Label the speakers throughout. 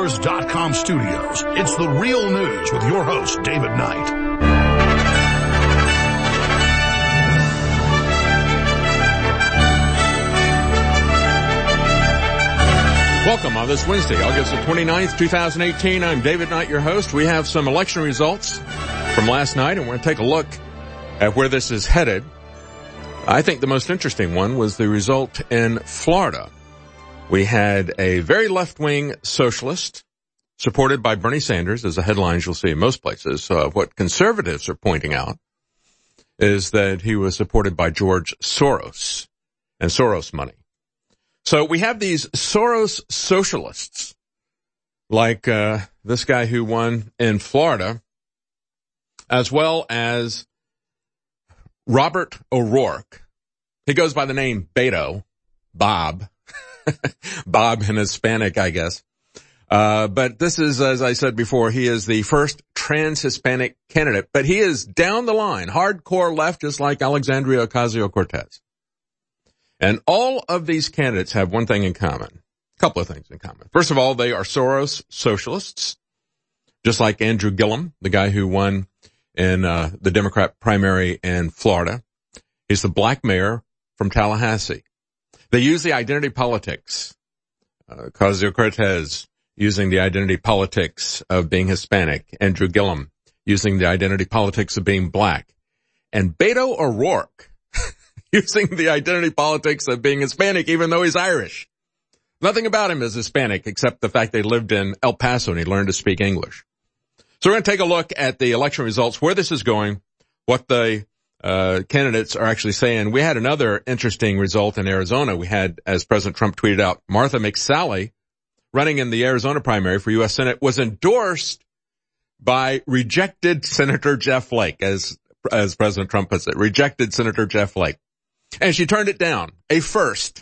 Speaker 1: InfoWars.com studios. It's The Real News with your host, David Knight.
Speaker 2: Welcome on this Wednesday, August the 29th, 2018. I'm David Knight, your host. We have some election results from last night, and we're going to take a look at where this is headed. I think the most interesting one was the result in Florida. We had a very left-wing socialist supported by Bernie Sanders, as the headlines you'll see in most places. What conservatives are pointing out is that he was supported by George Soros and Soros money. So we have these Soros socialists, like this guy who won in Florida, as well as Robert O'Rourke. He goes by the name Beto, Bob. Bob in Hispanic, I guess. But this is, as I said before, he is the first trans-Hispanic candidate, but he is down the line, hardcore left, just like Alexandria Ocasio-Cortez. And all of these candidates have one thing in common, a couple of things in common. First of all, they are Soros socialists, just like Andrew Gillum, the guy who won in the Democrat primary in Florida. He's the black mayor from Tallahassee. They use the identity politics. Ocasio-Cortez using the identity politics of being Hispanic. Andrew Gillum using the identity politics of being black. And Beto O'Rourke using the identity politics of being Hispanic, even though he's Irish. Nothing about him is Hispanic except the fact they lived in El Paso and he learned to speak English. So we're going to take a look at the election results, where this is going, what the candidates are actually saying. We had another interesting result in Arizona. We had, as President Trump tweeted out, Martha McSally, running in the Arizona primary for U.S. Senate, was endorsed by rejected Senator Jeff Flake, as President Trump puts it, rejected Senator Jeff Flake. And she turned it down, a first.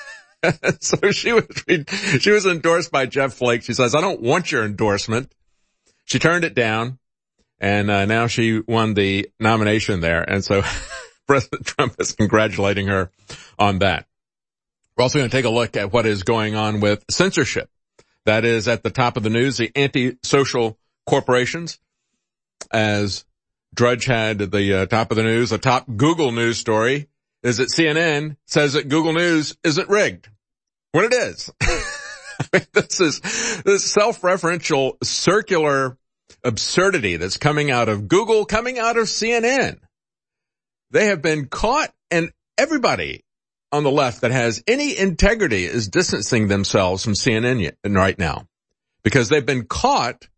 Speaker 2: So she was endorsed by Jeff Flake. She says, I don't want your endorsement. She turned it down. And now she won the nomination there. And so President Trump is congratulating her on that. We're also going to take a look at what is going on with censorship. That is at the top of the news, the anti-social corporations. As Drudge had at the top of the news, a top Google News story is that CNN says that Google News isn't rigged, when it is. I mean, this self-referential circular absurdity that's coming out of Google, coming out of CNN. They have been caught, and everybody on the left that has any integrity is distancing themselves from CNN right now, because they've been caught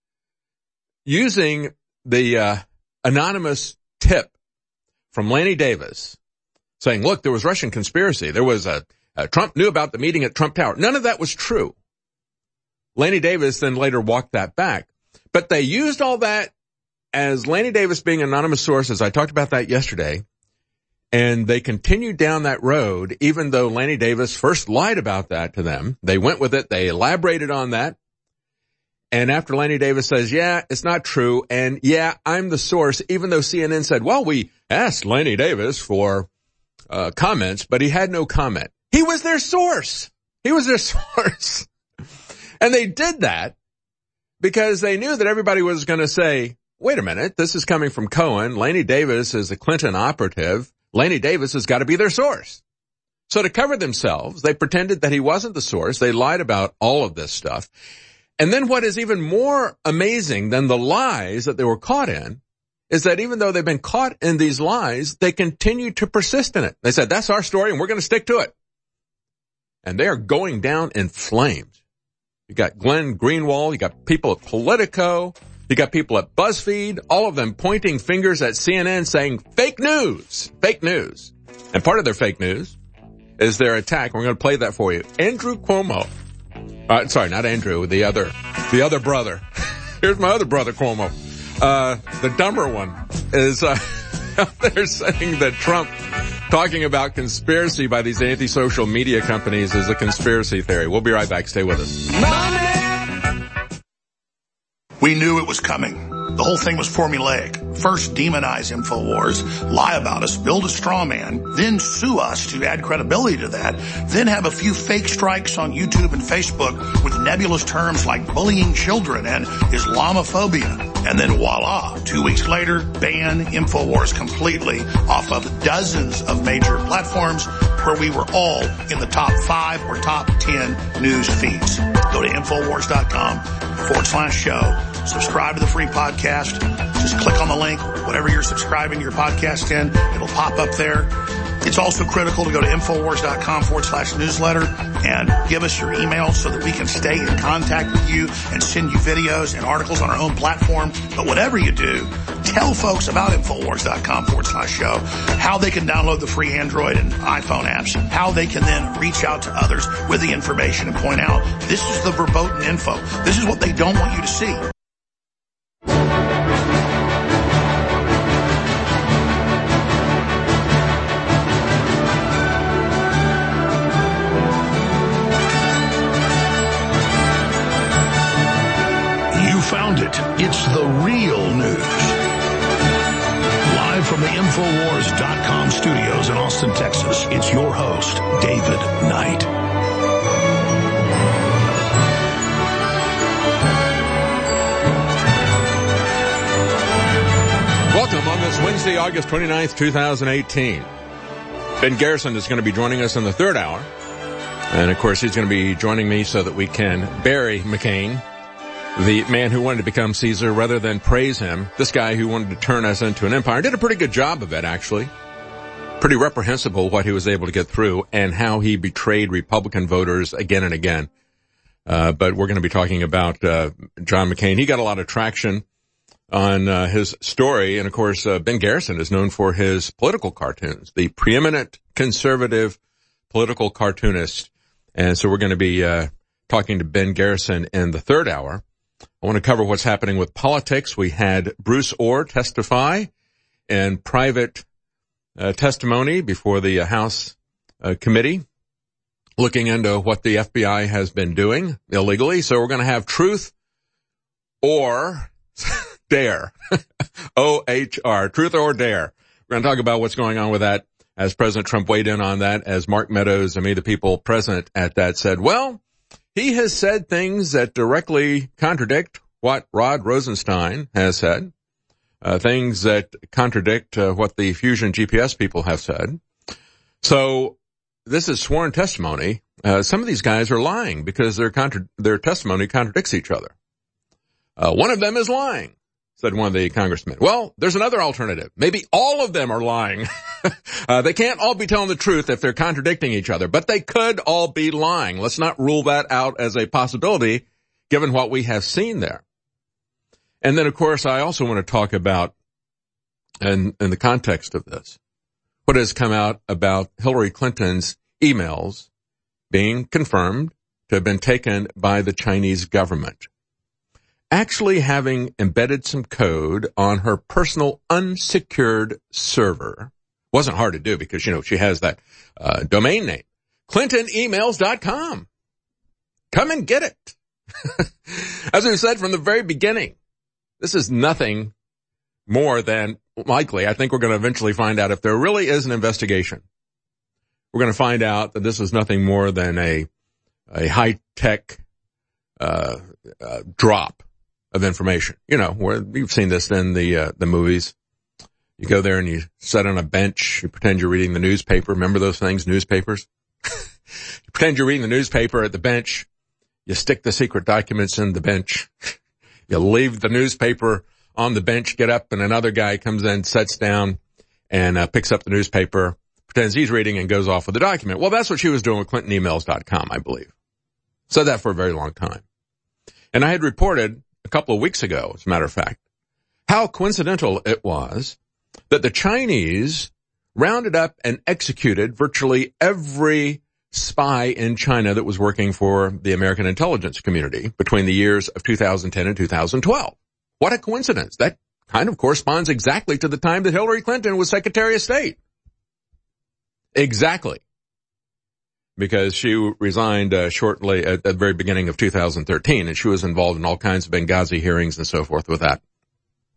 Speaker 2: using the anonymous tip from Lanny Davis saying, look, there was Russian conspiracy. There was Trump knew about the meeting at Trump Tower. None of that was true. Lanny Davis then later walked that back. But they used all that as Lanny Davis being an anonymous source, as I talked about that yesterday, and they continued down that road, even though Lanny Davis first lied about that to them. They went with it. They elaborated on that. And after Lanny Davis says, yeah, it's not true, and yeah, I'm the source, even though CNN said, well, we asked Lanny Davis for comments, but he had no comment. He was their source. He was their source. And they did that because they knew that everybody was going to say, wait a minute, this is coming from Cohen. Lanny Davis is a Clinton operative. Lanny Davis has got to be their source. So to cover themselves, they pretended that he wasn't the source. They lied about all of this stuff. And then what is even more amazing than the lies that they were caught in is that even though they've been caught in these lies, they continue to persist in it. They said, that's our story and we're going to stick to it. And they are going down in flames. You got Glenn Greenwald, you got people at Politico, you got people at BuzzFeed, all of them pointing fingers at CNN saying fake news, fake news. And part of their fake news is their attack. We're going to play that for you. Andrew Cuomo. Sorry, not Andrew, the other brother. Here's my other brother, Cuomo. The dumber one is, out there saying that Trump talking about conspiracy by these anti-social media companies is a conspiracy theory. We'll be right back. Stay with us.
Speaker 1: We knew it was coming. The whole thing was formulaic. First demonize InfoWars, lie about us, build a straw man, then sue us to add credibility to that, then have a few fake strikes on YouTube and Facebook with nebulous terms like bullying children and Islamophobia. And then voila, 2 weeks later, ban InfoWars completely off of dozens of major platforms where we were all in the top 5 or top 10 news feeds. Go to InfoWars.com/show. Subscribe to the free podcast. Just click on the link, whatever you're subscribing your podcast in. It'll pop up there. It's also critical to go to InfoWars.com/newsletter and give us your email so that we can stay in contact with you and send you videos and articles on our own platform. But whatever you do, tell folks about InfoWars.com/show, how they can download the free Android and iPhone apps, how they can then reach out to others with the information and point out, this is the verboten info. This is what they don't want you to see.
Speaker 3: Found it. It's the real news. Live from the Infowars.com studios in Austin, Texas, it's your host, David Knight.
Speaker 2: Welcome on this Wednesday, August 29th, 2018. Ben Garrison is going to be joining us in the third hour. And, of course, he's going to be joining me so that we can bury McCain, the man who wanted to become Caesar rather than praise him. This guy who wanted to turn us into an empire did a pretty good job of it, actually. Pretty reprehensible what he was able to get through and how he betrayed Republican voters again and again. But we're going to be talking about John McCain. He got a lot of traction on his story. And, of course, Ben Garrison is known for his political cartoons, the preeminent conservative political cartoonist. And so we're going to be talking to Ben Garrison in the third hour. I want to cover what's happening with politics. We had Bruce Ohr testify in private testimony before the House committee looking into what the FBI has been doing illegally. So we're going to have truth or dare. O-H-R, truth or dare. We're going to talk about what's going on with that as President Trump weighed in on that, as Mark Meadows and many of the people present at that said, well, he has said things that directly contradict what Rod Rosenstein has said, things that contradict what the Fusion GPS people have said. So this is sworn testimony. Some of these guys are lying because their testimony contradicts each other. One of them is lying, said one of the congressmen. Well, there's another alternative. Maybe all of them are lying. They can't all be telling the truth if they're contradicting each other, but they could all be lying. Let's not rule that out as a possibility, given what we have seen there. And then, of course, I also want to talk about, in the context of this, what has come out about Hillary Clinton's emails being confirmed to have been taken by the Chinese government, actually having embedded some code on her personal unsecured server. Wasn't hard to do because, she has that domain name, ClintonEmails.com. Come and get it. As we said from the very beginning, this is nothing more than likely. I think we're going to eventually find out if there really is an investigation. We're going to find out that this is nothing more than a high-tech drop of information. Where you've seen this in the movies. You go there and you sit on a bench. You pretend you're reading the newspaper. Remember those things, newspapers? You pretend you're reading the newspaper at the bench. You stick the secret documents in the bench. You leave the newspaper on the bench, get up, and another guy comes in, sits down, and picks up the newspaper, pretends he's reading, and goes off with the document. Well, that's what she was doing with ClintonEmails.com, I believe. Said that for a very long time. And I had reported a couple of weeks ago, as a matter of fact, how coincidental it was that the Chinese rounded up and executed virtually every spy in China that was working for the American intelligence community between the years of 2010 and 2012. What a coincidence. That kind of corresponds exactly to the time that Hillary Clinton was Secretary of State. Exactly. Because she resigned shortly at the very beginning of 2013, and she was involved in all kinds of Benghazi hearings and so forth with that.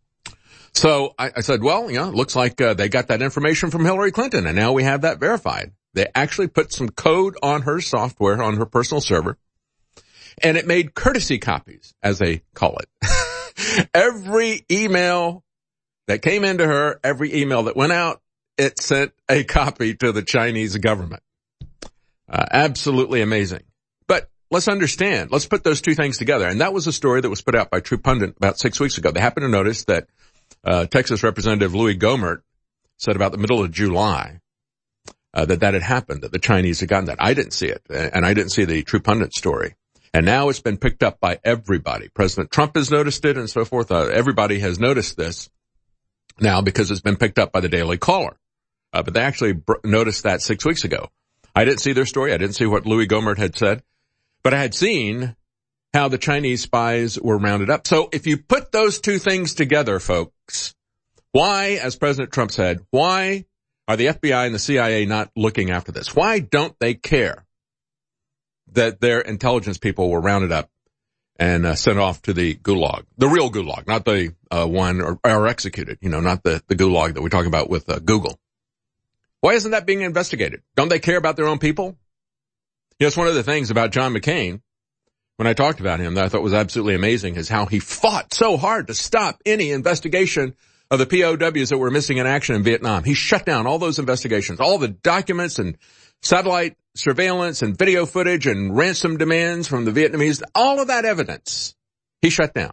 Speaker 2: So I said, well, it looks like they got that information from Hillary Clinton, and now we have that verified. They actually put some code on her software, on her personal server, and it made courtesy copies, as they call it. Every email that came into her, every email that went out, it sent a copy to the Chinese government. Absolutely amazing. But let's understand, let's put those two things together. And that was a story that was put out by True Pundit about 6 weeks ago. They happened to notice that Texas Representative Louis Gohmert said about the middle of July that had happened, that the Chinese had gotten that. I didn't see it, and I didn't see the True Pundit story. And now it's been picked up by everybody. President Trump has noticed it and so forth. Everybody has noticed this now because it's been picked up by the Daily Caller. But they actually noticed that 6 weeks ago. I didn't see their story. I didn't see what Louis Gohmert had said. But I had seen how the Chinese spies were rounded up. So if you put those two things together, folks, why, as President Trump said, why are the FBI and the CIA not looking after this? Why don't they care that their intelligence people were rounded up and sent off to the gulag, the real gulag, not the one or executed, not the gulag that we're talking about with Google? Why isn't that being investigated? Don't they care about their own people? It's one of the things about John McCain, when I talked about him, that I thought was absolutely amazing, is how he fought so hard to stop any investigation of the POWs that were missing in action in Vietnam. He shut down all those investigations, all the documents and satellite surveillance and video footage and ransom demands from the Vietnamese, all of that evidence he shut down.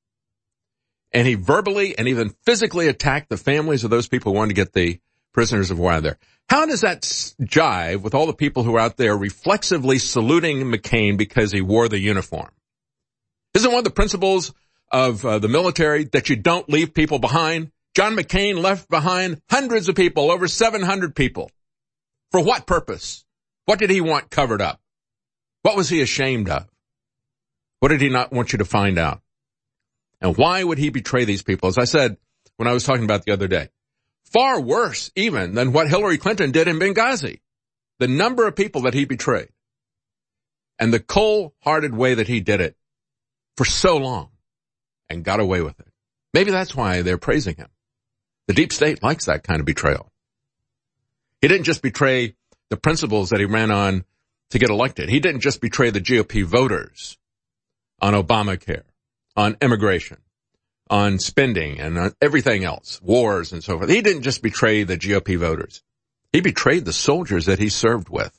Speaker 2: And he verbally and even physically attacked the families of those people who wanted to get the prisoners of war out of there. How does that jive with all the people who are out there reflexively saluting McCain because he wore the uniform? Isn't one of the principles of the military that you don't leave people behind? John McCain left behind hundreds of people, over 700 people. For what purpose? What did he want covered up? What was he ashamed of? What did he not want you to find out? And why would he betray these people? As I said when I was talking about the other day, far worse even than what Hillary Clinton did in Benghazi. The number of people that he betrayed and the cold-hearted way that he did it for so long and got away with it. Maybe that's why they're praising him. The deep state likes that kind of betrayal. He didn't just betray the principles that he ran on to get elected. He didn't just betray the GOP voters on Obamacare, on immigration, on spending and on everything else, wars and so forth. He didn't just betray the GOP voters. He betrayed the soldiers that he served with.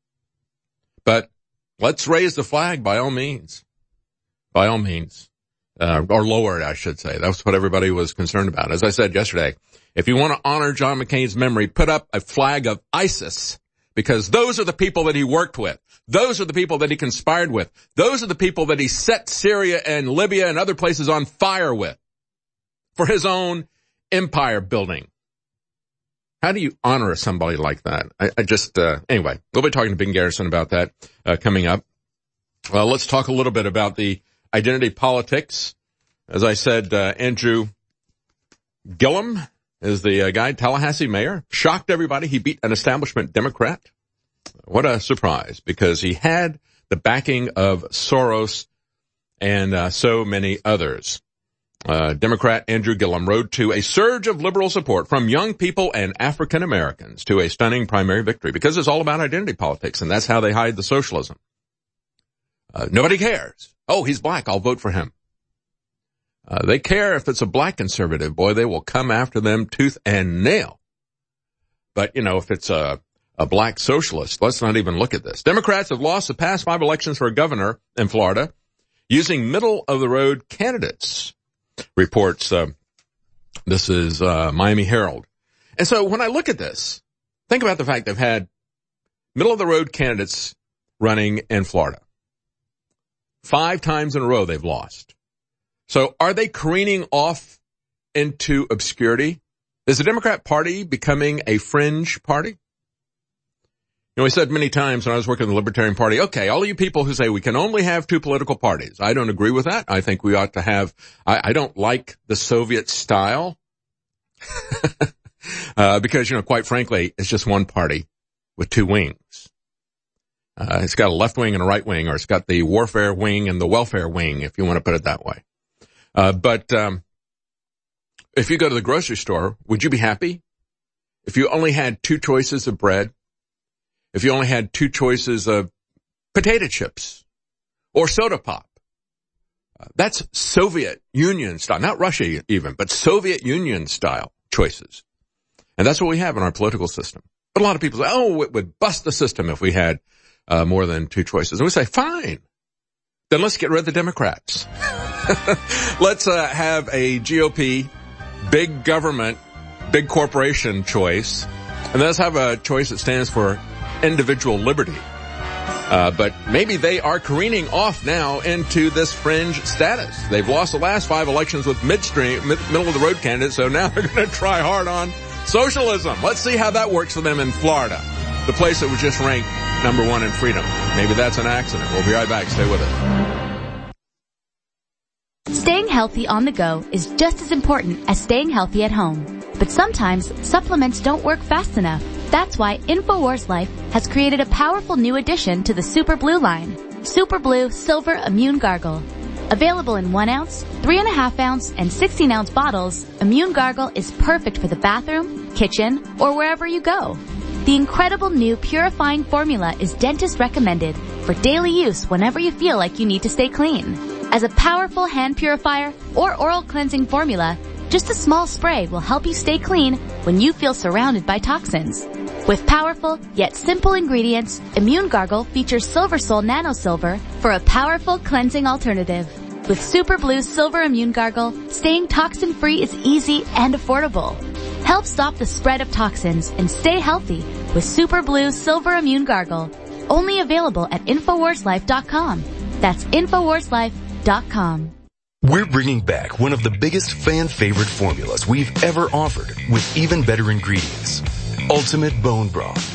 Speaker 2: But let's raise the flag by all means. By all means. Or lower it, I should say. That's what everybody was concerned about. As I said yesterday, if you want to honor John McCain's memory, put up a flag of ISIS, because those are the people that he worked with. Those are the people that he conspired with. Those are the people that he set Syria and Libya and other places on fire with for his own empire building. How do you honor somebody like that? Anyway, we'll be talking to Ben Garrison about that coming up. Well, let's talk a little bit about the identity politics. As I said, Andrew Gillum is the guy, Tallahassee mayor. Shocked everybody. He beat an establishment Democrat. What a surprise, because he had the backing of Soros and so many others. Democrat Andrew Gillum rode to a surge of liberal support from young people and African Americans to a stunning primary victory, because it's all about identity politics, and that's how they hide the socialism. Nobody cares. Oh, he's black, I'll vote for him. They care if it's a black conservative. Boy, they will come after them tooth and nail. But, if it's a black socialist, let's not even look at this. Democrats have lost the past 5 elections for governor in Florida using middle-of-the-road candidates, reports, this is Miami Herald. And so when I look at this, think about the fact they've had middle-of-the-road candidates running in Florida. 5 times in a row they've lost. So are they careening off into obscurity? Is the Democrat Party becoming a fringe party? We said many times when I was working in the Libertarian Party, okay, all of you people who say we can only have 2 political parties, I don't agree with that. I think we ought to have, I don't like the Soviet style, because, quite frankly, it's just one party with 2 wings. It's got a left wing and a right wing, or it's got the warfare wing and the welfare wing, if you want to put it that way. But if you go to the grocery store, would you be happy if you only had 2 choices of bread? If you only had 2 choices of potato chips or soda pop? That's Soviet Union style, not Russia even, but Soviet Union style choices. And that's what we have in our political system. But a lot of people say, oh, it would bust the system if we had more than 2 choices. And we say, fine. Then let's get rid of the Democrats. Let's have a GOP, big government, big corporation choice. And let's have a choice that stands for individual liberty. But maybe they are careening off now into this fringe status. They've lost the last 5 elections with middle-of-the-road candidates, so now they're going to try hard on socialism. Let's see how that works for them in Florida, the place that was just ranked number 1 in freedom. Maybe that's an accident. We'll be right back. Stay with us.
Speaker 4: Staying healthy on the go is just as important as staying healthy at home. But sometimes supplements don't work fast enough. That's why InfoWars Life has created a powerful new addition to the Super Blue line. Super Blue Silver Immune Gargle. Available in 1 ounce, 3.5 ounce, and 16 ounce bottles, Immune Gargle is perfect for the bathroom, kitchen, or wherever you go. The incredible new purifying formula is dentist recommended for daily use whenever you feel like you need to stay clean. As a powerful hand purifier or oral cleansing formula, just a small spray will help you stay clean when you feel surrounded by toxins. With powerful yet simple ingredients, Immune Gargle features Silver Sol Nano Silver for a powerful cleansing alternative. With Super Blue Silver Immune Gargle, staying toxin-free is easy and affordable. Help stop the spread of toxins and stay healthy with Super Blue Silver Immune Gargle. Only available at InfoWarsLife.com. That's InfoWarsLife.com.
Speaker 5: We're bringing back one of the biggest fan-favorite formulas we've ever offered with even better ingredients. Ultimate Bone Broth.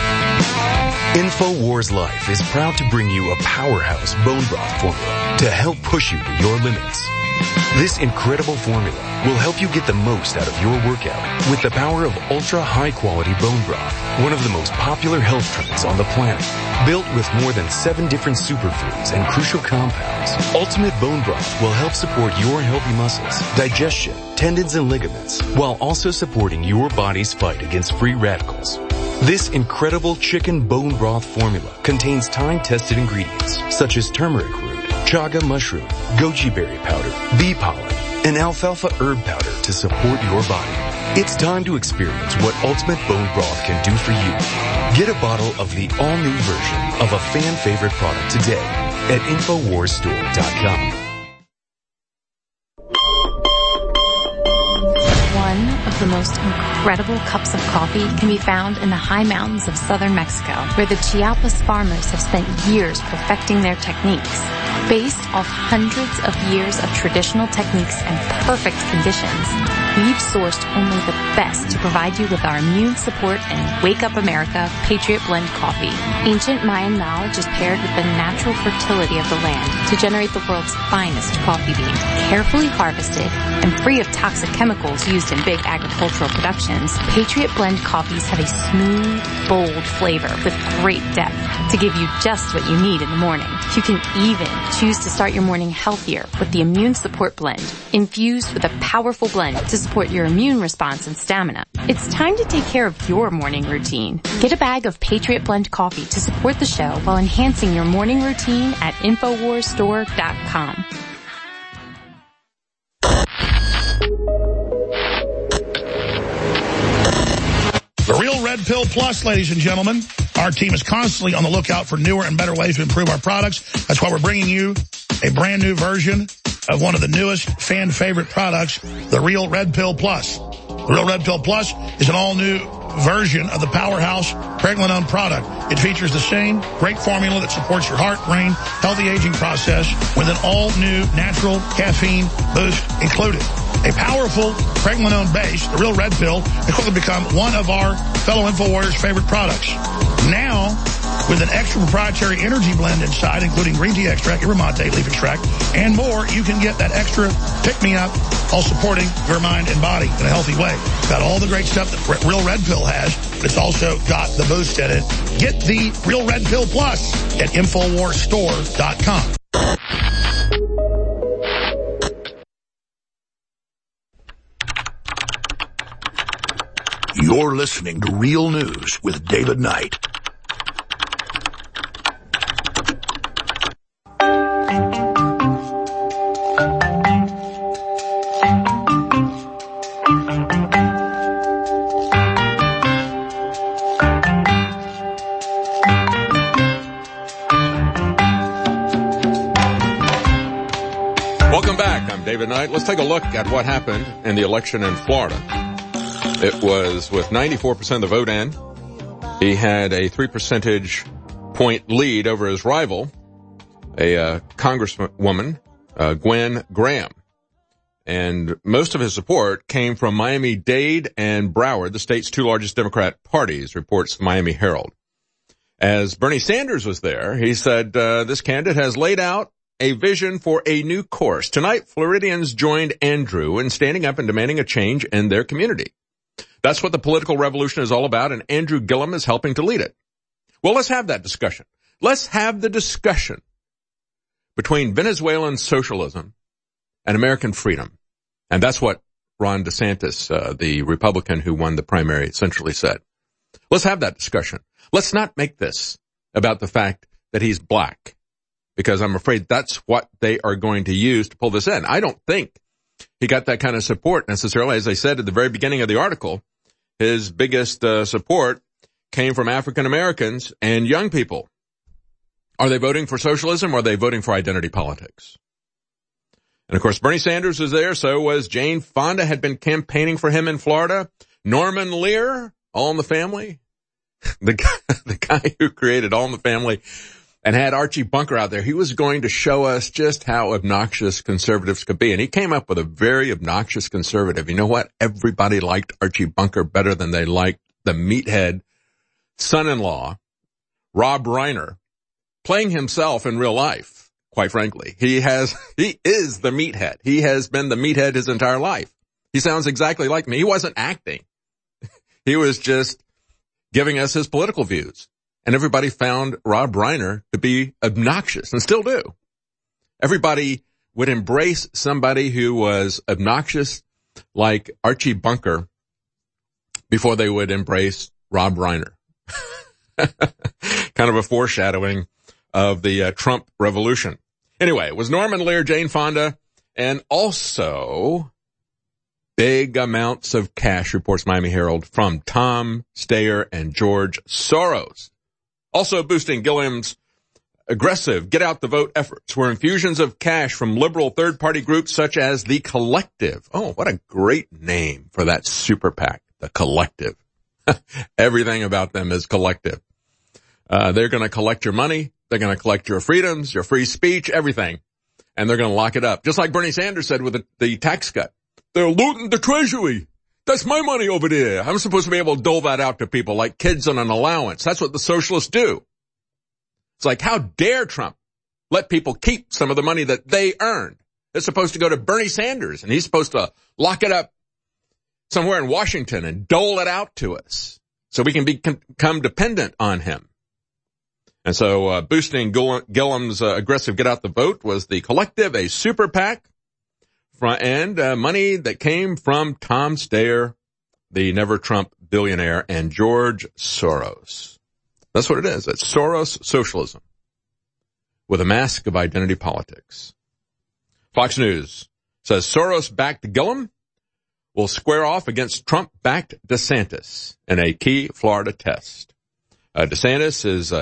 Speaker 5: InfoWars Life is proud to bring you a powerhouse bone broth formula to help push you to your limits. This incredible formula will help you get the most out of your workout with the power of ultra high quality bone broth, one of the most popular health trends on the planet. Built with more than 7 different superfoods and crucial compounds, Ultimate Bone Broth will help support your healthy muscles, digestion, tendons, and ligaments, while also supporting your body's fight against free radicals. This incredible chicken bone broth formula contains time-tested ingredients such as turmeric root, chaga mushroom, goji berry powder, bee pollen, and alfalfa herb powder to support your body. It's time to experience what Ultimate Bone Broth can do for you. Get a bottle of the all-new version of a fan-favorite product today at InfoWarsStore.com.
Speaker 6: One of the most incredible cups of coffee can be found in the high mountains of southern Mexico, where the Chiapas farmers have spent years perfecting their techniques. Based off hundreds of years of traditional techniques and perfect conditions, we've sourced only the best to provide you with our immune support and Wake Up America Patriot Blend coffee. Ancient Mayan knowledge is paired with the natural fertility of the land to generate the world's finest coffee bean, carefully harvested and free of toxic chemicals used in big agricultural productions. Patriot Blend coffees have a smooth, bold flavor with great depth to give you just what you need in the morning. You can even choose to start your morning healthier with the Immune Support Blend, infused with a powerful blend to support your immune response and stamina. It's time to take care of your morning routine. Get a bag of Patriot Blend coffee to support the show while enhancing your morning routine at InfoWarsStore.com.
Speaker 1: The Real Red Pill Plus, ladies and gentlemen. Our team is constantly on the lookout for newer and better ways to improve our products. That's why we're bringing you a brand new version of one of the newest fan favorite products, the Real Red Pill Plus. The Real Red Pill Plus is an all-new version of the powerhouse Pregnenolone product. It features the same great formula that supports your heart, brain, healthy aging process with an all-new natural caffeine boost included. A powerful Pregnenolone base, the Real Red Pill, has quickly become one of our fellow InfoWarriors' favorite products. Now, with an extra proprietary energy blend inside, including green tea extract, yerba mate, leaf extract, and more, you can get that extra pick-me-up while supporting your mind and body in a healthy way. It's got all the great stuff that Real Red Pill has, but it's also got the boost in it. Get the Real Red Pill Plus at InfoWarsStore.com.
Speaker 3: You're listening to Real News with David Knight.
Speaker 2: Welcome back. I'm David Knight. Let's take a look at what happened in the election in Florida. It was with 94% of the vote in. He had a 3 percentage point lead over his rival, a congresswoman, Gwen Graham. And most of his support came from Miami-Dade and Broward, the state's two largest Democrat parties, reports the Miami Herald. As Bernie Sanders was there, he said, this candidate has laid out a vision for a new course. Tonight, Floridians joined Andrew in standing up and demanding a change in their community. That's what the political revolution is all about, and Andrew Gillum is helping to lead it. Well, let's have that discussion. Let's have the discussion between Venezuelan socialism and American freedom. And that's what Ron DeSantis, the Republican who won the primary, essentially said. Let's have that discussion. Let's not make this about the fact that he's black, because I'm afraid that's what they are going to use to pull this in. I don't think he got that kind of support necessarily. As I said at the very beginning of the article, his biggest support came from African Americans and young people. Are they voting for socialism or are they voting for identity politics? And of course, Bernie Sanders was there. So was Jane Fonda, had been campaigning for him in Florida. Norman Lear, All in the Family, the guy who created All in the Family and had Archie Bunker out there. He was going to show us just how obnoxious conservatives could be. And he came up with a very obnoxious conservative. You know what? Everybody liked Archie Bunker better than they liked the meathead son-in-law, Rob Reiner, playing himself in real life, quite frankly. He is the meathead. He has been the meathead his entire life. He sounds exactly like me. He wasn't acting. He was just giving us his political views. And everybody found Rob Reiner to be obnoxious, and still do. Everybody would embrace somebody who was obnoxious like Archie Bunker before they would embrace Rob Reiner. Kind of a foreshadowing of the Trump revolution. Anyway, it was Norman Lear, Jane Fonda, and also big amounts of cash, reports Miami Herald, from Tom Steyer and George Soros. Also boosting Gillum's aggressive get-out-the-vote efforts were infusions of cash from liberal third-party groups such as The Collective. Oh, what a great name for that super PAC, The Collective. Everything about them is collective. They're going to collect your money. They're going to collect your freedoms, your free speech, everything. And they're going to lock it up. Just like Bernie Sanders said with the tax cut. They're looting the treasury. That's my money over there. I'm supposed to be able to dole that out to people like kids on an allowance. That's what the socialists do. It's like, how dare Trump let people keep some of the money that they earned? It's supposed to go to Bernie Sanders, and he's supposed to lock it up somewhere in Washington and dole it out to us so we can become dependent on him. And so boosting Gillum's aggressive get-out-the-vote was The Collective, a super PAC, and money that came from Tom Steyer, the never-Trump billionaire, and George Soros. That's what it is. It's Soros socialism with a mask of identity politics. Fox News says Soros-backed Gillum will square off against Trump-backed DeSantis in a key Florida test. DeSantis is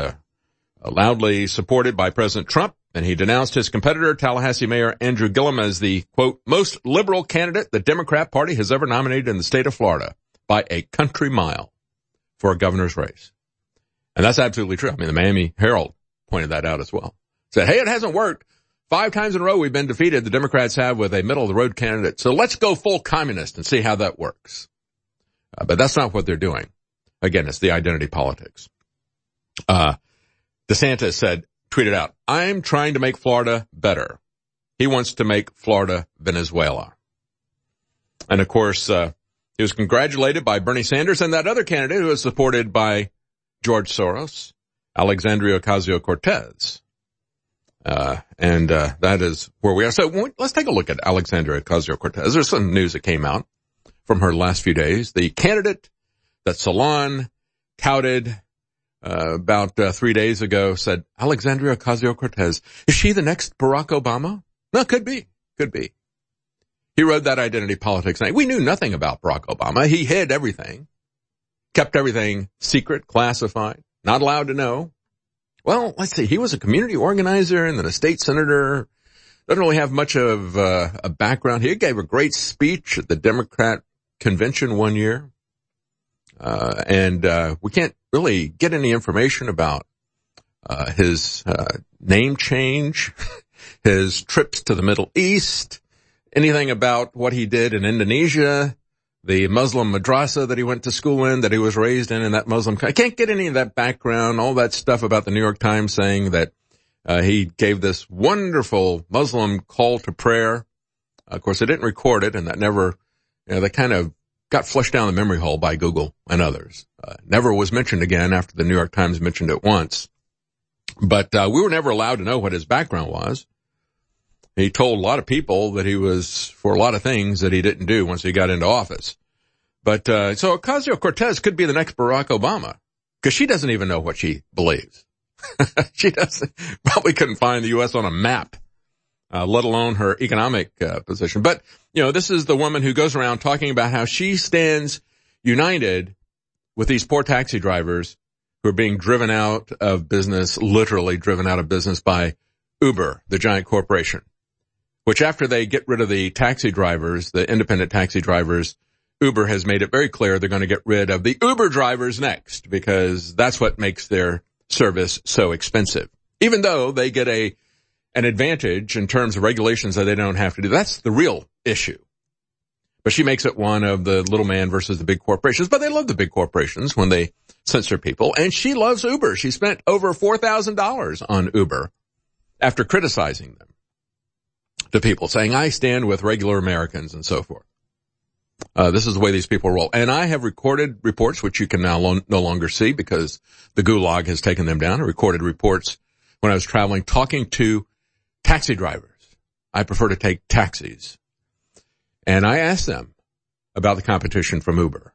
Speaker 2: loudly supported by President Trump, and he denounced his competitor, Tallahassee Mayor Andrew Gillum, as the, quote, most liberal candidate the Democrat Party has ever nominated in the state of Florida by a country mile for a governor's race. And that's absolutely true. I mean, the Miami Herald pointed that out as well. Said, hey, it hasn't worked. 5 times in a row we've been defeated, the Democrats have, with a middle-of-the-road candidate. So let's go full communist and see how that works. But that's not what they're doing. Again, it's the identity politics. DeSantis tweeted out, I'm trying to make Florida better. He wants to make Florida Venezuela. And of course, he was congratulated by Bernie Sanders and that other candidate who was supported by George Soros, Alexandria Ocasio-Cortez. And that is where we are. So let's take a look at Alexandria Ocasio-Cortez. There's some news that came out from her last few days. The candidate that Salon touted about 3 days ago, said, Alexandria Ocasio-Cortez, is she the next Barack Obama? No, could be. He rode that identity politics night. We knew nothing about Barack Obama. He hid everything, kept everything secret, classified, not allowed to know. Well, let's see. He was a community organizer and then a state senator. Doesn't really have much of a background. He gave a great speech at the Democrat convention one year. And we can't really get any information about his name change, his trips to the Middle East, anything about what he did in Indonesia, the Muslim madrasa that he went to school in, that he was raised in that Muslim. I can't get any of that background, all that stuff about the New York Times saying that he gave this wonderful Muslim call to prayer. Of course, they didn't record it, and that never, that kind of got flushed down the memory hole by Google and others. Never was mentioned again after the New York Times mentioned it once. But we were never allowed to know what his background was. He told a lot of people that he was for a lot of things that he didn't do once he got into office. But so Ocasio-Cortez could be the next Barack Obama, because she doesn't even know what she believes. She probably couldn't find the U.S. on a map, let alone her economic position. But, this is the woman who goes around talking about how she stands united with these poor taxi drivers who are being driven out of business, literally driven out of business by Uber, the giant corporation, which after they get rid of the taxi drivers, the independent taxi drivers, Uber has made it very clear they're going to get rid of the Uber drivers next, because that's what makes their service so expensive. Even though they get an advantage in terms of regulations that they don't have to do. That's the real issue. But she makes it one of the little man versus the big corporations. But they love the big corporations when they censor people. And she loves Uber. She spent over $4,000 on Uber after criticizing them to people, saying, I stand with regular Americans and so forth. This is the way these people roll. And I have recorded reports, which you can now no longer see because the Gulag has taken them down. I recorded reports when I was traveling, talking to taxi drivers. I prefer to take taxis. And I asked them about the competition from Uber.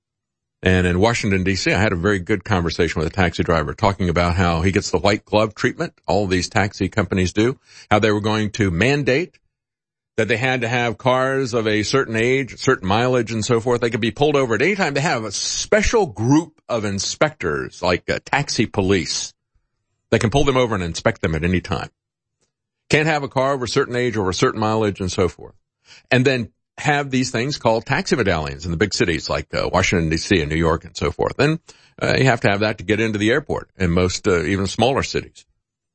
Speaker 2: And in Washington, D.C., I had a very good conversation with a taxi driver talking about how he gets the white glove treatment all of these taxi companies do, how they were going to mandate that they had to have cars of a certain age, certain mileage, and so forth. They could be pulled over at any time. They have a special group of inspectors, like taxi police. They can pull them over and inspect them at any time. Can't have a car over a certain age, over a certain mileage, and so forth. And then have these things called taxi medallions in the big cities like Washington, D.C. and New York and so forth. And you have to have that to get into the airport in most even smaller cities.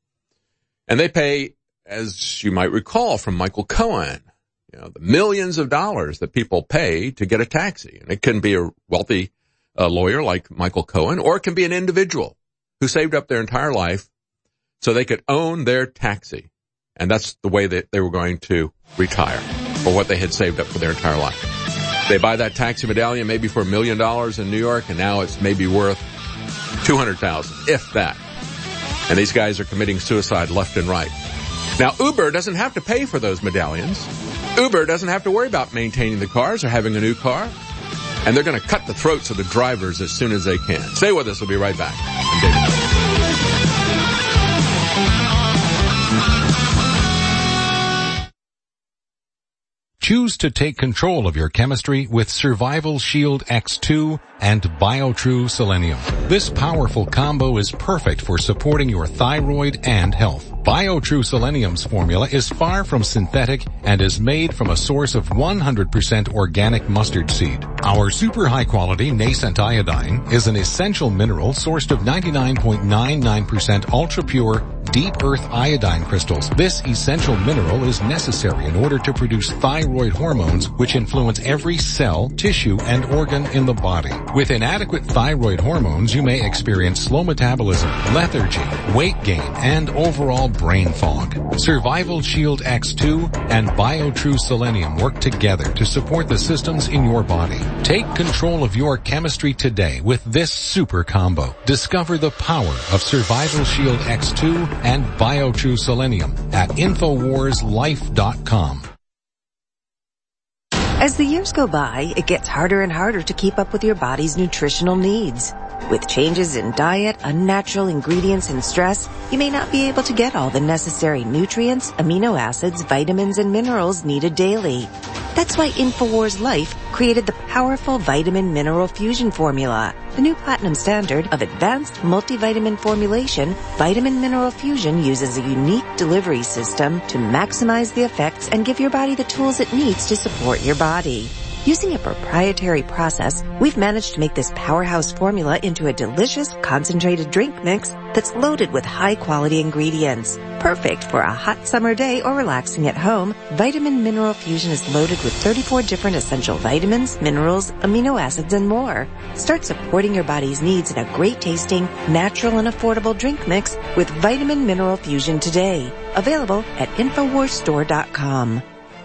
Speaker 2: And they pay, as you might recall from Michael Cohen, the millions of dollars that people pay to get a taxi. And it can be a wealthy lawyer like Michael Cohen, or it can be an individual who saved up their entire life so they could own their taxi. And that's the way that they were going to retire, for what they had saved up for their entire life. They buy that taxi medallion maybe for $1 million in New York, and now it's maybe worth $200,000, if that. And these guys are committing suicide left and right. Now, Uber doesn't have to pay for those medallions. Uber doesn't have to worry about maintaining the cars or having a new car. And they're going to cut the throats of the drivers as soon as they can. Stay with us. We'll be right back. I'm David.
Speaker 7: Choose to take control of your chemistry with Survival Shield X2 and BioTrue Selenium. This powerful combo is perfect for supporting your thyroid and health. BioTrue Selenium's formula is far from synthetic and is made from a source of 100% organic mustard seed. Our super high quality nascent iodine is an essential mineral sourced of 99.99% ultra pure deep earth iodine crystals. This essential mineral is necessary in order to produce thyroid hormones, which influence every cell, tissue, and organ in the body. With inadequate thyroid hormones, you may experience slow metabolism, lethargy, weight gain, and overall brain fog. Survival Shield X2 and BioTrue Selenium work together to support the systems in your body. Take control of your chemistry today with this super combo. Discover the power of Survival Shield X2 and BioTrue Selenium at InfoWarsLife.com.
Speaker 8: As the years go by, it gets harder and harder to keep up with your body's nutritional needs. With changes in diet, unnatural ingredients, and stress, you may not be able to get all the necessary nutrients, amino acids, vitamins, and minerals needed daily. That's why InfoWars Life created the powerful Vitamin Mineral Fusion formula. The new platinum standard of advanced multivitamin formulation, Vitamin Mineral Fusion uses a unique delivery system to maximize the effects and give your body the tools it needs to support your body. Using a proprietary process, we've managed to make this powerhouse formula into a delicious, concentrated drink mix that's loaded with high-quality ingredients. Perfect for a hot summer day or relaxing at home, Vitamin Mineral Fusion is loaded with 34 different essential vitamins, minerals, amino acids, and more. Start supporting your body's needs in a great-tasting, natural, and affordable drink mix with Vitamin Mineral Fusion today. Available at InfoWarsStore.com.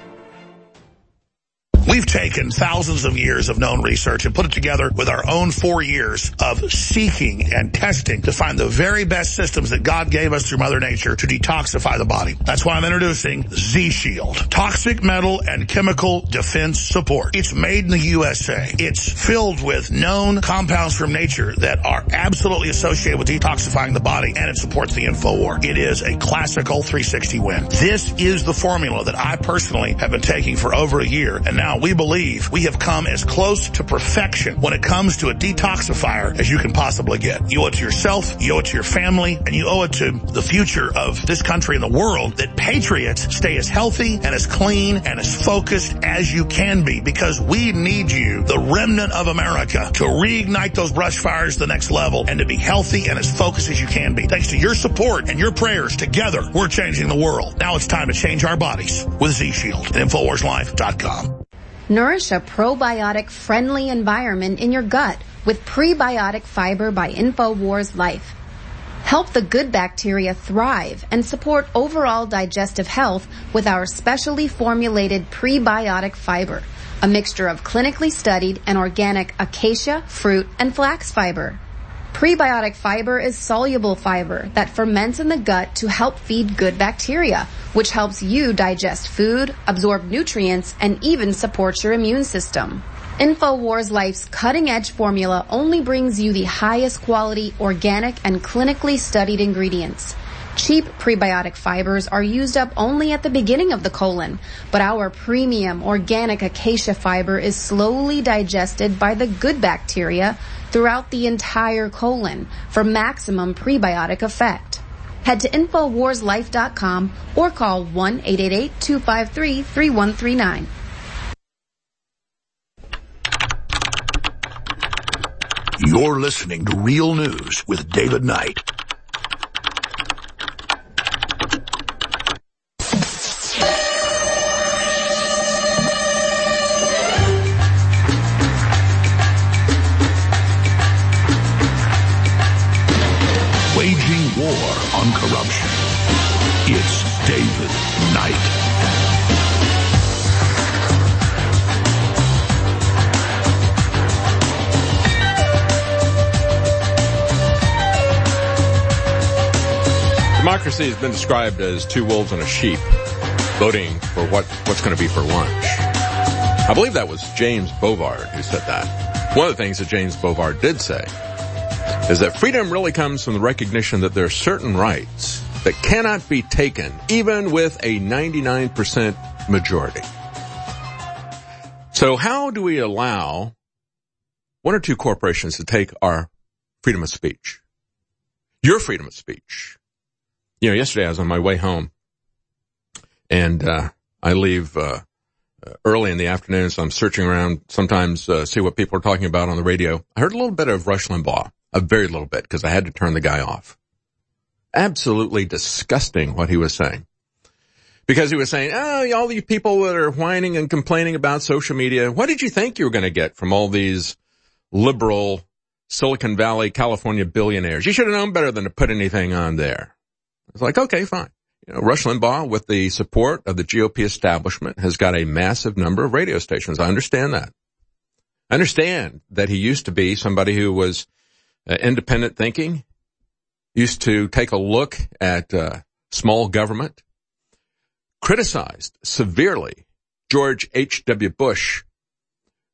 Speaker 1: We've taken thousands of years of known research and put it together with our own 4 years of seeking and testing to find the very best systems that God gave us through Mother Nature to detoxify the body. That's why I'm introducing Z-Shield, Toxic Metal and Chemical Defense Support. It's made in the USA. It's filled with known compounds from nature that are absolutely associated with detoxifying the body, and it supports the InfoWar. It is a classical 360 win. This is the formula that I personally have been taking for over a year, and now we believe we have come as close to perfection when it comes to a detoxifier as you can possibly get. You owe it to yourself, you owe it to your family, and you owe it to the future of this country and the world that patriots stay as healthy and as clean and as focused as you can be, because we need you, the remnant of America, to reignite those brush fires to the next level and to be healthy and as focused as you can be. Thanks to your support and your prayers, together we're changing the world. Now it's time to change our bodies with Z-Shield at InfoWarsLife.com.
Speaker 9: Nourish a probiotic-friendly environment in your gut with Prebiotic Fiber by InfoWars Life. Help the good bacteria thrive and support overall digestive health with our specially formulated Prebiotic Fiber, a mixture of clinically studied and organic acacia, fruit, and flax fiber. Prebiotic fiber is soluble fiber that ferments in the gut to help feed good bacteria, which helps you digest food, absorb nutrients, and even support your immune system. InfoWars Life's cutting-edge formula only brings you the highest quality, organic, and clinically studied ingredients. Cheap prebiotic fibers are used up only at the beginning of the colon, but our premium organic acacia fiber is slowly digested by the good bacteria throughout the entire colon for maximum prebiotic effect. Head to InfoWarsLife.com or call 1-888-253-3139.
Speaker 3: You're listening to Real News with David Knight. Waging war on corruption. It's David Knight.
Speaker 2: Democracy has been described as two wolves and a sheep voting for what's going to be for lunch. I believe that was James Bovard who said that. One of the things that James Bovard did say is that freedom really comes from the recognition that there are certain rights that cannot be taken even with a 99% majority. So how do we allow one or two corporations to take our freedom of speech? Your freedom of speech. You know, yesterday I was on my way home, and I leave early in the afternoon, so I'm searching around, sometimes see what people are talking about on the radio. I heard a little bit of Rush Limbaugh, a very little bit, because I had to turn the guy off. Absolutely disgusting what he was saying. Because he was saying, all these people that are whining and complaining about social media, what did you think you were going to get from all these liberal Silicon Valley, California billionaires? You should have known better than to put anything on there. It's like, okay, fine. You know, Rush Limbaugh, with the support of the GOP establishment, has got a massive number of radio stations. I understand that. I understand that he used to be somebody who was independent thinking, used to take a look at small government, criticized severely George H.W. Bush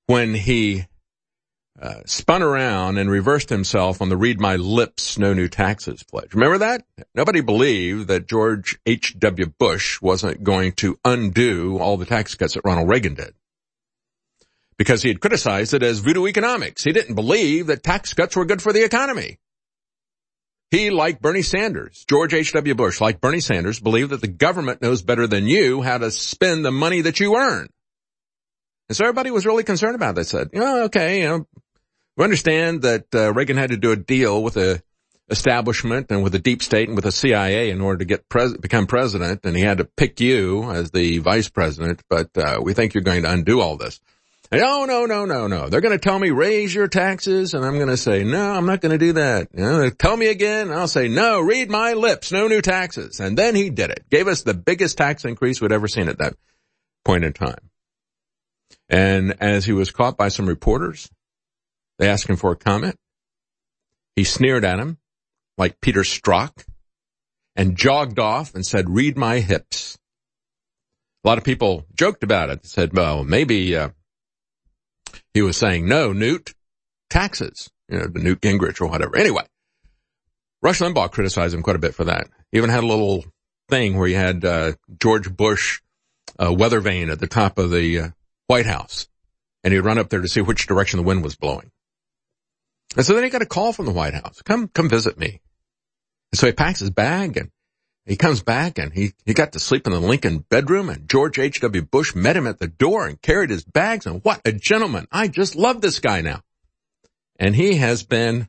Speaker 2: when he spun around and reversed himself on the read my lips, no new taxes pledge. Remember that? Nobody believed that George H.W. Bush wasn't going to undo all the tax cuts that Ronald Reagan did, because he had criticized it as voodoo economics. He didn't believe that tax cuts were good for the economy. He, like Bernie Sanders, George H.W. Bush, like Bernie Sanders, believed that the government knows better than you how to spend the money that you earn. And so everybody was really concerned about it. They said, okay, we understand that Reagan had to do a deal with the establishment and with the deep state and with the CIA in order to become president, and he had to pick you as the vice president, but we think you're going to undo all this. And, no. They're going to tell me, raise your taxes, and I'm going to say, no, I'm not going to do that. They tell me again, and I'll say, no, read my lips, no new taxes. And then he did it. Gave us the biggest tax increase we'd ever seen at that point in time. And as he was caught by some reporters, they asked him for a comment. He sneered at him like Peter Strzok and jogged off and said, read my hips. A lot of people joked about it. Said, well, maybe he was saying, no, Newt, taxes, the Newt Gingrich or whatever. Anyway, Rush Limbaugh criticized him quite a bit for that. He even had a little thing where he had George Bush weather vane at the top of the White House, and he'd run up there to see which direction the wind was blowing. And so then he got a call from the White House. Come visit me. And so he packs his bag and he comes back, and he got to sleep in the Lincoln bedroom, and George H.W. Bush met him at the door and carried his bags, and what a gentleman. I just love this guy now. And he has been,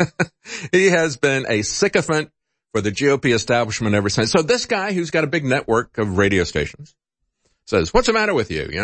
Speaker 2: a sycophant for the GOP establishment ever since. So this guy, who's got a big network of radio stations, says, what's the matter with you?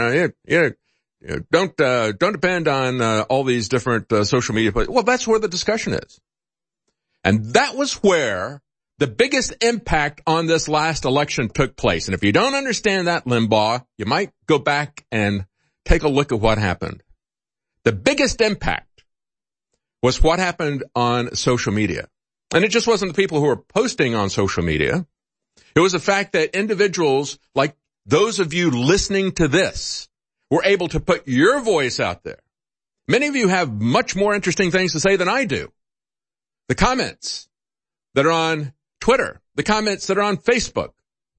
Speaker 2: Don't depend on all these different social media places. Well, that's where the discussion is. And that was where the biggest impact on this last election took place. And if you don't understand that, Limbaugh, you might go back and take a look at what happened. The biggest impact was what happened on social media. And it just wasn't the people who were posting on social media. It was the fact that individuals like those of you listening to this were able to put your voice out there. Many of you have much more interesting things to say than I do. The comments that are on Twitter, the comments that are on Facebook,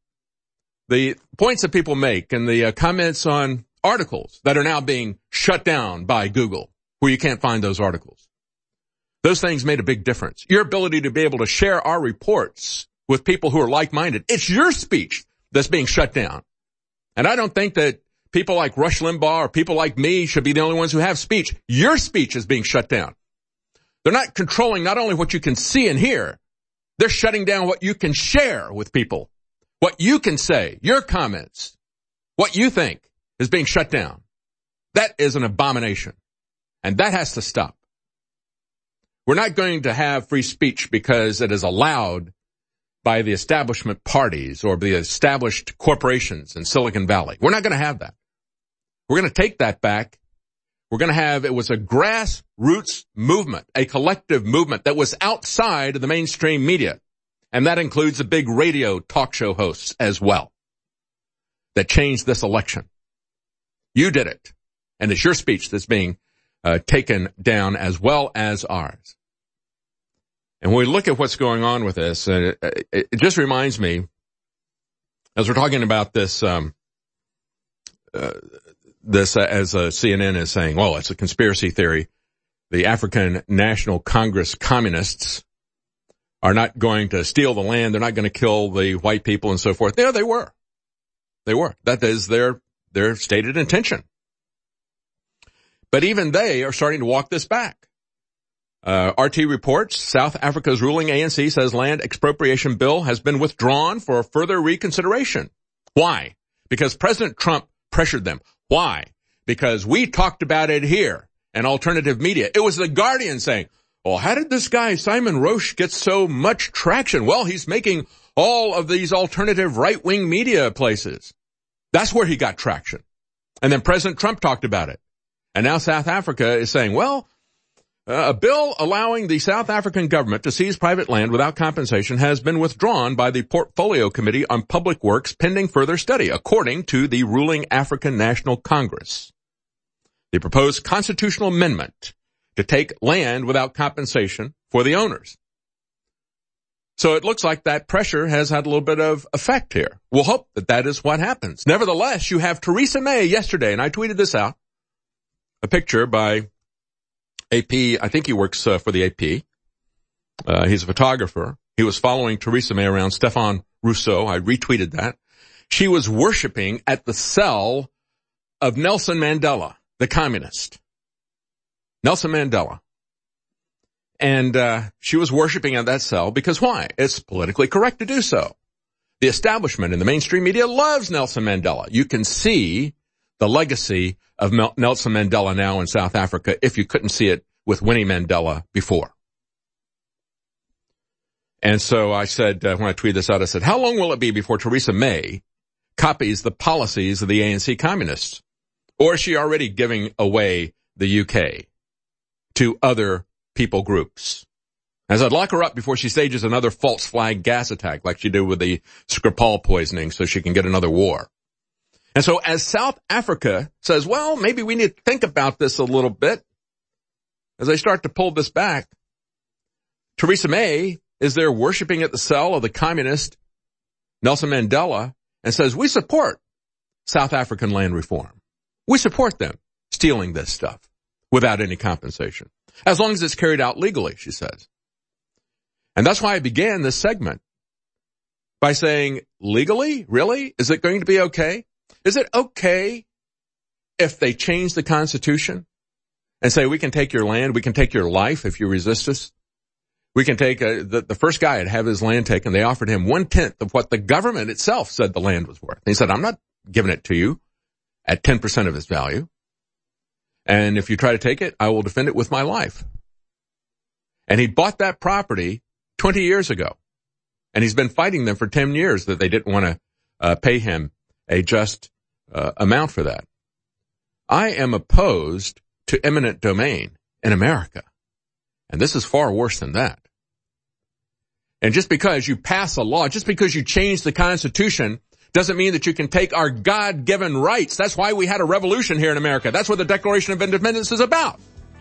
Speaker 2: the points that people make, and the comments on articles that are now being shut down by Google, where you can't find those articles. Those things made a big difference. Your ability to be able to share our reports with people who are like-minded. It's your speech that's being shut down. And I don't think that people like Rush Limbaugh or people like me should be the only ones who have speech. Your speech is being shut down. They're not controlling not only what you can see and hear, they're shutting down what you can share with people. What you can say, your comments, what you think is being shut down. That is an abomination. And that has to stop. We're not going to have free speech because it is allowed by the establishment parties or the established corporations in Silicon Valley. We're not going to have that. We're going to take that back. We're going to have, it was a grassroots movement, a collective movement that was outside of the mainstream media. And that includes the big radio talk show hosts as well, that changed this election. You did it. And it's your speech that's being taken down as well as ours. And when we look at what's going on with this, it just reminds me, as we're talking about this, as CNN is saying, well, it's a conspiracy theory. The African National Congress communists are not going to steal the land. They're not going to kill the white people and so forth. Yeah, they were. They were. That is their stated intention. But even they are starting to walk this back. RT reports South Africa's ruling ANC says land expropriation bill has been withdrawn for further reconsideration. Why? Because President Trump pressured them. Why? Because we talked about it here and alternative media. It was The Guardian saying, well, how did this guy, Simon Roche, get so much traction? Well, he's making all of these alternative right-wing media places. That's where he got traction. And then President Trump talked about it. And now South Africa is saying, well, a bill allowing the South African government to seize private land without compensation has been withdrawn by the Portfolio Committee on Public Works pending further study, according to the ruling African National Congress. the proposed constitutional amendment to take land without compensation for the owners. So it looks like that pressure has had a little bit of effect here. We'll hope that that is what happens. Nevertheless, you have Theresa May yesterday, and I tweeted this out, a picture by AP. I think he works for the AP. He's a photographer. He was following Theresa May around, Stéphane Rousseau. I retweeted that. She was worshiping at the cell of Nelson Mandela, the communist. Nelson Mandela. And she was worshiping at that cell because why? It's politically correct to do so. The establishment in the mainstream media loves Nelson Mandela. You can see the legacy of Nelson Mandela now in South Africa if you couldn't see it with Winnie Mandela before. And so I said, when I tweeted this out, I said, how long will it be before Theresa May copies the policies of the ANC communists? Or is she already giving away the UK to other people groups? As I'd lock her up before she stages another false flag gas attack like she did with the Skripal poisoning so she can get another war. And so as South Africa says, well, maybe we need to think about this a little bit, as they start to pull this back, Theresa May is there worshiping at the cell of the communist Nelson Mandela and says, we support South African land reform. We support them stealing this stuff without any compensation, as long as it's carried out legally, she says. And that's why I began this segment by saying, legally? Really? Is it going to be okay? Is it okay if they change the Constitution and say, we can take your land, we can take your life if you resist us? We can take the first guy to have his land taken. They offered him 1/10 of what the government itself said the land was worth. And he said, I'm not giving it to you at 10% of its value. And if you try to take it, I will defend it with my life. And he bought that property 20 years ago. And he's been fighting them for 10 years that they didn't want to pay him a just amount for that. I am opposed to eminent domain in America. And this is far worse than that. And just because you pass a law, just because you change the Constitution, doesn't mean that you can take our God-given rights. That's why we had a revolution here in America. That's what the Declaration of Independence is about.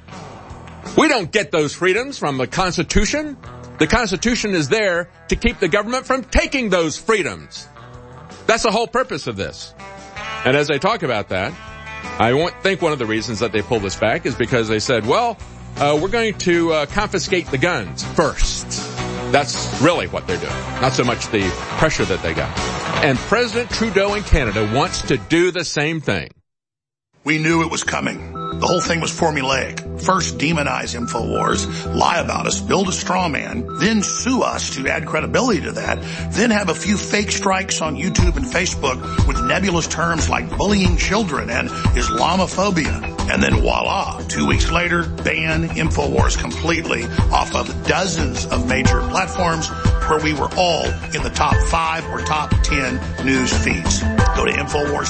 Speaker 2: We don't get those freedoms from the Constitution. The Constitution is there to keep the government from taking those freedoms. That's the whole purpose of this. And as I talk about that, I think one of the reasons that they pulled this back is because they said, well, we're going to confiscate the guns first. That's really what they're doing, not so much the pressure that they got. And President Trudeau in Canada wants to do the same thing.
Speaker 1: We knew it was coming. The whole thing was formulaic. First, demonize InfoWars, lie about us, build a straw man, then sue us to add credibility to that, then have a few fake strikes on YouTube and Facebook with nebulous terms like bullying children and Islamophobia. And then voila, 2 weeks later, ban InfoWars completely off of dozens of major platforms where we were all in the top 5 or top 10 news feeds. Go to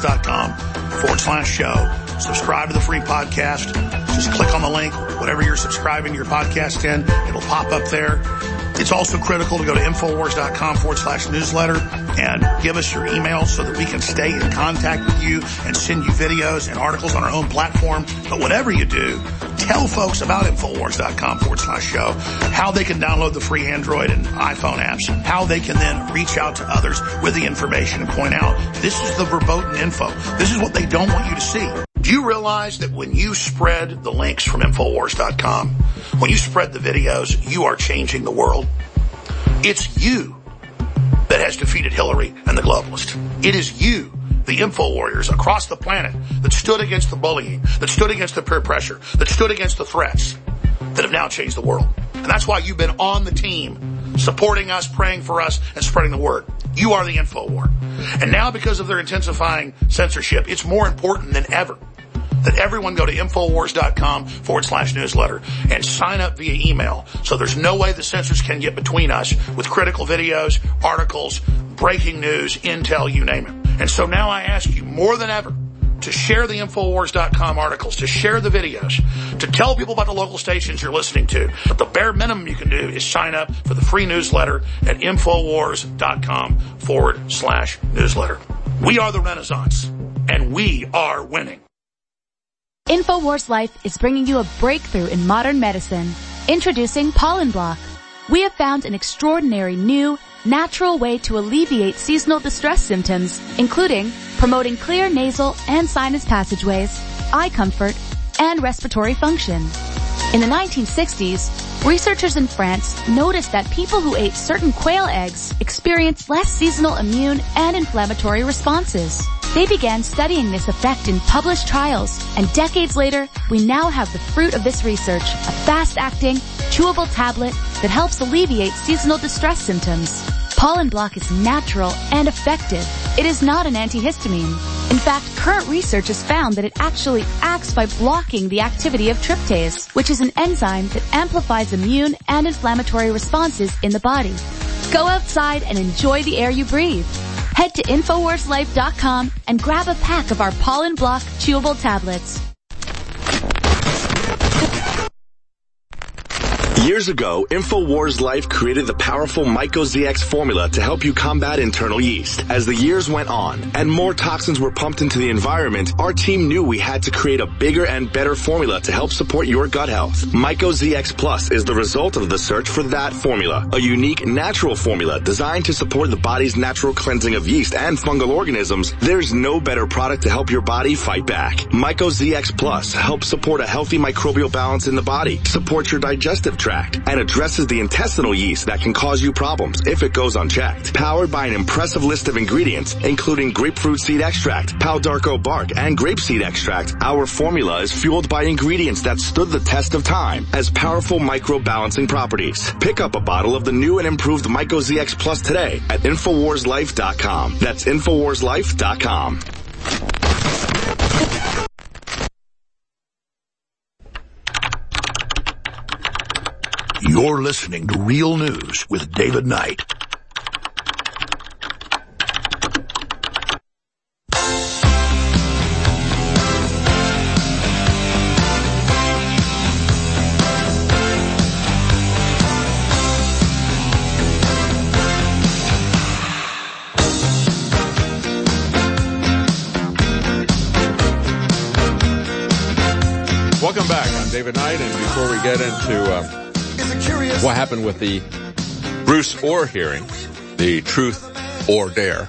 Speaker 1: InfoWars.com/show. Subscribe to the free podcast. Just click on the link, whatever you're subscribing your podcast in, it'll pop up there. It's also critical to go to InfoWars.com/newsletter and give us your email so that we can stay in contact with you and send you videos and articles on our own platform. But whatever you do, tell folks about InfoWars.com/show, how they can download the free Android and iPhone apps, how they can then reach out to others with the information and point out, this is the verboten info. This is what they don't want you to see. Do you realize that when you spread the links from InfoWars.com, when you spread the videos, you are changing the world? It's you that has defeated Hillary and the globalists. It is you, the info warriors across the planet, that stood against the bullying, that stood against the peer pressure, that stood against the threats, that have now changed the world. And that's why you've been on the team, supporting us, praying for us, and spreading the word. You are the info war. And now because of their intensifying censorship, it's more important than ever that everyone go to InfoWars.com/newsletter and sign up via email so there's no way the censors can get between us with critical videos, articles, breaking news, intel, you name it. And so now I ask you more than ever to share the InfoWars.com articles, to share the videos, to tell people about the local stations you're listening to. But the bare minimum you can do is sign up for the free newsletter at InfoWars.com/newsletter. We are the Renaissance, and we are winning.
Speaker 4: InfoWars Life is bringing you a breakthrough in modern medicine. Introducing Pollen Block. We have found an extraordinary new, natural way to alleviate seasonal distress symptoms, including promoting clear nasal and sinus passageways, eye comfort, and respiratory function. In the 1960s, researchers in France noticed that people who ate certain quail eggs experienced less seasonal immune and inflammatory responses. They began studying this effect in published trials, and decades later, we now have the fruit of this research, a fast-acting, chewable tablet that helps alleviate seasonal distress symptoms. Pollen Block is natural and effective. It is not an antihistamine. In fact, current research has found that it actually acts by blocking the activity of tryptase, which is an enzyme that amplifies immune and inflammatory responses in the body. Go outside and enjoy the air you breathe. Head to InfoWarsLife.com and grab a pack of our Pollen Block chewable tablets.
Speaker 10: Years ago, InfoWars Life created the powerful MycoZX formula to help you combat internal yeast. As the years went on and more toxins were pumped into the environment, our team knew we had to create a bigger and better formula to help support your gut health. MycoZX Plus is the result of the search for that formula, a unique natural formula designed to support the body's natural cleansing of yeast and fungal organisms. There's no better product to help your body fight back. MycoZX Plus helps support a healthy microbial balance in the body, supports your digestive tract, and addresses the intestinal yeast that can cause you problems if it goes unchecked. Powered by an impressive list of ingredients, including grapefruit seed extract, Palo d'Arco bark, and grapeseed extract, our formula is fueled by ingredients that stood the test of time as powerful microbalancing properties. Pick up a bottle of the new and improved MycoZX Plus today at InfoWarsLife.com. That's InfoWarsLife.com.
Speaker 3: You're listening to Real News with David Knight.
Speaker 2: Welcome back. I'm David Knight, and before we get into what happened with the Bruce Orr hearing, the truth or dare.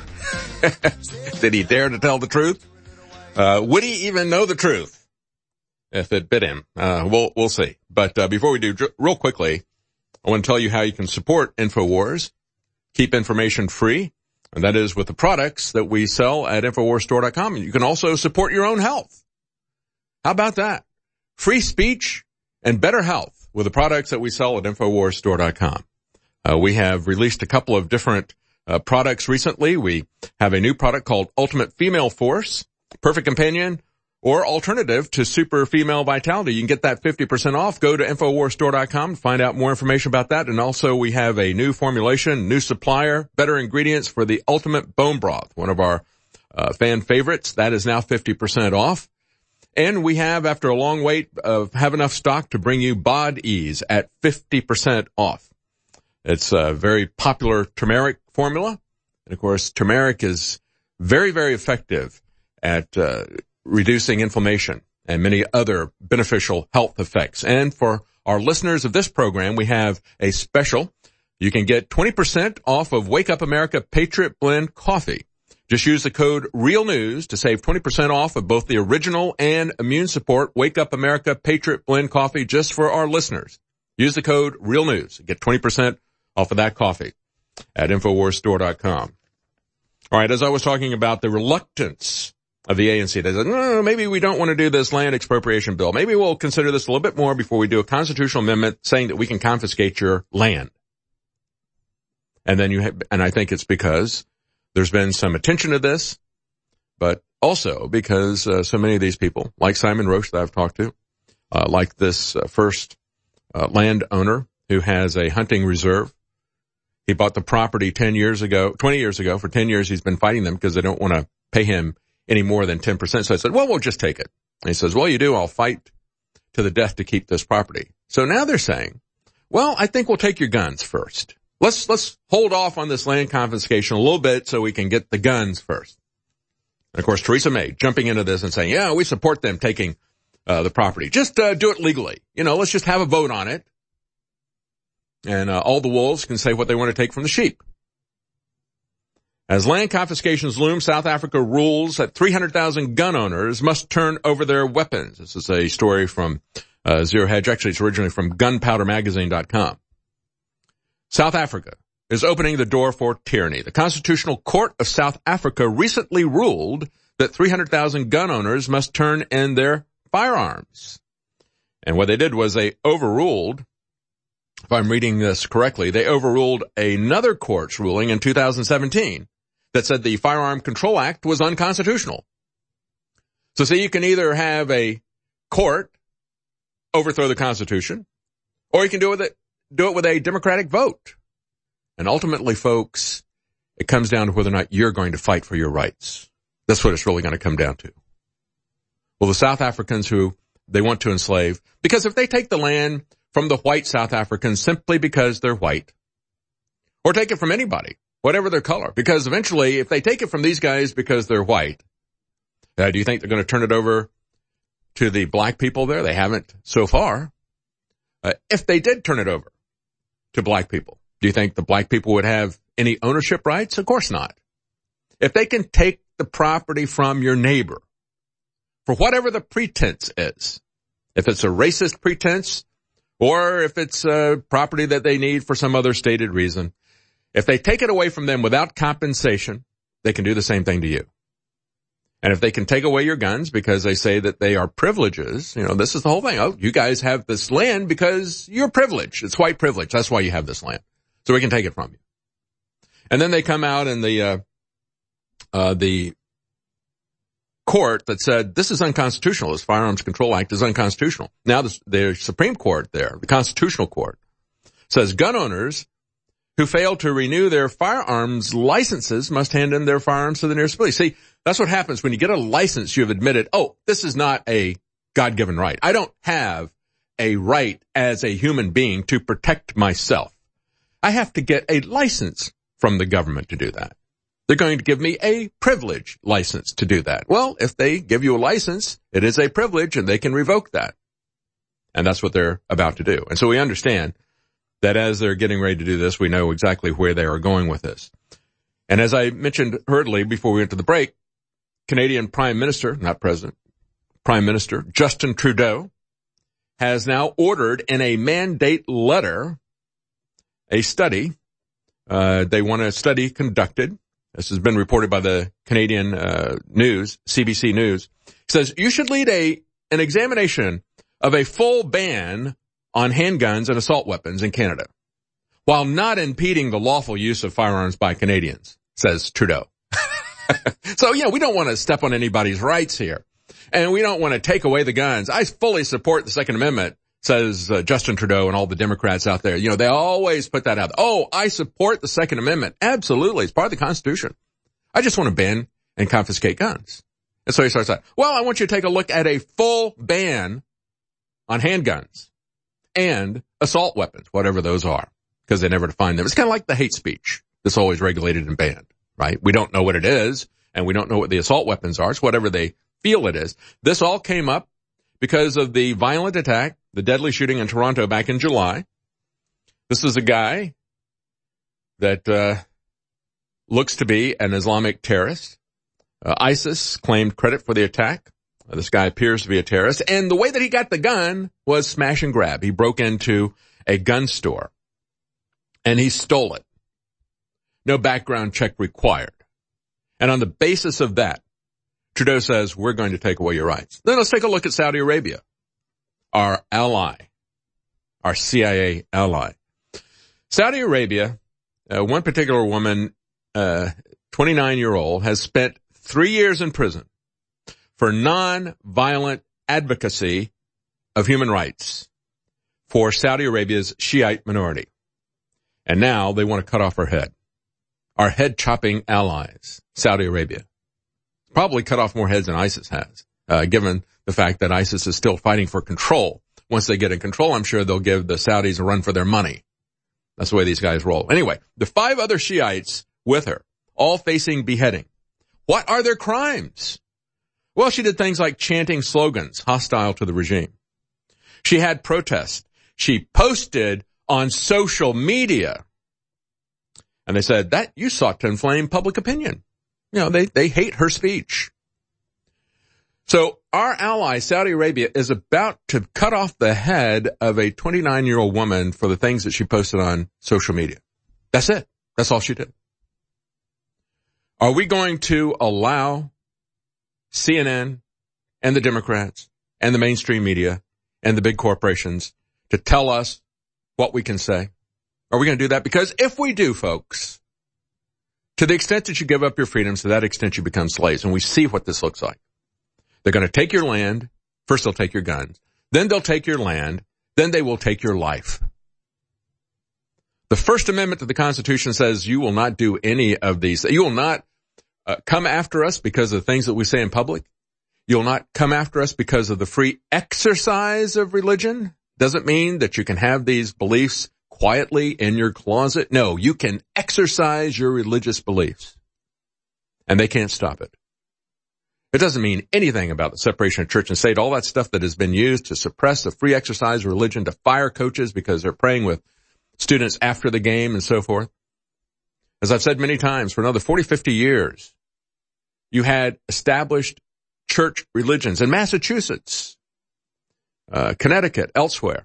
Speaker 2: Did he dare to tell the truth? Would he even know the truth if it bit him? We'll see. But before we do, real quickly, I want to tell you how you can support InfoWars, keep information free, and that is with the products that we sell at InfoWarsStore.com. You can also support your own health. How about that? Free speech and better health with the products that we sell at InfoWarsStore.com. We have released a couple of different products recently. We have a new product called Ultimate Female Force, perfect companion or alternative to Super Female Vitality. You can get that 50% off. Go to InfoWarsStore.com to find out more information about that. And also we have a new formulation, new supplier, better ingredients for the Ultimate Bone Broth, one of our fan favorites. That is now 50% off. And we have, after a long wait, have enough stock to bring you Bod Ease at 50% off. It's a very popular turmeric formula. And of course, turmeric is very, very effective at reducing inflammation and many other beneficial health effects. And for our listeners of this program, we have a special. You can get 20% off of Wake Up America Patriot Blend Coffee. Just use the code REALNEWS to save 20% off of both the original and immune support Wake Up America Patriot Blend Coffee just for our listeners. Use the code REALNEWS. Get 20% off of that coffee at InfoWarsStore.com. All right, as I was talking about the reluctance of the ANC, they said, no, maybe we don't want to do this land expropriation bill. Maybe we'll consider this a little bit more before we do a constitutional amendment saying that we can confiscate your land. And then and I think it's because there's been some attention to this, but also because so many of these people, like Simon Roche that I've talked to, like this first landowner who has a hunting reserve. He bought the property 20 years ago. For 10 years he's been fighting them because they don't want to pay him any more than 10%. So I said, well, we'll just take it. And he says, well, you do. I'll fight to the death to keep this property. So now they're saying, well, I think we'll take your guns first. Let's hold off on this land confiscation a little bit so we can get the guns first. And of course, Theresa May jumping into this and saying, yeah, we support them taking the property. Just do it legally. Let's just have a vote on it. And all the wolves can say what they want to take from the sheep. As land confiscations loom, South Africa rules that 300,000 gun owners must turn over their weapons. This is a story from Zero Hedge. Actually, it's originally from gunpowdermagazine.com. South Africa is opening the door for tyranny. The Constitutional Court of South Africa recently ruled that 300,000 gun owners must turn in their firearms. And what they did was they overruled, if I'm reading this correctly, they overruled another court's ruling in 2017 that said the Firearm Control Act was unconstitutional. So see, you can either have a court overthrow the Constitution, or you can do it with a democratic vote. And ultimately, folks, it comes down to whether or not you're going to fight for your rights. That's what it's really going to come down to. Well, the South Africans who they want to enslave, because if they take the land from the white South Africans simply because they're white, or take it from anybody, whatever their color, because eventually if they take it from these guys because they're white, do you think they're going to turn it over to the black people there? They haven't so far. If they did turn it over to black people, do you think the black people would have any ownership rights? Of course not. If they can take the property from your neighbor for whatever the pretense is, if it's a racist pretense or if it's a property that they need for some other stated reason, if they take it away from them without compensation, they can do the same thing to you. And if they can take away your guns because they say that they are privileges, this is the whole thing. Oh, you guys have this land because you're privileged. It's white privilege. That's why you have this land. So we can take it from you. And then they come out in the court that said this is unconstitutional. This Firearms Control Act is unconstitutional. Now the Supreme Court there, the Constitutional Court, says gun owners who fail to renew their firearms licenses must hand in their firearms to the nearest police. See, that's what happens when you get a license. You've admitted, oh, this is not a God-given right. I don't have a right as a human being to protect myself. I have to get a license from the government to do that. They're going to give me a privilege license to do that. Well, if they give you a license, it is a privilege and they can revoke that. And that's what they're about to do. And so we understand that as they're getting ready to do this, we know exactly where they are going with this. And as I mentioned hurriedly before we went to the break, Canadian Prime Minister, not President, Prime Minister Justin Trudeau has now ordered in a mandate letter a study. They want a study conducted. This has been reported by the Canadian news, CBC News. It says you should lead an examination of a full ban on handguns and assault weapons in Canada, while not impeding the lawful use of firearms by Canadians, says Trudeau. So, we don't want to step on anybody's rights here. And we don't want to take away the guns. I fully support the Second Amendment, says Justin Trudeau and all the Democrats out there. They always put that out. Oh, I support the Second Amendment. Absolutely. It's part of the Constitution. I just want to ban and confiscate guns. And so he starts out, well, I want you to take a look at a full ban on handguns and assault weapons, whatever those are, because they never define them. It's kind of like the hate speech that's always regulated and banned, right? We don't know what it is, and we don't know what the assault weapons are. It's whatever they feel it is. This all came up because of the violent attack, the deadly shooting in Toronto back in July. This is a guy that looks to be an Islamic terrorist. ISIS claimed credit for the attack. This guy appears to be a terrorist. And the way that he got the gun was smash and grab. He broke into a gun store and he stole it. No background check required. And on the basis of that, Trudeau says, we're going to take away your rights. Then let's take a look at Saudi Arabia, our ally, our CIA ally. Saudi Arabia, one particular woman, 29-year-old, has spent 3 years in prison for non-violent advocacy of human rights for Saudi Arabia's Shiite minority. And now they want to cut off her head. Our head-chopping allies, Saudi Arabia. Probably cut off more heads than ISIS has, given the fact that ISIS is still fighting for control. Once they get in control, I'm sure they'll give the Saudis a run for their money. That's the way these guys roll. Anyway, the 5 other Shiites with her, all facing beheading. What are their crimes? Well, she did things like chanting slogans hostile to the regime. She had protests. She posted on social media. And they said that you sought to inflame public opinion. You know, they hate her speech. So our ally, Saudi Arabia, is about to cut off the head of a 29-year-old woman for the things that she posted on social media. That's it. That's all she did. Are we going to allow CNN and the Democrats and the mainstream media and the big corporations to tell us what we can say? Are we going to do that? Because if we do, folks, to the extent that you give up your freedoms, to that extent you become slaves. And we see what this looks like. They're going to take your land. First they'll take your guns. Then they'll take your land. Then they will take your life. The First Amendment to the Constitution says you will not do any of these. You will not come after us because of the things that we say in public. You'll not come after us because of the free exercise of religion. Doesn't mean that you can have these beliefs quietly in your closet. No, you can exercise your religious beliefs. And they can't stop it. It doesn't mean anything about the separation of church and state, all that stuff that has been used to suppress the free exercise of religion, to fire coaches because they're praying with students after the game and so forth. As I've said many times, for another 40, 50 years, you had established church religions in Massachusetts, Connecticut, elsewhere.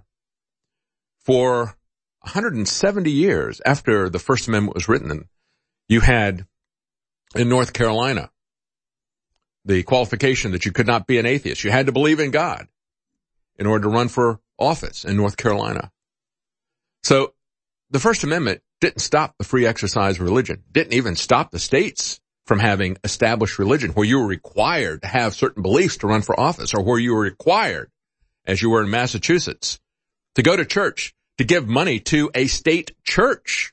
Speaker 2: For 170 years after the First Amendment was written, you had in North Carolina the qualification that you could not be an atheist. You had to believe in God in order to run for office in North Carolina. So the First Amendment didn't stop the free exercise of religion, didn't even stop the states from having established religion where you were required to have certain beliefs to run for office, or where you were required, as you were in Massachusetts, to go to church, to give money to a state church.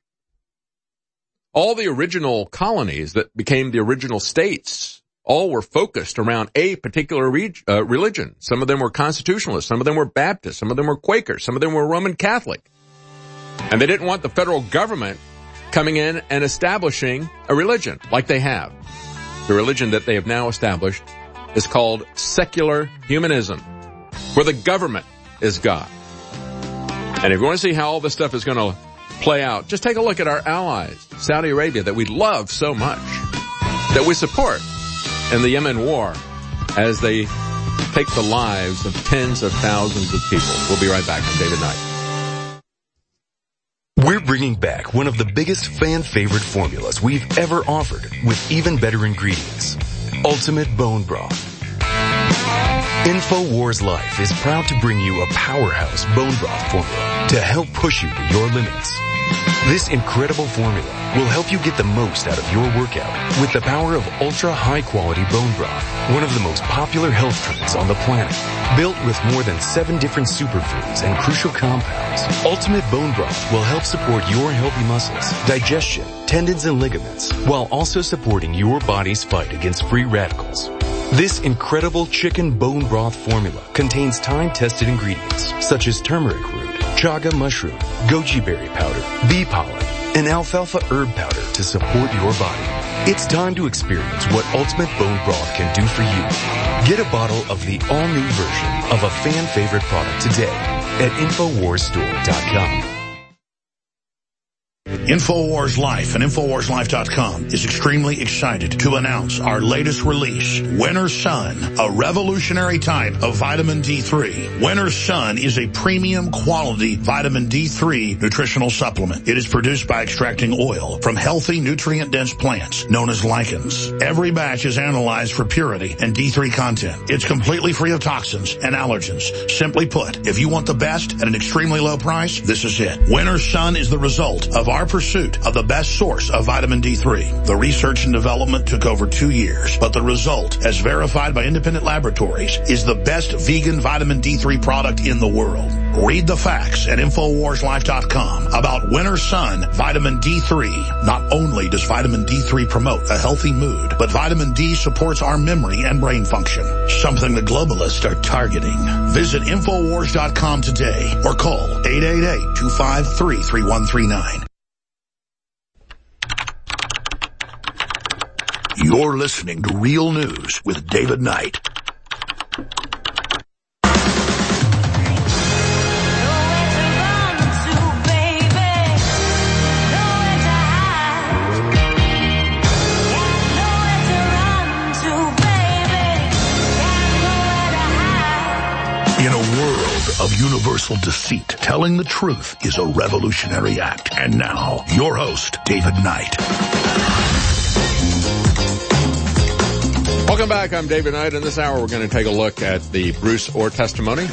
Speaker 2: All the original colonies that became the original states all were focused around a particular religion. Some of them were Constitutionalists. Some of them were Baptists. Some of them were Quakers. Some of them were Roman Catholic. And they didn't want the federal government coming in and establishing a religion like they have. The religion that they have now established is called secular humanism, where the government is God. And if you want to see how all this stuff is going to play out, just take a look at our allies, Saudi Arabia, that we love so much, that we support in the Yemen war as they take the lives of tens of thousands of people. We'll be right back. I'm David Knight.
Speaker 5: We're bringing back one of the biggest fan favorite formulas we've ever offered with even better ingredients. Ultimate Bone Broth. InfoWars Life is proud to bring you a powerhouse bone broth formula to help push you to your limits. This incredible formula will help you get the most out of your workout with the power of ultra high quality bone broth, one of the most popular health trends on the planet. Built with more than 7 different superfoods and crucial compounds, Ultimate Bone Broth will help support your healthy muscles, digestion, tendons, and ligaments, while also supporting your body's fight against free radicals. This incredible chicken bone broth formula contains time-tested ingredients such as turmeric root, chaga mushroom, goji berry powder, bee pollen, and alfalfa herb powder to support your body. It's time to experience what Ultimate Bone Broth can do for you. Get a bottle of the all-new version of a fan-favorite product today at InfoWarsStore.com.
Speaker 3: InfoWars Life and InfoWarsLife.com is extremely excited to announce our latest release, Winter Sun, a revolutionary type of vitamin D3. Winter Sun is a premium quality vitamin D3 nutritional supplement. It is produced by extracting oil from healthy, nutrient-dense plants known as lichens. Every batch is analyzed for purity and D3 content. It's completely free of toxins and allergens. Simply put, if you want the best at an extremely low price, this is it. Winter Sun is the result of our pursuit of the best source of vitamin D3. The research and development took over 2 years, but the result, as verified by independent laboratories, is the best vegan vitamin D3 product in the world. Read the facts at InfoWarsLife.com about Winter Sun Vitamin D3. Not only does vitamin D3 promote a healthy mood, but vitamin D supports our memory and brain function, something the globalists are targeting. Visit InfoWars.com today or call 888-253-3139. You're listening to Real News with David Knight. In a world of universal deceit, telling the truth is a revolutionary act. And now, your host, David Knight.
Speaker 2: Welcome back. I'm David Knight. In this hour, we're going to take a look at the Bruce Ohr testimony,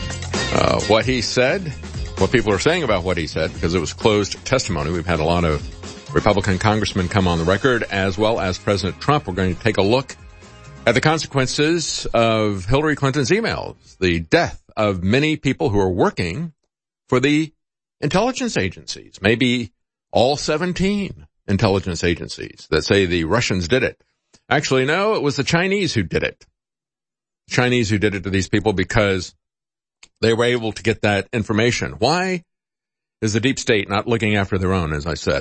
Speaker 2: what he said, what people are saying about what he said, because it was closed testimony. We've had a lot of Republican congressmen come on the record, as well as President Trump. We're going to take a look at the consequences of Hillary Clinton's emails, the death of many people who are working for the intelligence agencies, maybe all 17 intelligence agencies that say the Russians did it. Actually, no, it was the Chinese who did it. Chinese who did it to these people because they were able to get that information. Why is the deep state not looking after their own, as I said?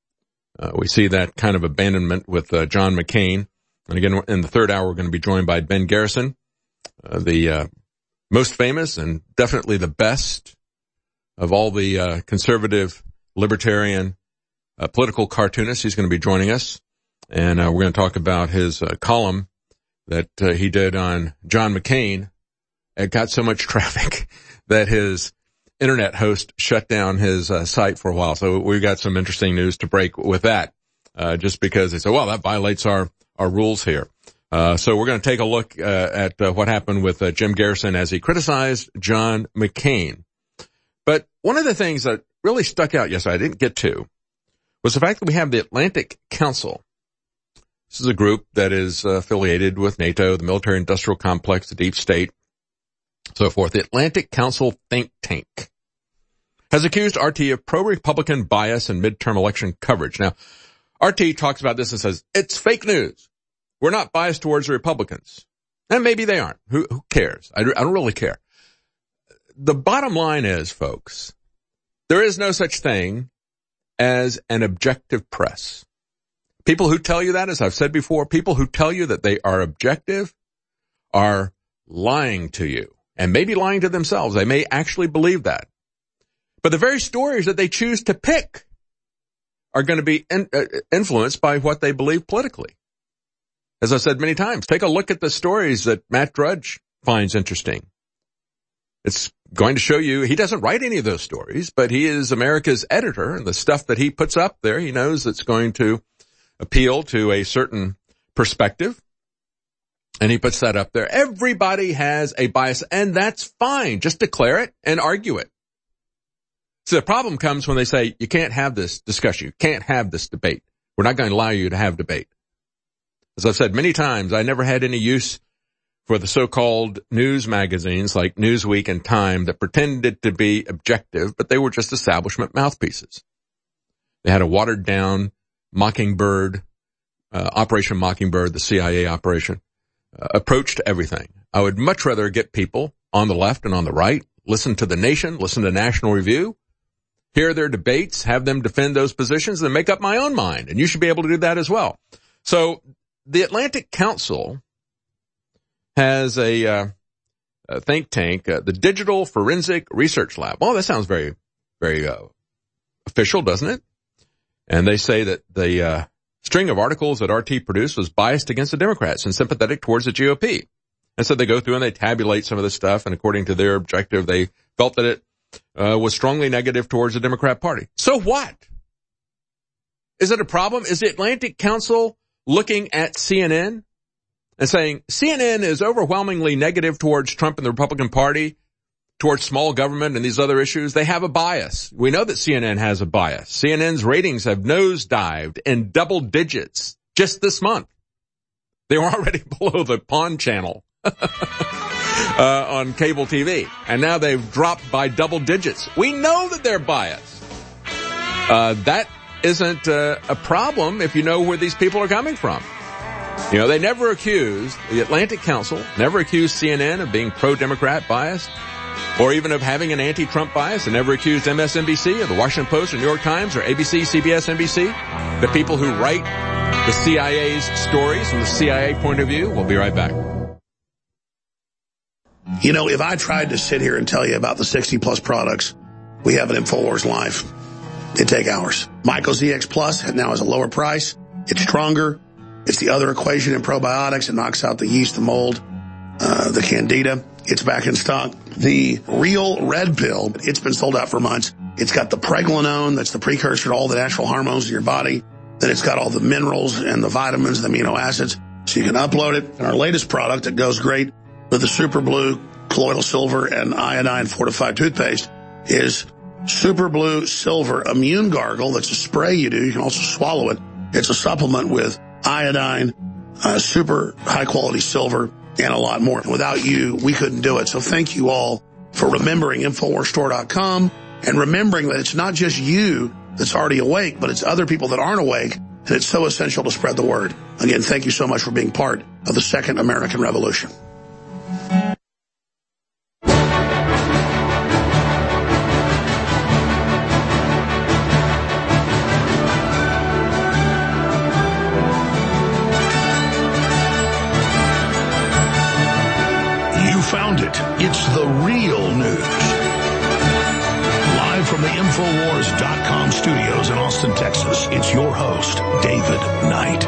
Speaker 2: We see that kind of abandonment with John McCain. And again, in the third hour, we're going to be joined by Ben Garrison, the most famous and definitely the best of all the conservative, libertarian, political cartoonists. He's going to be joining us. And we're going to talk about his column that he did on John McCain. It got so much traffic that his internet host shut down his site for a while. So we've got some interesting news to break with that, just because they said, well, that violates our rules here. So we're going to take a look at what happened with Jim Garrison as he criticized John McCain. But one of the things that really stuck out yesterday, I didn't get to, was the fact that we have the Atlantic Council. This is a group that is affiliated with NATO, the military-industrial complex, the deep state, so forth. The Atlantic Council think tank has accused RT of pro-Republican bias in midterm election coverage. Now, RT talks about this and says, it's fake news. We're not biased towards the Republicans. And maybe they aren't. Who cares? I don't really care. The bottom line is, folks, there is no such thing as an objective press. People who tell you that, as I've said before, people who tell you that they are objective are lying to you and maybe lying to themselves. They may actually believe that. But the very stories that they choose to pick are going to be influenced by what they believe politically. As I said many times, take a look at the stories that Matt Drudge finds interesting. It's going to show you he doesn't write any of those stories, but he is America's editor, and the stuff that he puts up there, he knows it's going to appeal to a certain perspective, and he puts that up there. Everybody has a bias, and that's fine. Just declare it and argue it. So the problem comes when they say, you can't have this discussion. You can't have this debate. We're not going to allow you to have debate. As I've said many times, I never had any use for the so-called news magazines like Newsweek and Time that pretended to be objective, but they were just establishment mouthpieces. They had a watered-down Mockingbird, Operation Mockingbird, the CIA operation, approach to everything. I would much rather get people on the left and on the right, listen to The Nation, listen to National Review, hear their debates, have them defend those positions, and make up my own mind. And you should be able to do that as well. So the Atlantic Council has a think tank, the Digital Forensic Research Lab. Well, that sounds very, very official, doesn't it? And they say that the string of articles that RT produced was biased against the Democrats and sympathetic towards the GOP. And so they go through and they tabulate some of this stuff, and according to their objective, they felt that it was strongly negative towards the Democrat Party. So what? Is it a problem? Is the Atlantic Council looking at CNN and saying CNN is overwhelmingly negative towards Trump and the Republican Party, towards small government and these other issues? They have a bias. We know that CNN has a bias. CNN's ratings have nosedived in double digits just this month. They were already below the Pawn Channel on cable TV, and now they've dropped by double digits. We know that they're biased. That isn't a problem if you know where these people are coming from. You know, they never accused, the Atlantic Council never accused CNN of being pro-Democrat biased, or even of having an anti-Trump bias. They never accused MSNBC or the Washington Post or New York Times or ABC, CBS, NBC, the people who write the CIA's stories from the CIA point of view. We'll be right back.
Speaker 3: You know, if I tried to sit here and tell you about the 60-plus products we have at InfoWars Live, it'd take hours. Myco ZX Plus now has a lower price. It's stronger. It's the other equation in probiotics. It knocks out the yeast, the mold, the candida. It's back in stock. The Real Red Pill, it's been sold out for months. It's got the pregnenolone, that's the precursor to all the natural hormones in your body. Then it's got all the minerals and the vitamins, the amino acids, so you can upload it. And our latest product that goes great with the Super Blue, colloidal silver, and iodine fortified toothpaste is Super Blue Silver Immune Gargle. That's a spray you do. You can also swallow it. It's a supplement with iodine, super high-quality silver, and a lot more. Without you, we couldn't do it. So thank you all for remembering InfoWarsStore.com and remembering that it's not just you that's already awake, but it's other people that aren't awake, and it's so essential to spread the word. Again, thank you so much for being part of the Second American Revolution.
Speaker 1: Found it. It's the real news. Live from the Infowars.com studios in Austin, Texas, it's your host, David Knight.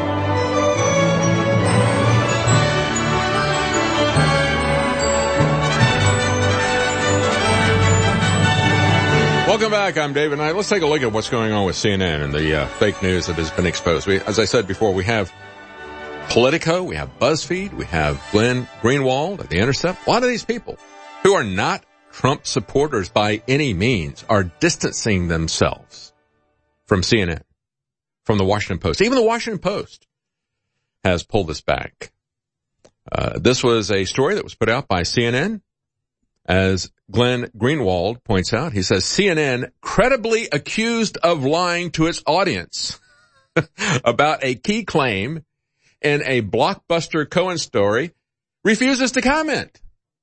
Speaker 2: Welcome back. I'm David Knight. Let's take a look at what's going on with CNN and the fake news that has been exposed. As I said before, we have Politico, we have BuzzFeed, we have Glenn Greenwald at The Intercept. A lot of these people who are not Trump supporters by any means are distancing themselves from CNN, from the Washington Post. Even the Washington Post has pulled this back. This was a story that was put out by CNN. As Glenn Greenwald points out, he says CNN credibly accused of lying to its audience about a key claim in a blockbuster Cohen story refuses to comment.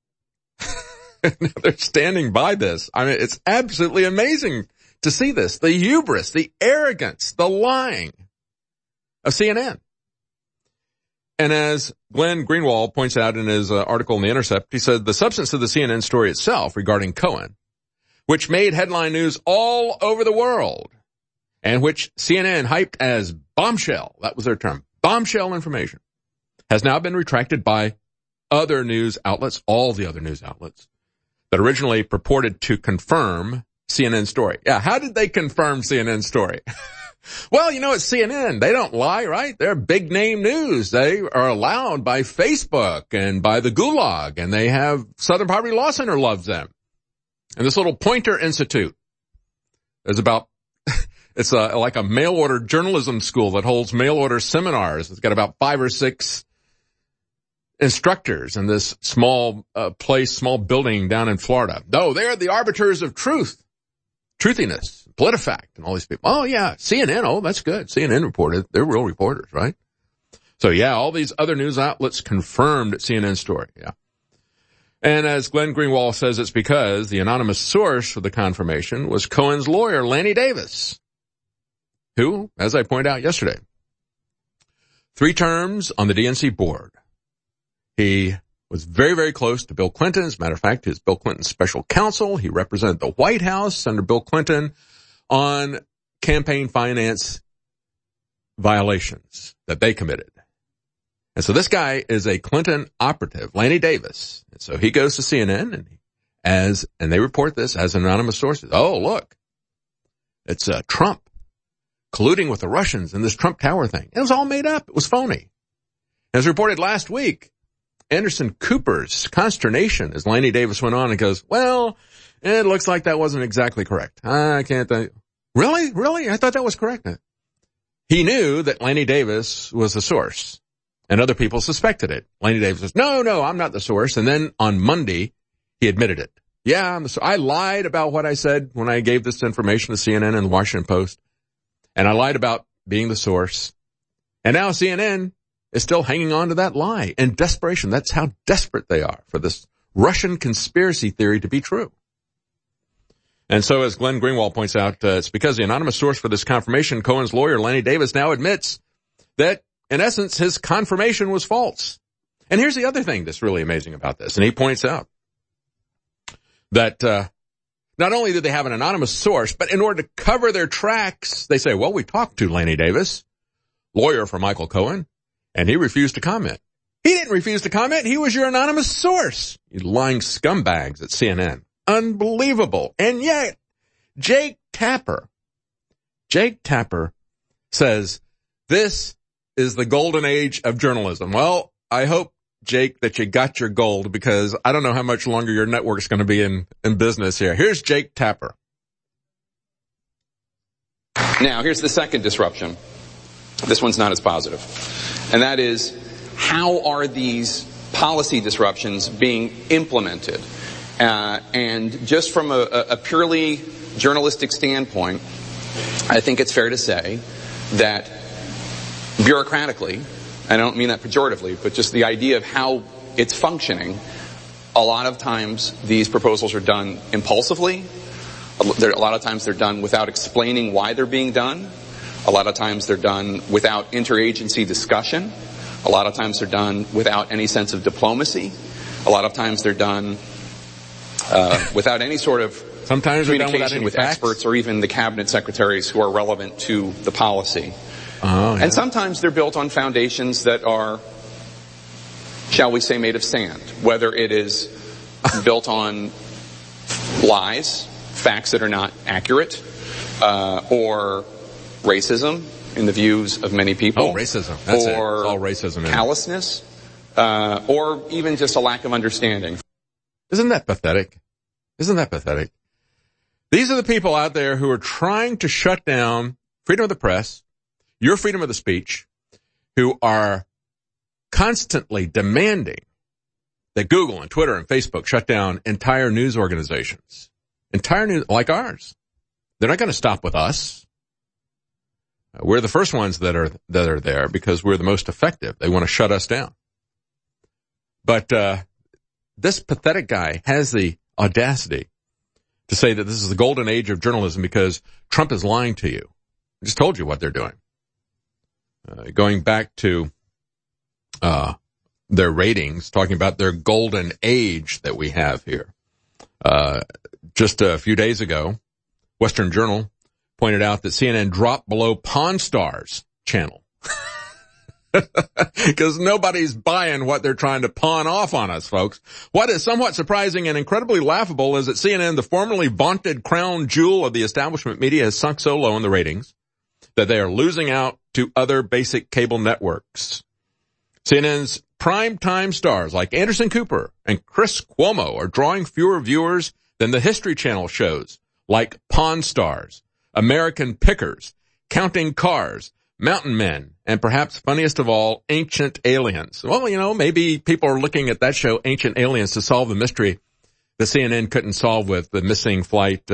Speaker 2: They're standing by this. I mean, it's absolutely amazing to see this. The hubris, the arrogance, the lying of CNN. And as Glenn Greenwald points out in his article in The Intercept, he said the substance of the CNN story itself regarding Cohen, which made headline news all over the world, and which CNN hyped as bombshell, that was their term, bombshell information, has now been retracted by other news outlets, all the other news outlets, that originally purported to confirm CNN's story. Yeah, how did they confirm CNN's story? Well, you know, it's CNN. They don't lie, right? They're big name news. They are allowed by Facebook and by the Gulag, and they have Southern Poverty Law Center loves them. And this little Poynter Institute is about, it's like a mail order journalism school that holds mail order seminars. It's got about 5 or 6 instructors in this small small building down in Florida. No, they're the arbiters of truth, truthiness. PolitiFact and all these people. Oh, yeah, CNN. Oh, that's good. CNN reported. They're real reporters, right? So, yeah, all these other news outlets confirmed CNN's story. Yeah. And as Glenn Greenwald says, it's because the anonymous source for the confirmation was Cohen's lawyer, Lanny Davis, who, as I pointed out yesterday, 3 terms on the DNC board. He was very, very close to Bill Clinton. As a matter of fact, he was Bill Clinton's special counsel. He represented the White House under Bill Clinton on campaign finance violations that they committed. And so this guy is a Clinton operative, Lanny Davis. And so he goes to CNN and they report this as anonymous sources. Oh, look, it's Trump colluding with the Russians in this Trump Tower thing. It was all made up. It was phony. As reported last week, Anderson Cooper's consternation as Lanny Davis went on and goes, well, it looks like that wasn't exactly correct. I can't think. Really? I thought that was correct. He knew that Lanny Davis was the source, and other people suspected it. Lanny Davis says, no, I'm not the source. And then on Monday, he admitted it. Yeah, I lied about what I said when I gave this information to CNN and the Washington Post, and I lied about being the source. And now CNN is still hanging on to that lie in desperation. That's how desperate they are for this Russian conspiracy theory to be true. And so, as Glenn Greenwald points out, it's because the anonymous source for this confirmation, Cohen's lawyer, Lanny Davis, now admits that in essence, his confirmation was false. And here's the other thing that's really amazing about this. And he points out that not only did they have an anonymous source, but in order to cover their tracks, they say, well, we talked to Lanny Davis, lawyer for Michael Cohen, and he refused to comment. He didn't refuse to comment. He was your anonymous source. You lying scumbags at CNN. Unbelievable. And yet, Jake Tapper says, this is the golden age of journalism. Well, I hope, Jake, that you got your gold, because I don't know how much longer your network's going to be in business here. Here's Jake Tapper.
Speaker 11: Now, here's the second disruption. This one's not as positive. And that is, how are these policy disruptions being implemented? And just from a purely journalistic standpoint, I think it's fair to say that bureaucratically, I don't mean that pejoratively, but just the idea of how it's functioning, a lot of times these proposals are done impulsively. A lot of times they're done without explaining why they're being done. A lot of times they're done without interagency discussion. A lot of times they're done without any sense of diplomacy. A lot of times they're done without any sort of
Speaker 2: sometimes
Speaker 11: communication with
Speaker 2: facts.
Speaker 11: Experts or even the cabinet secretaries who are relevant to the policy.
Speaker 2: Oh, yeah.
Speaker 11: And sometimes they're built on foundations that are, shall we say, made of sand. Whether it is built on lies, facts that are not accurate, or racism in the views of many people.
Speaker 2: Oh, racism. That's it.
Speaker 11: Or
Speaker 2: it's all racism.
Speaker 11: callousness, or even just a lack of understanding.
Speaker 2: Isn't that pathetic? Isn't that pathetic? These are the people out there who are trying to shut down freedom of the press, your freedom of the speech, who are constantly demanding that Google and Twitter and Facebook shut down entire news organizations. Entire news, like ours. They're not going to stop with us. We're the first ones that are there because we're the most effective. They want to shut us down. But this pathetic guy has the audacity to say that this is the golden age of journalism because Trump is lying to you. I just told you what they're doing. Going back to their ratings, talking about their golden age that we have here. Just a few days ago, Western Journal pointed out that CNN dropped below Pawn Stars channel. Because nobody's buying what they're trying to pawn off on us, folks. What is somewhat surprising and incredibly laughable is that CNN, the formerly vaunted crown jewel of the establishment media, has sunk so low in the ratings that they are losing out to other basic cable networks. CNN's primetime stars like Anderson Cooper and Chris Cuomo are drawing fewer viewers than the History Channel shows like Pawn Stars, American Pickers, Counting Cars, Mountain Men, and perhaps funniest of all, Ancient Aliens. Well, you know, maybe people are looking at that show, Ancient Aliens, to solve the mystery the CNN couldn't solve with the missing flight,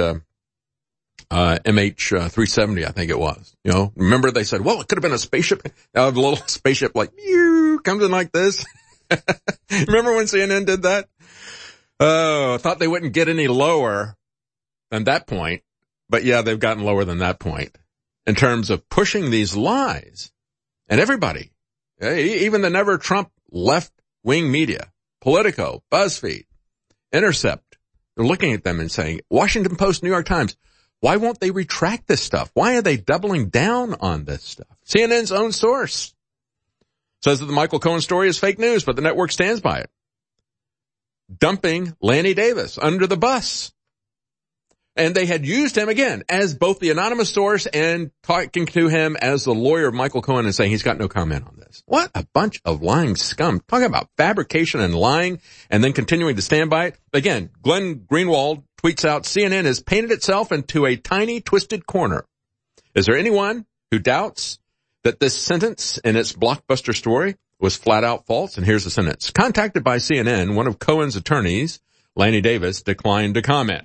Speaker 2: MH370, I think it was. You know, remember they said, well, it could have been a spaceship, a little spaceship like, comes in like this. Remember when CNN did that? Oh, I thought they wouldn't get any lower than that point. But yeah, they've gotten lower than that point in terms of pushing these lies. And everybody, even the never Trump left-wing media, Politico, BuzzFeed, Intercept, they're looking at them and saying, Washington Post, New York Times, why won't they retract this stuff? Why are they doubling down on this stuff? CNN's own source says that the Michael Cohen story is fake news, but the network stands by it. Dumping Lanny Davis under the bus. And they had used him again as both the anonymous source and talking to him as the lawyer of Michael Cohen and saying he's got no comment on this. What a bunch of lying scum. Talking about fabrication and lying and then continuing to stand by it. Again, Glenn Greenwald tweets out, CNN has painted itself into a tiny twisted corner. Is there anyone who doubts that this sentence in its blockbuster story was flat out false? And here's the sentence. Contacted by CNN, one of Cohen's attorneys, Lanny Davis, declined to comment.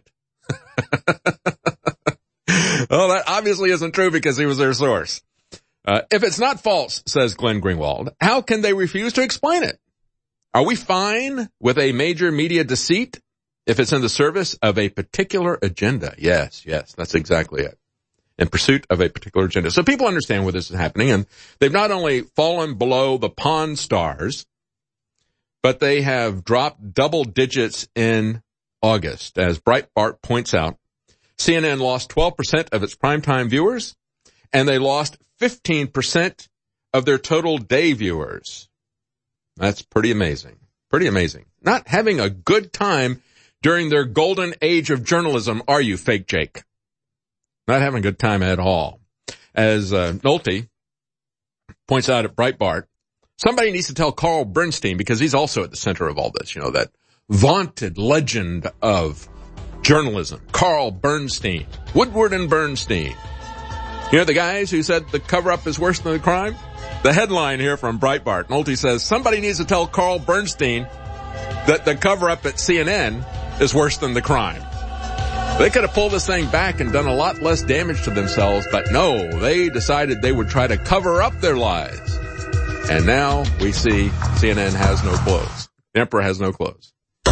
Speaker 2: Well, that obviously isn't true because he was their source. If it's not false, says Glenn Greenwald, how can they refuse to explain it? Are we fine with a major media deceit if it's in the service of a particular agenda? Yes, that's exactly it. in pursuit of a particular agenda. So people understand where this is happening, and they've not only fallen below the Pawn Stars, but they have dropped double digits in August. As Breitbart points out, CNN lost 12% of its primetime viewers, and they lost 15% of their total day viewers. That's pretty amazing. Pretty amazing. Not having a good time during their golden age of journalism, are you, Fake Jake? Not having a good time at all. As Nolte points out at Breitbart, somebody needs to tell Carl Bernstein, because he's also at the center of all this, you know, that vaunted legend of journalism. Carl Bernstein. Woodward and Bernstein. You know the guys who said the cover-up is worse than the crime? The headline here from Breitbart, Nolte says, somebody needs to tell Carl Bernstein that the cover-up at CNN is worse than the crime. They could have pulled this thing back and done a lot less damage to themselves, but no, they decided they would try to cover up their lies. And now we see CNN has no clothes. The emperor has no clothes.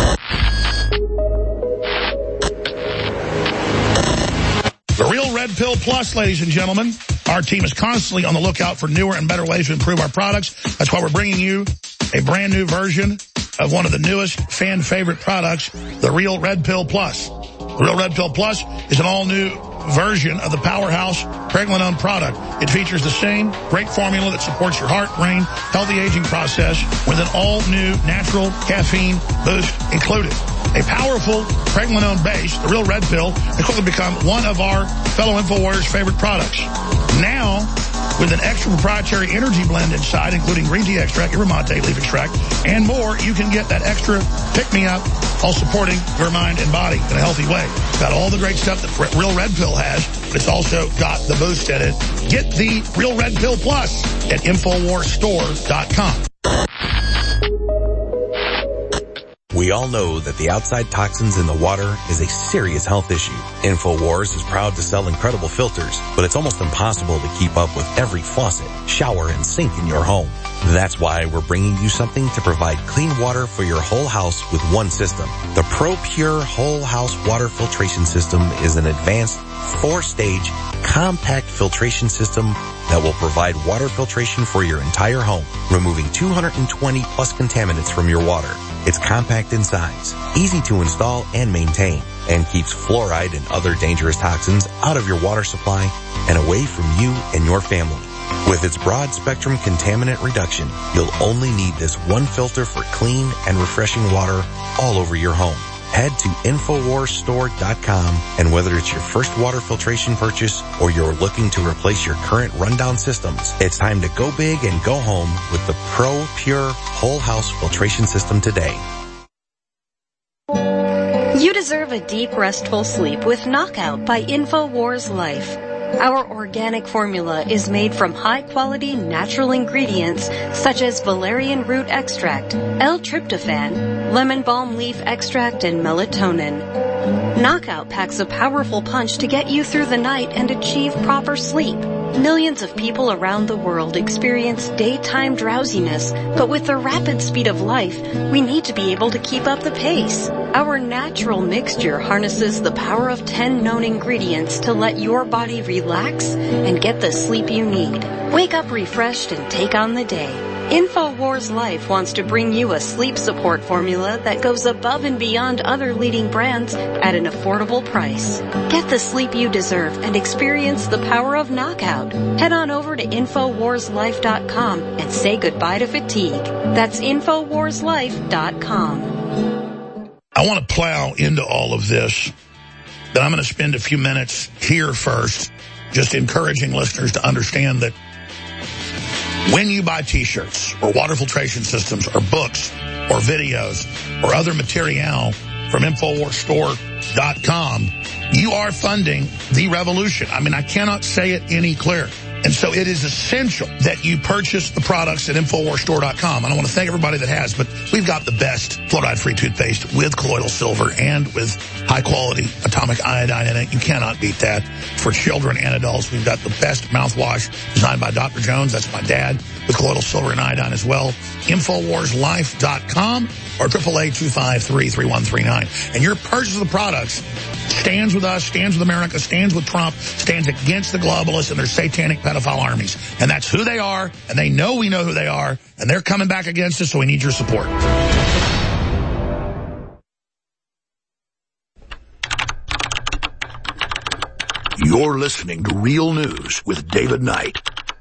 Speaker 3: The Real Red Pill Plus, ladies and gentlemen. Our team is constantly on the lookout for newer and better ways to improve our products. That's why we're bringing you a brand new version of one of the newest fan favorite products, the Real Red Pill Plus. The Real Red Pill Plus is an all-new version of the powerhouse Pregnenolone product. It features the same great formula that supports your heart, brain, healthy aging process with an all-new natural caffeine boost included. A powerful Pregnenolone base, the Real Red Pill, has quickly become one of our fellow InfoWarriors' favorite products. Now, with an extra proprietary energy blend inside, including green tea extract, yerba mate leaf extract, and more, you can get that extra pick-me-up while supporting your mind and body in a healthy way. It's got all the great stuff that Real Red Pill has, but it's also got the boost in it. Get the Real Red Pill Plus at InfoWarsStore.com.
Speaker 12: We all know that the outside toxins in the water is a serious health issue. InfoWars is proud to sell incredible filters, but it's almost impossible to keep up with every faucet, shower, and sink in your home. That's why we're bringing you something to provide clean water for your whole house with one system. The ProPure Whole House Water Filtration System is an advanced 4-stage compact filtration system that will provide water filtration for your entire home, removing 220 plus contaminants from your water. It's compact in size, easy to install and maintain, and keeps fluoride and other dangerous toxins out of your water supply and away from you and your family. With its broad spectrum contaminant reduction, you'll only need this one filter for clean and refreshing water all over your home. Head to InfoWarsStore.com, and whether it's your first water filtration purchase or you're looking to replace your current rundown systems, it's time to go big and go home with the ProPure Whole House Filtration System today.
Speaker 13: You deserve a deep, restful sleep with Knockout by InfoWars Life. Our organic formula is made from high-quality natural ingredients such as valerian root extract, L-tryptophan, lemon balm leaf extract, and melatonin. Knockout packs a powerful punch to get you through the night and achieve proper sleep. Millions of people around the world experience daytime drowsiness, but with the rapid speed of life, we need to be able to keep up the pace. Our natural mixture harnesses the power of 10 known ingredients to let your body relax and get the sleep you need. Wake up refreshed and take on the day. InfoWars Life wants to bring you a sleep support formula that goes above and beyond other leading brands at an affordable price. Get the sleep you deserve and experience the power of Knockout. Head on over to InfoWarsLife.com and say goodbye to fatigue. That's InfoWarsLife.com.
Speaker 3: I want to plow into all of this, but I'm going to spend a few minutes here first just encouraging listeners to understand that when you buy T-shirts or water filtration systems or books or videos or other material from InfoWarsStore.com, you are funding the revolution. I mean, I cannot say it any clearer. And so it is essential that you purchase the products at InfoWarsStore.com. And I want to thank everybody that has, but we've got the best fluoride-free toothpaste with colloidal silver and with high-quality atomic iodine in it. You cannot beat that. For children and adults, we've got the best mouthwash designed by Dr. Jones. That's my dad, with colloidal silver and iodine as well. InfoWarsLife.com or 888-253-3139. And your purchase of the products stands with us, stands with America, stands with Trump, stands against the globalists and their satanic pedophile armies. And that's who they are, and they know we know who they are, and they're coming back against us, so we need your support.
Speaker 1: You're listening to Real News with David Knight.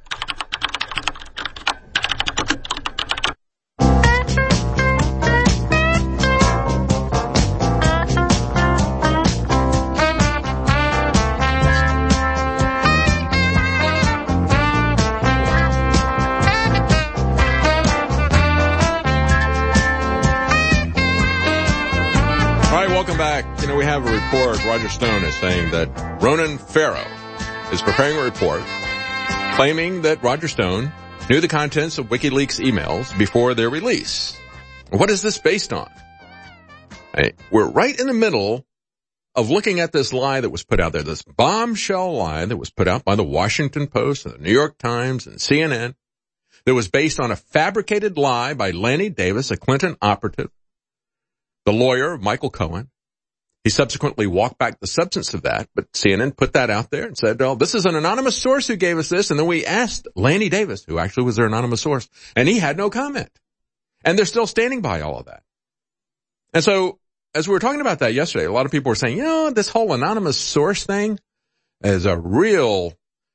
Speaker 2: Welcome back. You know, we have a report. Roger Stone is saying that Ronan Farrow is preparing a report claiming that Roger Stone knew the contents of WikiLeaks emails before their release. What is this based on? We're right in the middle of looking at this lie that was put out there, this bombshell lie that was put out by the Washington Post and the New York Times and CNN that was based on a fabricated lie by Lanny Davis, a Clinton operative, the lawyer, Michael Cohen. He subsequently walked back the substance of that, but CNN put that out there and said, oh, this is an anonymous source who gave us this. And then we asked Lanny Davis, who actually was their anonymous source, and he had no comment. And they're still standing by all of that. And so, as we were talking about that yesterday, a lot of people were saying, you know, this whole anonymous source thing is a real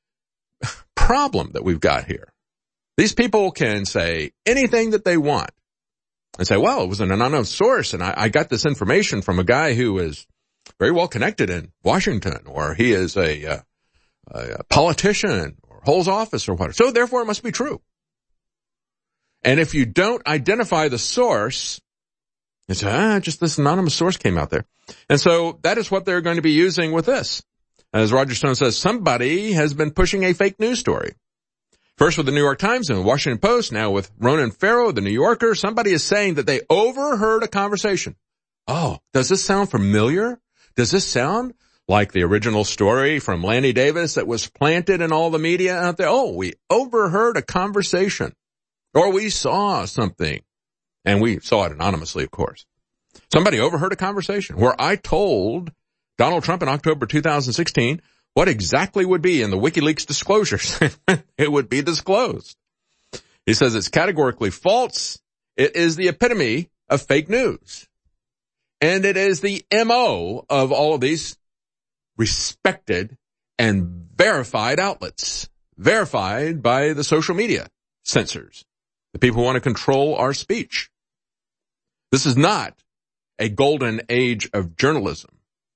Speaker 2: problem that we've got here. These people can say anything that they want. And say, well, it was an anonymous source, and I got this information from a guy who is very well connected in Washington, or he is a politician, or holds office, or whatever. So therefore, it must be true. And if you don't identify the source, you say, just this anonymous source came out there. And so that is what they're going to be using with this. As Roger Stone says, somebody has been pushing a fake news story. First with the New York Times and the Washington Post, now with Ronan Farrow, the New Yorker, somebody is saying that they overheard a conversation. Oh, does this sound familiar? Does this sound like the original story from Lanny Davis that was planted in all the media out there? Oh, we overheard a conversation. Or we saw something. And we saw it anonymously, of course. Somebody overheard a conversation where I told Donald Trump in October 2016 what exactly would be in the WikiLeaks disclosures. It would be disclosed. He says it's categorically false. It is the epitome of fake news. And it is the MO of all of these respected and verified outlets, verified by the social media censors, the people who want to control our speech. This is not a golden age of journalism.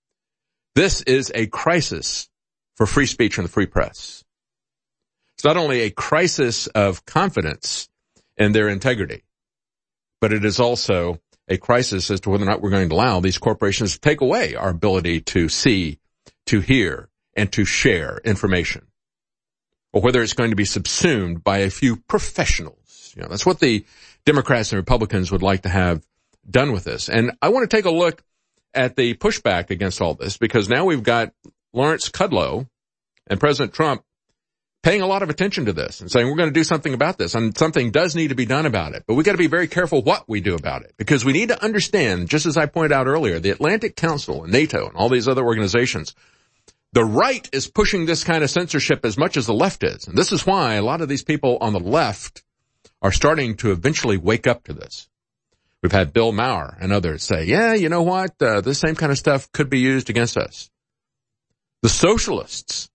Speaker 2: This is a crisis for free speech and the free press. It's not only a crisis of confidence in their integrity, but it is also a crisis as to whether or not we're going to allow these corporations to take away our ability to see, to hear, and to share information, or whether it's going to be subsumed by a few professionals. You know, that's what the Democrats and Republicans would like to have done with this. And I want to take a look at the pushback against all this, because now we've got Lawrence Kudlow and President Trump paying a lot of attention to this and saying we're going to do something about this, and something does need to be done about it. But we got to be very careful what we do about it, because we need to understand, just as I pointed out earlier, the Atlantic Council and NATO and all these other organizations, the right is pushing this kind of censorship as much as the left is. And this is why a lot of these people on the left are starting to eventually wake up to this. We've had Bill Maher and others say, yeah, you know what, this same kind of stuff could be used against us. The socialists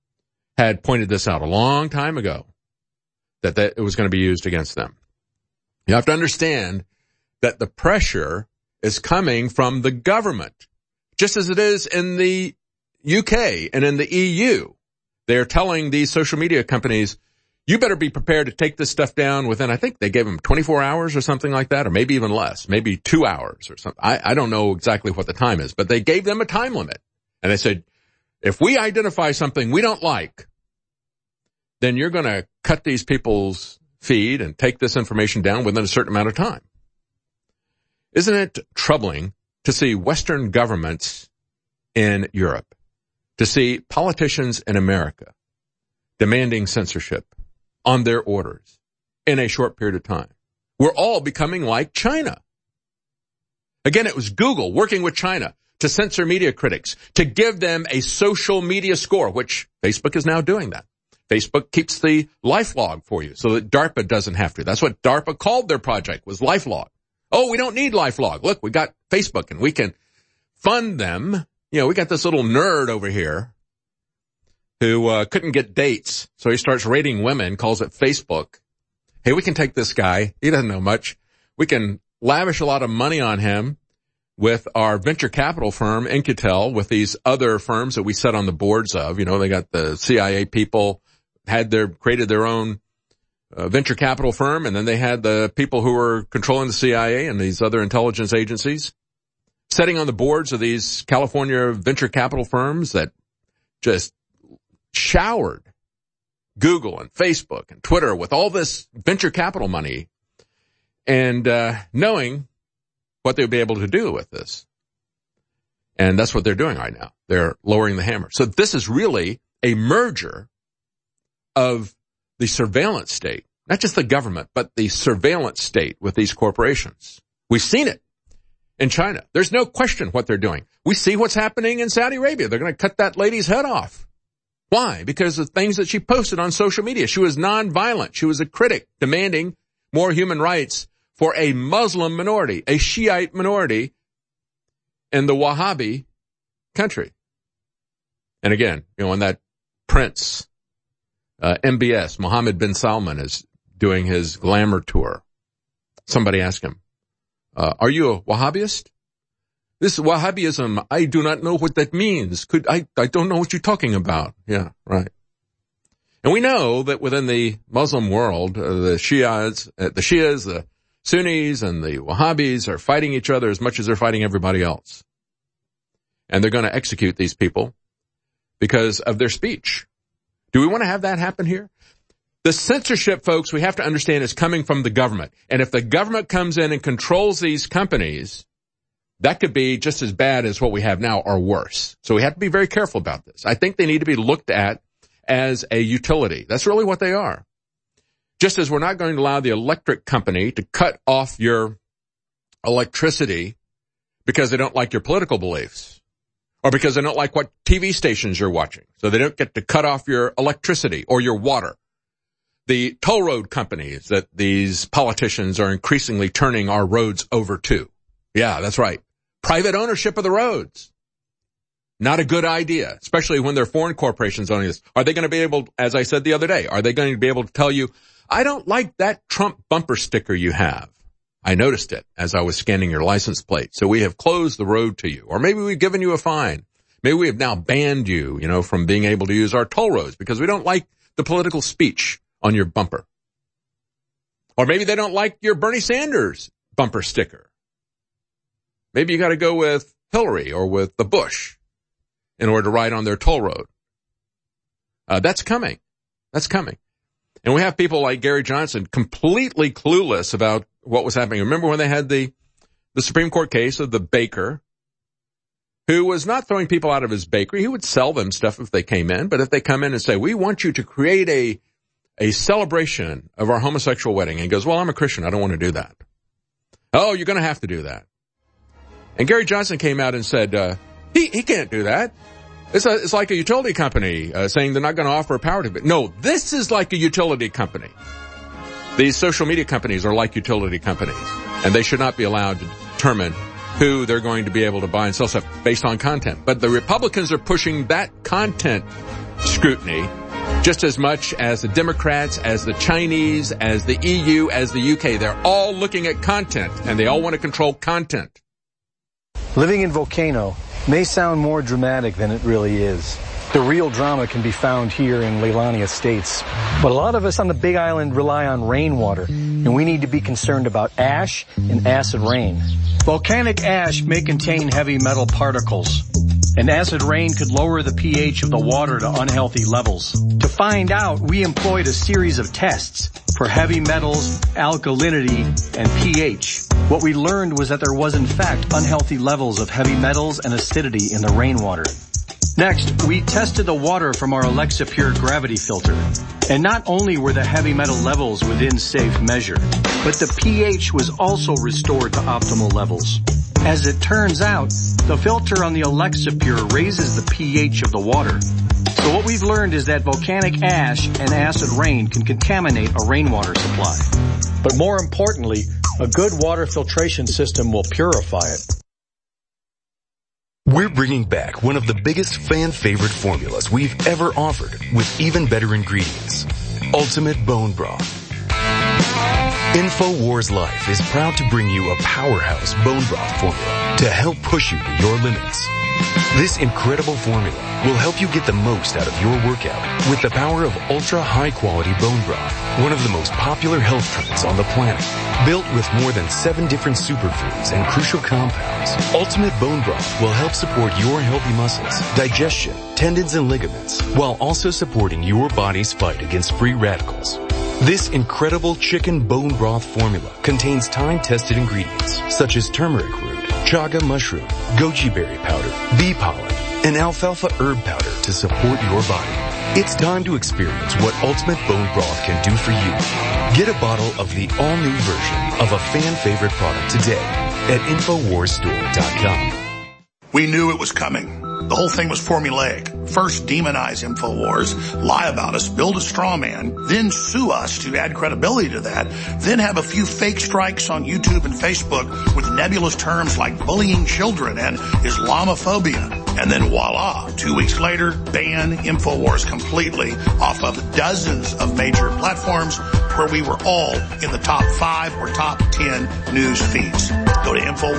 Speaker 2: had pointed this out a long time ago, that it was going to be used against them. You have to understand that the pressure is coming from the government, just as it is in the UK and in the EU. They are telling these social media companies, you better be prepared to take this stuff down within, I think they gave them 24 hours or something like that, or maybe even less, maybe 2 hours or something. I don't know exactly what the time is, but they gave them a time limit. And they said, if we identify something we don't like, then you're going to cut these people's feed and take this information down within a certain amount of time. Isn't it troubling to see Western governments in Europe, to see politicians in America demanding censorship on their orders in a short period of time? We're all becoming like China. Again, it was Google working with China to censor media critics, to give them a social media score, which Facebook is now doing that. Facebook keeps the LifeLog for you so that DARPA doesn't have to. That's what DARPA called their project, was LifeLog. Oh, we don't need LifeLog. Look, we got Facebook and we can fund them. You know, we got this little nerd over here who couldn't get dates, so he starts rating women, calls it Facebook. Hey, we can take this guy. He doesn't know much. We can lavish a lot of money on him with our venture capital firm, Incutel, with these other firms that we sit on the boards of. You know, they got the CIA people created their own venture capital firm, and then they had the people who were controlling the CIA and these other intelligence agencies sitting on the boards of these California venture capital firms that just showered Google and Facebook and Twitter with all this venture capital money, and knowing what they would be able to do with this. And that's what they're doing right now. They're lowering the hammer. So this is really a merger of the surveillance state, not just the government, but the surveillance state with these corporations. We've seen it in China. There's no question what they're doing. We see what's happening in Saudi Arabia. They're going to cut that lady's head off. Why? Because of things that she posted on social media. She was nonviolent. She was a critic demanding more human rights for a Muslim minority, a Shiite minority in the Wahhabi country. And again, you know, when that prince, MBS, Mohammed bin Salman, is doing his glamour tour, somebody asked him, are you a Wahhabist? This Wahhabism, I do not know what that means. I don't know what you're talking about. Yeah, right. And we know that within the Muslim world, the Shias, the Sunnis, and the Wahhabis are fighting each other as much as they're fighting everybody else. And they're going to execute these people because of their speech. Do we want to have that happen here? The censorship, folks, we have to understand, is coming from the government. And if the government comes in and controls these companies, that could be just as bad as what we have now or worse. So we have to be very careful about this. I think they need to be looked at as a utility. That's really what they are. Just as we're not going to allow the electric company to cut off your electricity because they don't like your political beliefs or because they don't like what TV stations you're watching. So they don't get to cut off your electricity or your water. The toll road companies that these politicians are increasingly turning our roads over to. Yeah, that's right. Private ownership of the roads. Not a good idea, especially when they're foreign corporations owning this. Are they going to be able, as I said the other day, are they going to be able to tell you, I don't like that Trump bumper sticker you have. I noticed it as I was scanning your license plate. So we have closed the road to you. Or maybe we've given you a fine. Maybe we have now banned you, from being able to use our toll roads because we don't like the political speech on your bumper. Or maybe they don't like your Bernie Sanders bumper sticker. Maybe you got to go with Hillary or with the Bush in order to ride on their toll road. That's coming. That's coming. And we have people like Gary Johnson completely clueless about what was happening. Remember when they had the Supreme Court case of the baker who was not throwing people out of his bakery. He would sell them stuff if they came in. But if they come in and say, we want you to create a celebration of our homosexual wedding. And he goes, well, I'm a Christian. I don't want to do that. Oh, you're going to have to do that. And Gary Johnson came out and said, he can't do that. It's like a utility company saying they're not going to offer a power to. No, this is like a utility company. These social media companies are like utility companies, and they should not be allowed to determine who they're going to be able to buy and sell stuff based on content. But the Republicans are pushing that content scrutiny just as much as the Democrats, as the Chinese, as the EU, as the UK. They're all looking at content, and they all want to control content.
Speaker 14: Living in Volcano may sound more dramatic than it really is. The real drama can be found here in Leilani Estates. But a lot of us on the Big Island rely on rainwater, and we need to be concerned about ash and acid rain. Volcanic ash may contain heavy metal particles, and acid rain could lower the pH of the water to unhealthy levels. To find out, we employed a series of tests for heavy metals, alkalinity, and pH. What we learned was that there was in fact unhealthy levels of heavy metals and acidity in the rainwater. Next, we tested the water from our Alexa Pure gravity filter. And not only were the heavy metal levels within safe measure, but the pH was also restored to optimal levels.
Speaker 15: As it turns out, the filter on the Alexa Pure raises the pH of the water. So what we've learned is that volcanic ash and acid rain can contaminate a rainwater supply.
Speaker 14: But more importantly, a good water filtration system will purify it.
Speaker 5: We're bringing back one of the biggest fan favorite formulas we've ever offered with even better ingredients. Ultimate Bone Broth. InfoWars Life is proud to bring you a powerhouse bone broth formula to help push you to your limits. This incredible formula will help you get the most out of your workout with the power of ultra high quality bone broth, one of the most popular health trends on the planet. Built with more than 7 different superfoods and crucial compounds, Ultimate Bone Broth will help support your healthy muscles, digestion, tendons, and ligaments, while also supporting your body's fight against free radicals. This incredible chicken bone broth formula contains time-tested ingredients such as turmeric root, chaga mushroom, goji berry powder, bee pollen, and alfalfa herb powder to support your body. It's time to experience what Ultimate Bone Broth can do for you. Get a bottle of the all-new version of a fan-favorite product today at InfoWarsStore.com.
Speaker 3: We knew it was coming. The whole thing was formulaic. First demonize InfoWars, lie about us, build a straw man, then sue us to add credibility to that, then have a few fake strikes on YouTube and Facebook with nebulous terms like bullying children and Islamophobia. And then voila, 2 weeks later, ban InfoWars completely off of dozens of major platforms where we were all in the top 5 or top 10 news feeds. Go to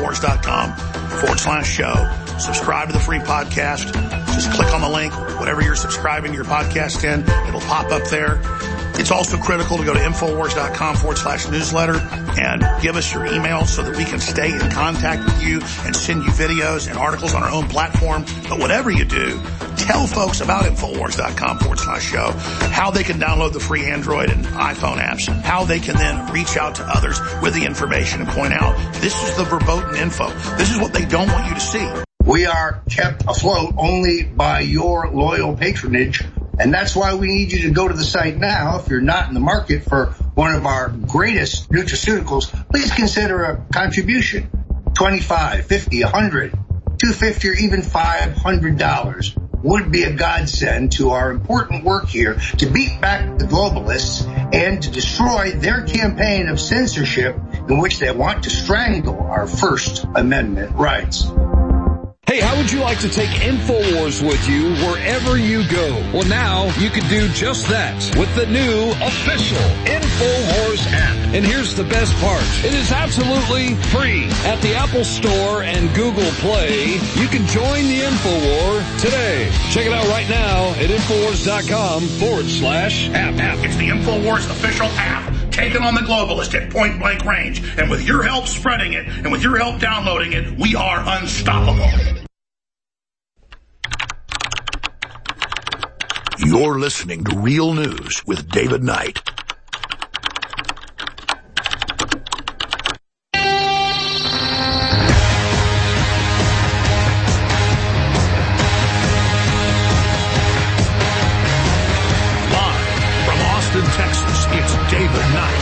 Speaker 3: InfoWars.com/show. Subscribe to the free podcast. Just click on the link, whatever you're subscribing your podcast in, it'll pop up there. It's also critical to go to Infowars.com/newsletter and give us your email so that we can stay in contact with you and send you videos and articles on our own platform. But whatever you do, tell folks about Infowars.com/show, how they can download the free Android and iPhone apps, how they can then reach out to others with the information and point out, this is the verboten info. This is what they don't want you to see.
Speaker 16: We are kept afloat only by your loyal patronage, and that's why we need you to go to the site now. If you're not in the market for one of our greatest nutraceuticals, please consider a contribution. $25, $50, $100, $250, or even $500 would be a godsend to our important work here to beat back the globalists and to destroy their campaign of censorship in which they want to strangle our First Amendment rights.
Speaker 17: Hey, how would you like to take InfoWars with you wherever you go? Well, now you can do just that with the new official InfoWars app. And here's the best part. It is absolutely free. At the Apple Store and Google Play, you can join the InfoWar today. Check it out right now at Infowars.com/app.
Speaker 3: It's the InfoWars official app. Taken on the globalist at point blank range. And with your help spreading it, and with your help downloading it, we are unstoppable. You're listening to Real News with David Knight. Texas, it's David Knight.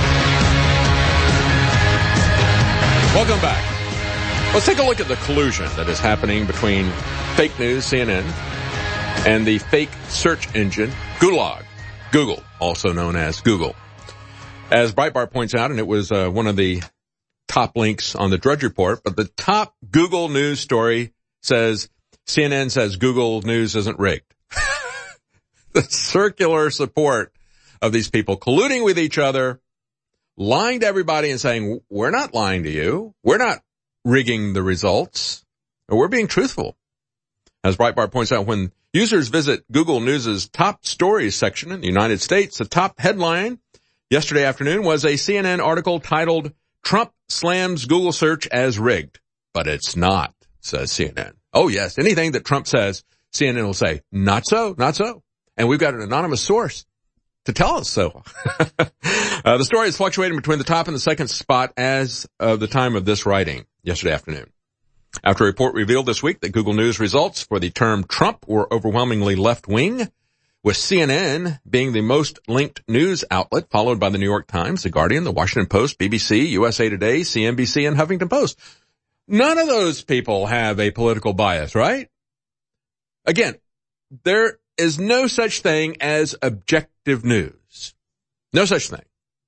Speaker 2: Welcome back. Let's take a look at the collusion that is happening between fake news, CNN, and the fake search engine, Gulag. Google, also known as Google. As Breitbart points out, and it was one of the top links on the Drudge Report, but the top Google News story says, CNN says Google News isn't rigged. The circular support of these people colluding with each other, lying to everybody and saying, we're not lying to you. We're not rigging the results. Or we're being truthful. As Breitbart points out, when users visit Google News' top stories section in the United States, the top headline yesterday afternoon was a CNN article titled, Trump slams Google search as rigged. But it's not, says CNN. Oh yes, anything that Trump says, CNN will say, not so, not so. And we've got an anonymous source to tell us so. The story is fluctuating between the top and the second spot as of the time of this writing yesterday afternoon. After a report revealed this week that Google News results for the term Trump were overwhelmingly left-wing, with CNN being the most linked news outlet, followed by the New York Times, The Guardian, The Washington Post, BBC, USA Today, CNBC, and Huffington Post. None of those people have a political bias, right? Again, there is no such thing as objective news. No such thing.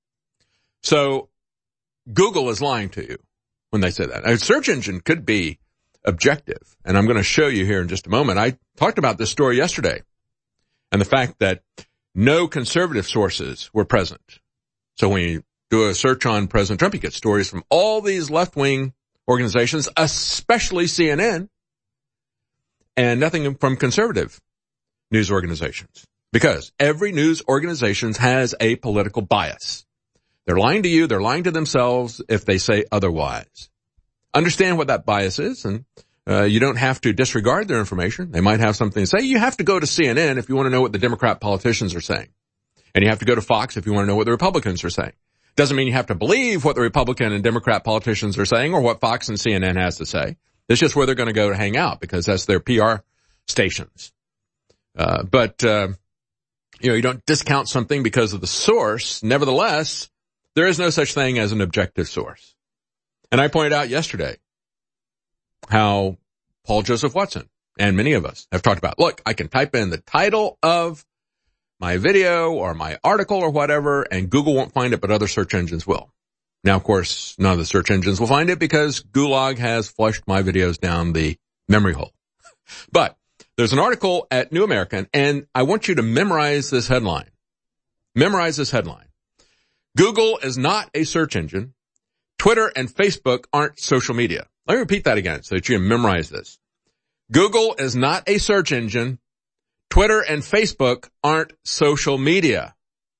Speaker 2: So Google is lying to you when they say that. A search engine could be objective, and I'm going to show you here in just a moment. I talked about this story yesterday and the fact that no conservative sources were present. So when you do a search on President Trump, you get stories from all these left-wing organizations, especially CNN, and nothing from conservative news organizations. Because every news organization has a political bias. They're lying to you, they're lying to themselves if they say otherwise. Understand what that bias is, and you don't have to disregard their information. They might have something to say. You have to go to CNN if you want to know what the Democrat politicians are saying. And you have to go to Fox if you want to know what the Republicans are saying. Doesn't mean you have to believe what the Republican and Democrat politicians are saying or what Fox and CNN has to say. It's just where they're going to go to hang out because that's their PR stations. But you don't discount something because of the source. Nevertheless, there is no such thing as an objective source. And I pointed out yesterday how Paul Joseph Watson and many of us have talked about, look, I can type in the title of my video or my article or whatever, and Google won't find it, but other search engines will. Now, of course, none of the search engines will find it because Gulag has flushed my videos down the memory hole. But there's an article at New American, and I want you to memorize this headline. Memorize this headline. Google is not a search engine. Twitter and Facebook aren't social media. Let me repeat that again so that you can memorize this. Google is not a search engine. Twitter and Facebook aren't social media.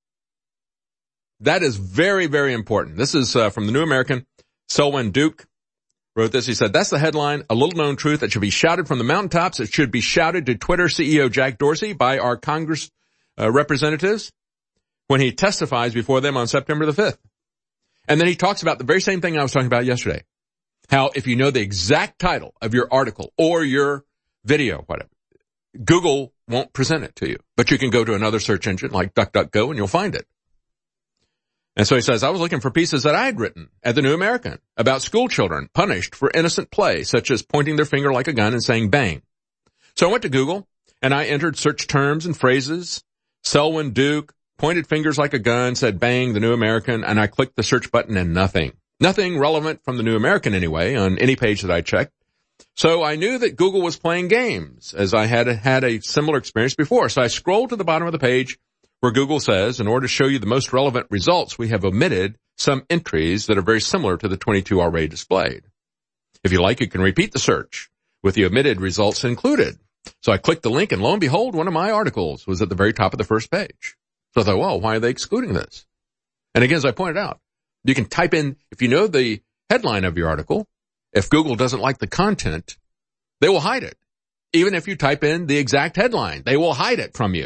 Speaker 2: That is very, very important. This is from the New American. Selwyn Duke wrote this. He said, that's the headline, a little known truth that should be shouted from the mountaintops. It should be shouted to Twitter CEO Jack Dorsey by our Congress representatives when he testifies before them on September the 5th. And then he talks about the very same thing I was talking about yesterday. How if you know the exact title of your article or your video, whatever, Google won't present it to you. But you can go to another search engine like DuckDuckGo and you'll find it. And so he says, I was looking for pieces that I had written at the New American about school children punished for innocent play, such as pointing their finger like a gun and saying bang. So I went to Google and I entered search terms and phrases. Selwyn Duke pointed fingers like a gun, said bang, the New American, and I clicked the search button and nothing. Nothing relevant from the New American anyway on any page that I checked. So I knew that Google was playing games as I had a similar experience before. So I scrolled to the bottom of the page where Google says, in order to show you the most relevant results, we have omitted some entries that are very similar to the 22 already displayed. If you like, you can repeat the search with the omitted results included. So I clicked the link and lo and behold, one of my articles was at the very top of the first page. So I thought, well, why are they excluding this? And again, as I pointed out, you can type in, if you know the headline of your article, if Google doesn't like the content, they will hide it. Even if you type in the exact headline, they will hide it from you.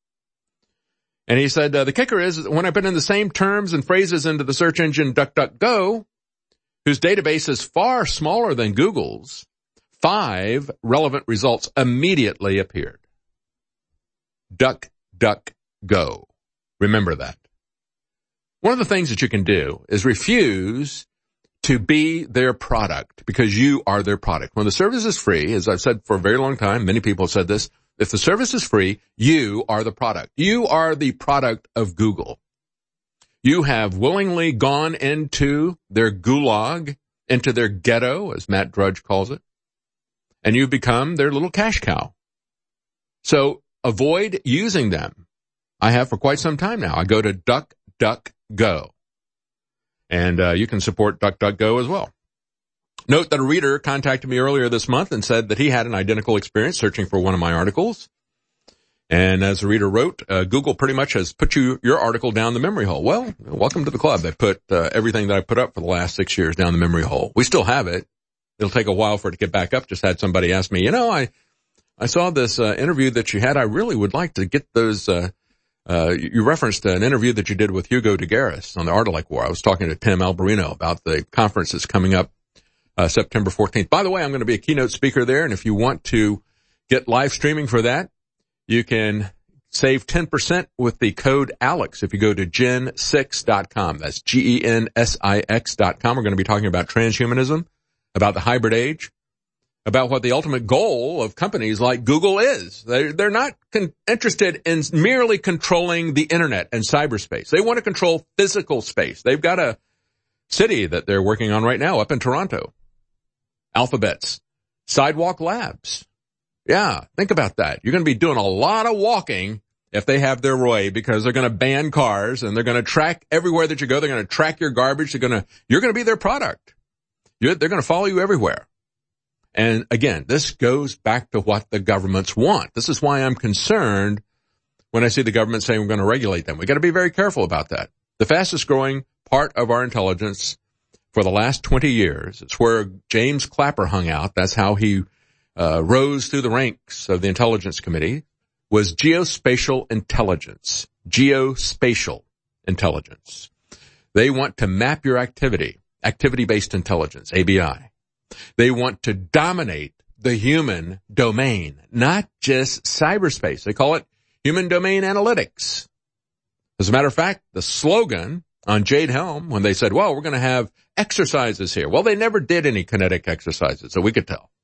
Speaker 2: And he said, the kicker is when I put in the same terms and phrases into the search engine DuckDuckGo, whose database is far smaller than Google's, 5 relevant results immediately appeared. DuckDuckGo. Remember that. One of the things that you can do is refuse to be their product because you are their product. When the service is free, as I've said for a very long time, many people have said this, if the service is free, you are the product. You are the product of Google. You have willingly gone into their gulag, into their ghetto, as Matt Drudge calls it, and you've become their little cash cow. So avoid using them. I have for quite some time now. I go to DuckDuckGo. And you can support DuckDuckGo as well. Note that a reader contacted me earlier this month and said that he had an identical experience searching for one of my articles. And as the reader wrote, Google pretty much has put your article down the memory hole. Well, welcome to the club. They put everything that I put up for the last 6 years down the memory hole. We still have it. It'll take a while for it to get back up. Just had somebody ask me, I saw this interview that you had. I really would like to get those you referenced an interview that you did with Hugo de Garis on the Art of Like War. I was talking to Tim Alberino about the conference that's coming up September 14th. By the way, I'm going to be a keynote speaker there, and if you want to get live streaming for that, you can save 10% with the code ALEX if you go to gen6.com. That's GENSIX.com. We're going to be talking about transhumanism about the hybrid age, about what the ultimate goal of companies like Google is. They're not interested in merely controlling the internet and cyberspace. They want to control physical space. They've got a city that they're working on right now up in Toronto. Alphabet's Sidewalk Labs. Yeah, think about that. You're going to be doing a lot of walking if they have their way, because they're going to ban cars and they're going to track everywhere that you go. They're going to track your garbage. You're going to be their product. They're going to follow you everywhere. And again, this goes back to what the governments want. This is why I'm concerned when I see the government saying we're going to regulate them. We got to be very careful about that. The fastest growing part of our intelligence for the last 20 years, it's where James Clapper hung out. That's how he rose through the ranks of the Intelligence Committee, was geospatial intelligence. Geospatial intelligence. They want to map your activity-based intelligence, ABI. They want to dominate the human domain, not just cyberspace. They call it human domain analytics. As a matter of fact, the slogan on Jade Helm, when they said, well, we're going to have exercises here. Well, they never did any kinetic exercises, so we could tell.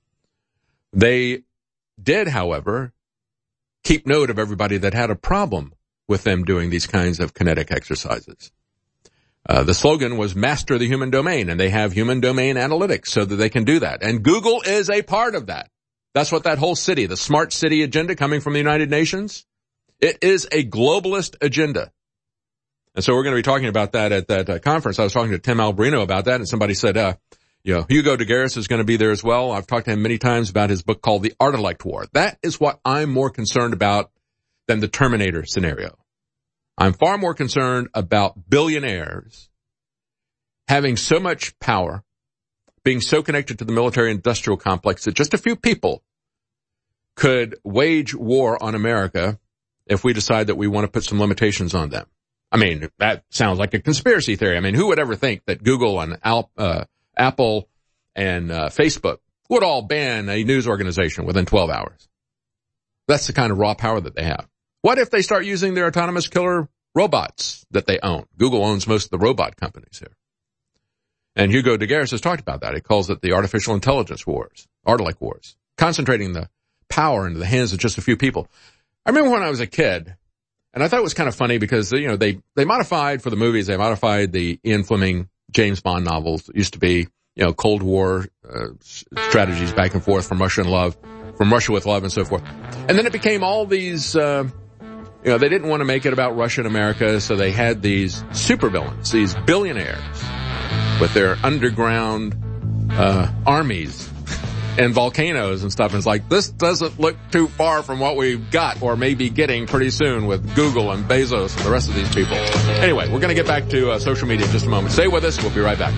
Speaker 2: They did, however, keep note of everybody that had a problem with them doing these kinds of kinetic exercises. The slogan was master the human domain, and they have human domain analytics so that they can do that. And Google is a part of that. That's what that whole city, the smart city agenda coming from the United Nations, it is a globalist agenda. And so we're going to be talking about that at that conference. I was talking to Tim Alberino about that, and somebody said, Hugo de Garis is going to be there as well. I've talked to him many times about his book called The Art-elect War. That is what I'm more concerned about than the Terminator scenario. I'm far more concerned about billionaires having so much power, being so connected to the military-industrial complex that just a few people could wage war on America if we decide that we want to put some limitations on them. I mean, that sounds like a conspiracy theory. I mean, who would ever think that Google and Apple and Facebook would all ban a news organization within 12 hours? That's the kind of raw power that they have. What if they start using their autonomous killer robots that they own? Google owns most of the robot companies here. And Hugo de Garis has talked about that. He calls it the artificial intelligence wars, Art-elect wars, concentrating the power into the hands of just a few people. I remember when I was a kid, and I thought it was kind of funny because, they modified for the movies, they modified the Ian Fleming James Bond novels. It used to be, Cold War strategies back and forth from Russia with love and so forth. And then it became all these, they didn't want to make it about Russia and America, so they had these supervillains, these billionaires with their underground armies and volcanoes and stuff. And it's like, this doesn't look too far from what we've got or may be getting pretty soon with Google and Bezos and the rest of these people. Anyway, we're going to get back to social media in just a moment. Stay with us. We'll be right back.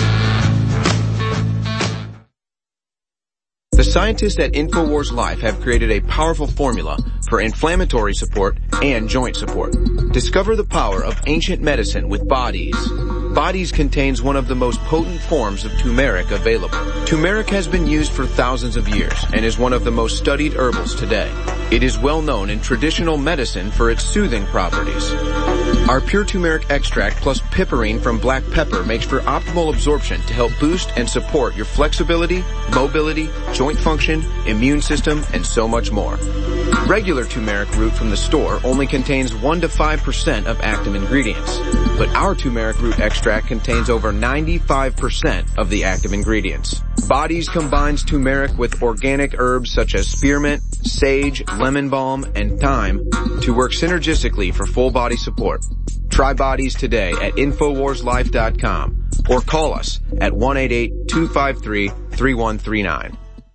Speaker 18: The scientists at InfoWars Life have created a powerful formula for inflammatory support and joint support. Discover the power of ancient medicine with Bodies. Bodies contains one of the most potent forms of turmeric available. Turmeric has been used for thousands of years and is one of the most studied herbals today. It is well known in traditional medicine for its soothing properties. Our pure turmeric extract plus piperine from black pepper makes for optimal absorption to help boost and support your flexibility, mobility, joint function, immune system, and so much more. Regular turmeric root from the store only contains 1 to 5% of active ingredients, but our turmeric root extract contains over 95% of the active ingredients. Bodies combines turmeric with organic herbs such as spearmint, sage, lemon balm, and thyme to work synergistically for full body support. Try Bodies today at InfoWarsLife.com or call us at 1-888-253-3139.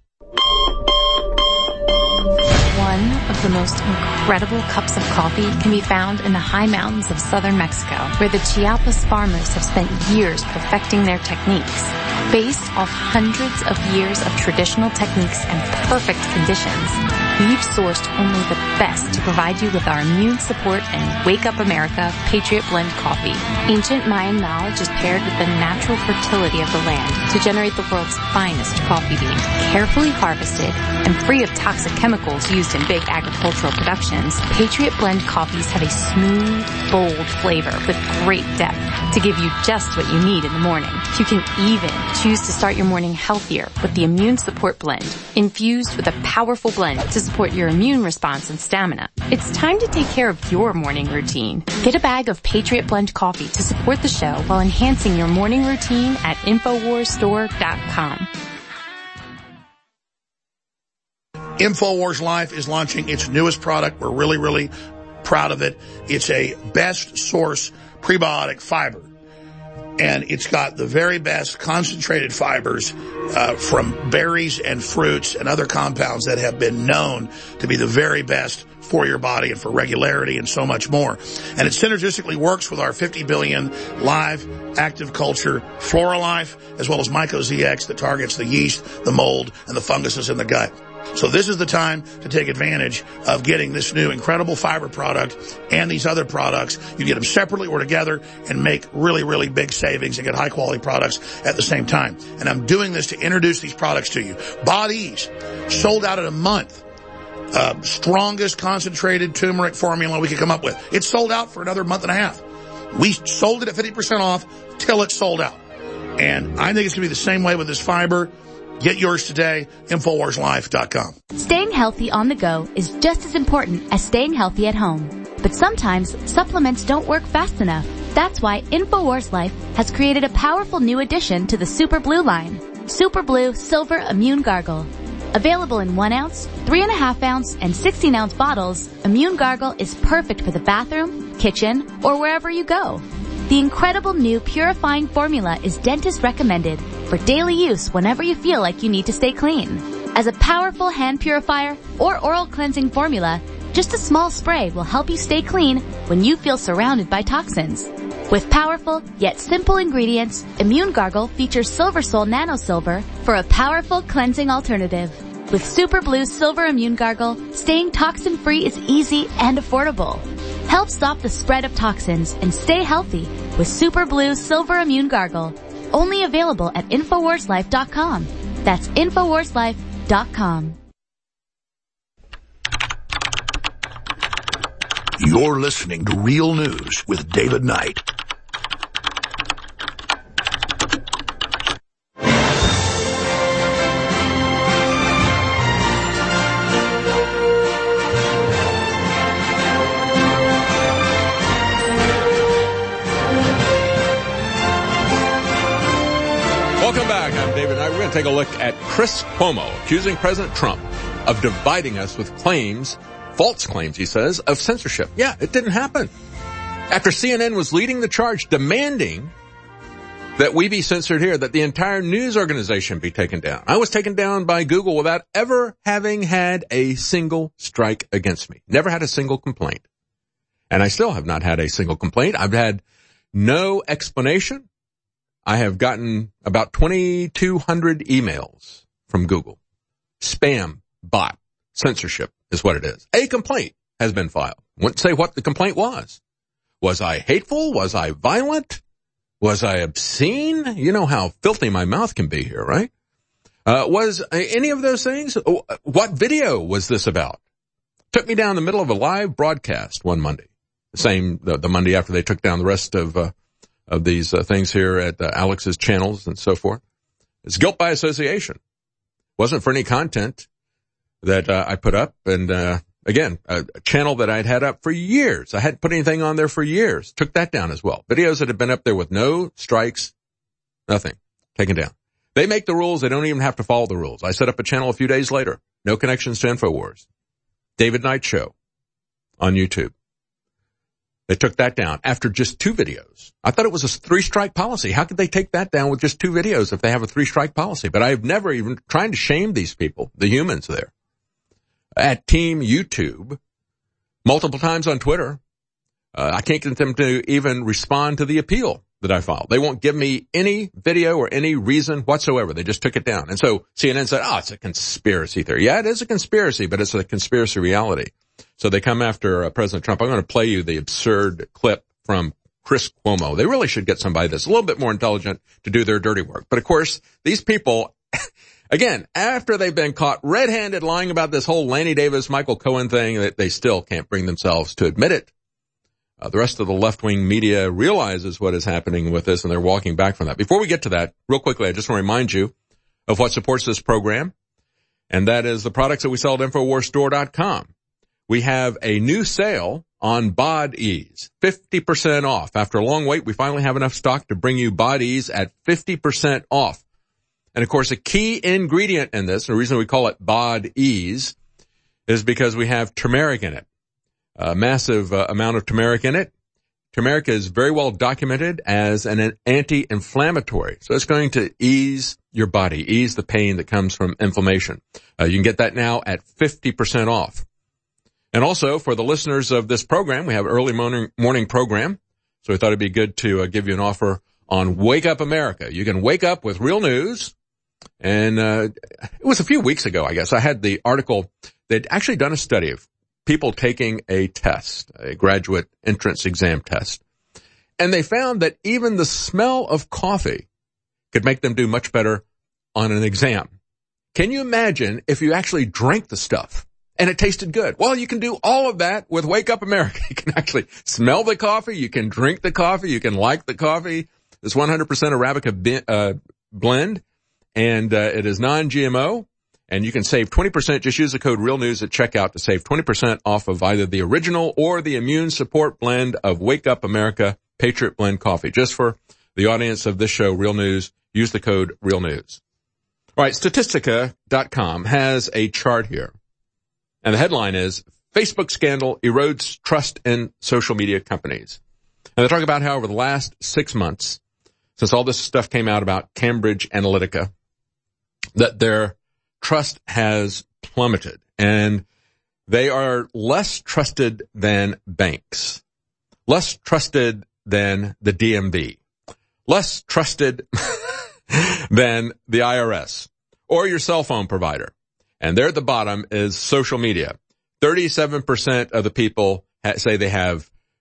Speaker 6: One of the most incredible cups of coffee can be found in the high mountains of southern Mexico, where the Chiapas farmers have spent years perfecting their techniques. Based off hundreds of years of traditional techniques and perfect conditions, We've sourced only the best to provide you with our immune support and Wake Up America Patriot Blend coffee. Ancient Mayan knowledge is paired with the natural fertility of the land to generate the world's finest coffee bean. Carefully harvested and free of toxic chemicals used in big agricultural productions, Patriot Blend coffees have a smooth, bold flavor with great depth to give you just what you need in the morning. You can even choose to start your morning healthier with the Immune Support Blend, infused with a powerful blend to support your immune response and stamina. It's time to take care of your morning routine. Get a bag of Patriot Blend coffee to support the show while enhancing your morning routine at InfoWarsStore.com.
Speaker 3: InfoWars Life is launching its newest product. We're really, really proud of it. It's a best source prebiotic fiber. And it's got the very best concentrated fibers from berries and fruits and other compounds that have been known to be the very best for your body and for regularity and so much more. And it synergistically works with our 50 billion live active culture Flora Life, as well as MycoZX that targets the yeast, the mold, and the funguses in the gut. So this is the time to take advantage of getting this new incredible fiber product and these other products. You get them separately or together and make really, really big savings and get high quality products at the same time. And I'm doing this to introduce these products to you. Bodease, sold out in a month. Strongest concentrated turmeric formula we could come up with. It's sold out for another month and a half. We sold it at 50% off till it's sold out. And I think it's going to be the same way with this fiber. Get yours today, InfoWarsLife.com.
Speaker 4: Staying healthy on the go is just as important as staying healthy at home. But sometimes supplements don't work fast enough. That's why InfoWars Life has created a powerful new addition to the Super Blue line. Super Blue Silver Immune Gargle. Available in 1 ounce, 3.5 ounce, and 16 ounce bottles, Immune Gargle is perfect for the bathroom, kitchen, or wherever you go. The incredible new purifying formula is dentist recommended for daily use whenever you feel like you need to stay clean. As a powerful hand purifier or oral cleansing formula, just a small spray will help you stay clean when you feel surrounded by toxins. With powerful yet simple ingredients, Immune Gargle features Silver Sol Nano Silver for a powerful cleansing alternative. With Super Blue Silver Immune Gargle, staying toxin-free is easy and affordable. Help stop the spread of toxins and stay healthy with Super Blue Silver Immune Gargle. Only available at InfoWarsLife.com. That's InfoWarsLife.com.
Speaker 3: You're listening to Real News with David Knight.
Speaker 2: Welcome back. I'm David Knight. We're going to take a look at Chris Cuomo accusing President Trump of dividing us with claims, false claims, he says, of censorship. Yeah, it didn't happen. After CNN was leading the charge demanding that we be censored here, that the entire news organization be taken down. I was taken down by Google without ever having had a single strike against me. Never had a single complaint. And I still have not had a single complaint. I've had no explanation. I have gotten about 2,200 emails from Google. Spam, bot, censorship is what it is. A complaint has been filed. Wouldn't say what the complaint was. Was I hateful? Was I violent? Was I obscene? You know how filthy my mouth can be here, right? Was any of those things? What video was this about? Took me down the middle of a live broadcast one Monday. The Monday after they took down the rest of these things here at Alex's channels and so forth. It's guilt by association. Wasn't for any content that I put up. And again, a channel that I'd had up for years. I hadn't put anything on there for years. Took that down as well. Videos that had been up there with no strikes, nothing, taken down. They make the rules. They don't even have to follow the rules. I set up a channel a few days later. No connections to InfoWars. David Knight Show on YouTube. They took that down after just 2 videos. I thought it was a 3-strike policy. How could they take that down with just 2 videos if they have a 3-strike policy? But I've never even tried to shame these people, the humans there. At Team YouTube, multiple times on Twitter. I can't get them to even respond to the appeal that I filed. They won't give me any video or any reason whatsoever. They just took it down. And so CNN said, it's a conspiracy theory. Yeah, it is a conspiracy, but it's a conspiracy reality. So they come after President Trump. I'm going to play you the absurd clip from Chris Cuomo. They really should get somebody that's a little bit more intelligent to do their dirty work. But of course, these people, again, after they've been caught red-handed lying about this whole Lanny Davis, Michael Cohen thing, they still can't bring themselves to admit it. The rest of the left-wing media realizes what is happening with this, and they're walking back from that. Before we get to that, real quickly, I just want to remind you of what supports this program, and that is the products that we sell at InfoWarsStore.com. We have a new sale on Bod Ease, 50% off. After a long wait, we finally have enough stock to bring you Bod Ease at 50% off. And of course, a key ingredient in this, and the reason we call it Bod Ease, is because we have turmeric in it. A massive amount of turmeric in it. Turmeric is very well documented as an anti-inflammatory. So it's going to ease your body, ease the pain that comes from inflammation. You can get that now at 50% off. And also, for the listeners of this program, we have an early morning program. So we thought it'd be good to give you an offer on Wake Up America. You can wake up with real news. And it was a few weeks ago, I guess, I had the article. They'd actually done a study of people taking a test, a graduate entrance exam test. And they found that even the smell of coffee could make them do much better on an exam. Can you imagine if you actually drank the stuff and it tasted good? Well, you can do all of that with Wake Up America. You can actually smell the coffee. You can drink the coffee. You can like the coffee. It's 100% Arabica blend, and it is non-GMO. And you can save 20%. Just use the code REALNEWS at checkout to save 20% off of either the original or the immune support blend of Wake Up America Patriot Blend Coffee. Just for the audience of this show, Real News, use the code REALNEWS. All right, Statistica.com has a chart here. And the headline is, Facebook scandal erodes trust in social media companies. And they talk about how over the last 6 months, since all this stuff came out about Cambridge Analytica, that their trust has plummeted, and they are less trusted than banks, less trusted than the DMV, less trusted than the IRS or your cell phone provider. And there at the bottom is social media. 37% of the people say they're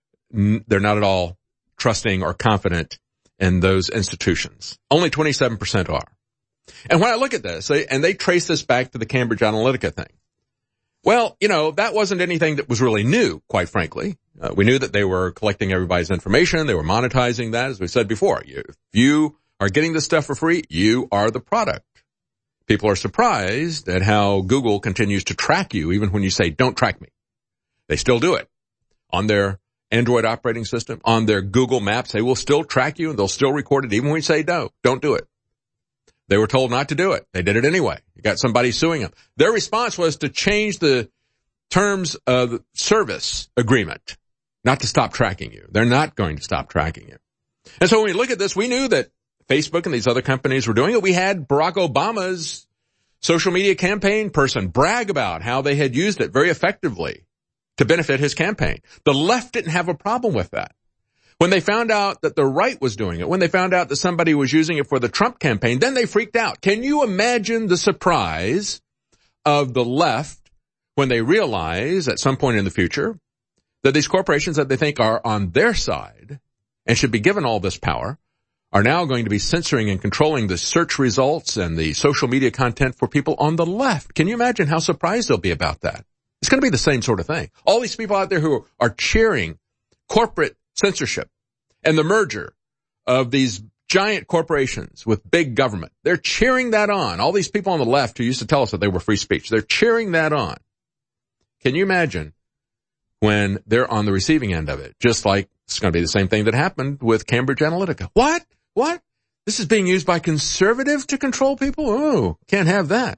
Speaker 2: not at all trusting or confident in those institutions. Only 27% are. And when I look at this, and they trace this back to the Cambridge Analytica thing, well, that wasn't anything that was really new, quite frankly. We knew that they were collecting everybody's information. They were monetizing that, as we said before. If you are getting this stuff for free, you are the product. People are surprised at how Google continues to track you, even when you say, don't track me. They still do it. On their Android operating system, on their Google Maps, they will still track you, and they'll still record it, even when you say, no, don't do it. They were told not to do it. They did it anyway. You got somebody suing them. Their response was to change the terms of service agreement, not to stop tracking you. They're not going to stop tracking you. And so when we look at this, we knew that Facebook and these other companies were doing it. We had Barack Obama's social media campaign person brag about how they had used it very effectively to benefit his campaign. The left didn't have a problem with that. When they found out that the right was doing it, when they found out that somebody was using it for the Trump campaign, then they freaked out. Can you imagine the surprise of the left when they realize at some point in the future that these corporations that they think are on their side and should be given all this power are now going to be censoring and controlling the search results and the social media content for people on the left? Can you imagine how surprised they'll be about that? It's going to be the same sort of thing. All these people out there who are cheering corporate censorship and the merger of these giant corporations with big government, they're cheering that on. All these people on the left who used to tell us that they were free speech, they're cheering that on. Can you imagine when they're on the receiving end of it? Just like it's going to be the same thing that happened with Cambridge Analytica. What? This is being used by conservatives to control people? Oh, can't have that.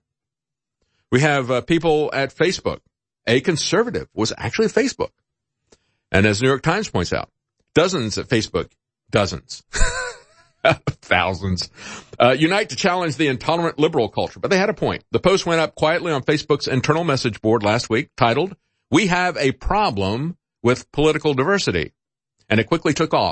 Speaker 2: We have people at Facebook. A conservative was actually Facebook. And as New York Times points out, dozens at Facebook, dozens, thousands, unite to challenge the intolerant liberal culture. But they had a point. The post went up quietly on Facebook's internal message board last week titled, "We have a problem with political diversity." And it quickly took off.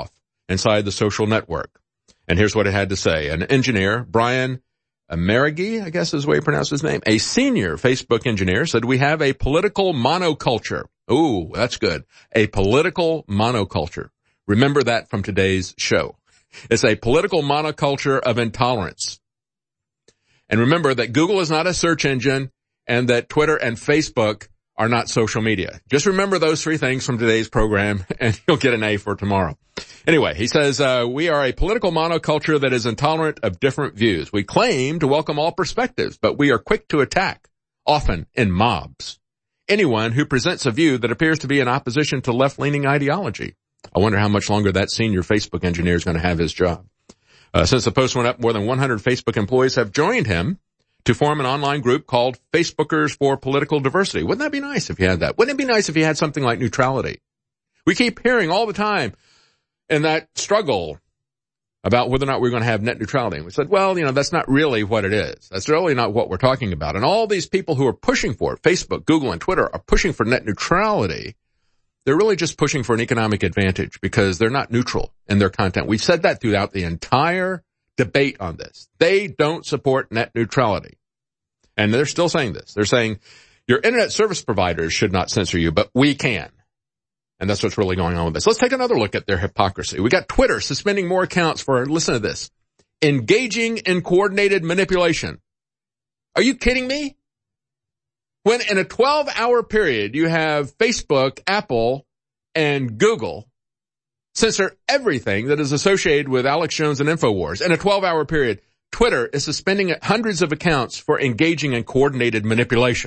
Speaker 2: inside the social network. And here's what it had to say. An engineer, Brian Marighi, I guess is the way he pronounced his name, a senior Facebook engineer, said we have a political monoculture. Ooh, that's good. A political monoculture. Remember that from today's show. It's a political monoculture of intolerance. And remember that Google is not a search engine and that Twitter and Facebook are not social media. Just remember those three things from today's program and you'll get an A for tomorrow. Anyway, he says, we are a political monoculture that is intolerant of different views. We claim to welcome all perspectives, but we are quick to attack, often in mobs, anyone who presents a view that appears to be in opposition to left-leaning ideology. I wonder how much longer that senior Facebook engineer is going to have his job. Since the post went up, more than 100 Facebook employees have joined him to form an online group called Facebookers for Political Diversity. Wouldn't that be nice if you had that? Wouldn't it be nice if you had something like neutrality? We keep hearing all the time in that struggle about whether or not we're going to have net neutrality. And we said, well, that's not really what it is. That's really not what we're talking about. And all these people who are pushing for it, Facebook, Google, and Twitter are pushing for net neutrality. They're really just pushing for an economic advantage because they're not neutral in their content. We've said that throughout the entire debate on this. They don't support net neutrality. And they're still saying this. They're saying your internet service providers should not censor you, but we can. And that's what's really going on with this. Let's take another look at their hypocrisy. We got Twitter suspending more accounts for, listen to this, engaging in coordinated manipulation. Are you kidding me? When in a 12-hour period you have Facebook, Apple, and Google censor everything that is associated with Alex Jones and InfoWars. In a 12-hour period, Twitter is suspending hundreds of accounts for engaging in coordinated manipulation.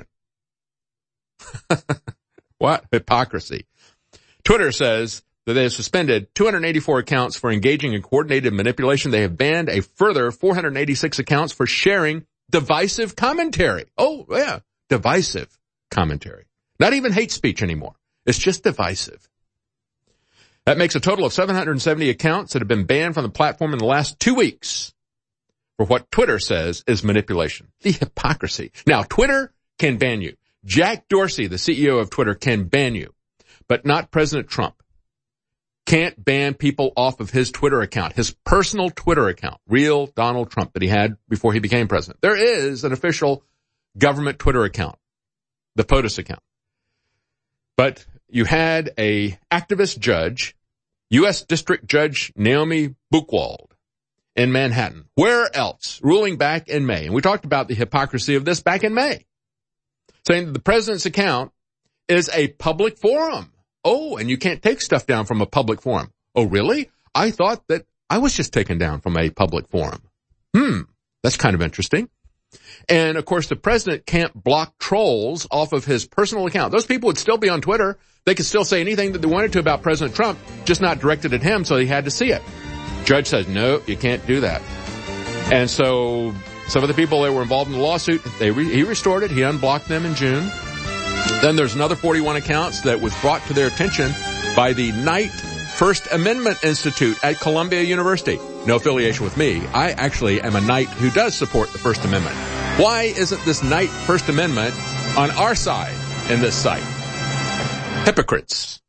Speaker 2: What hypocrisy. Twitter says that they have suspended 284 accounts for engaging in coordinated manipulation. They have banned a further 486 accounts for sharing divisive commentary. Oh, yeah, divisive commentary. Not even hate speech anymore. It's just divisive. That makes a total of 770 accounts that have been banned from the platform in the last 2 weeks for what Twitter says is manipulation. The hypocrisy. Now, Twitter can ban you. Jack Dorsey, the CEO of Twitter, can ban you. But not President Trump. Can't ban people off of his Twitter account, his personal Twitter account, real Donald Trump that he had before he became president. There is an official government Twitter account, the POTUS account. But you had a activist judge, U.S. District Judge Naomi Buchwald in Manhattan. Where else? Ruling back in May. And we talked about the hypocrisy of this back in May, saying that the president's account is a public forum. Oh, and you can't take stuff down from a public forum. Oh, really? I thought that I was just taken down from a public forum. That's kind of interesting. And, of course, the president can't block trolls off of his personal account. Those people would still be on Twitter. They could still say anything that they wanted to about President Trump, just not directed at him, so he had to see it. Judge says, no, you can't do that. And so some of the people that were involved in the lawsuit, he restored it. He unblocked them in June. Then there's another 41 accounts that was brought to their attention by the Knight First Amendment Institute at Columbia University. No affiliation with me. I actually am a Knight who does support the First Amendment. Why isn't this Knight First Amendment on our side in this site? Hypocrites.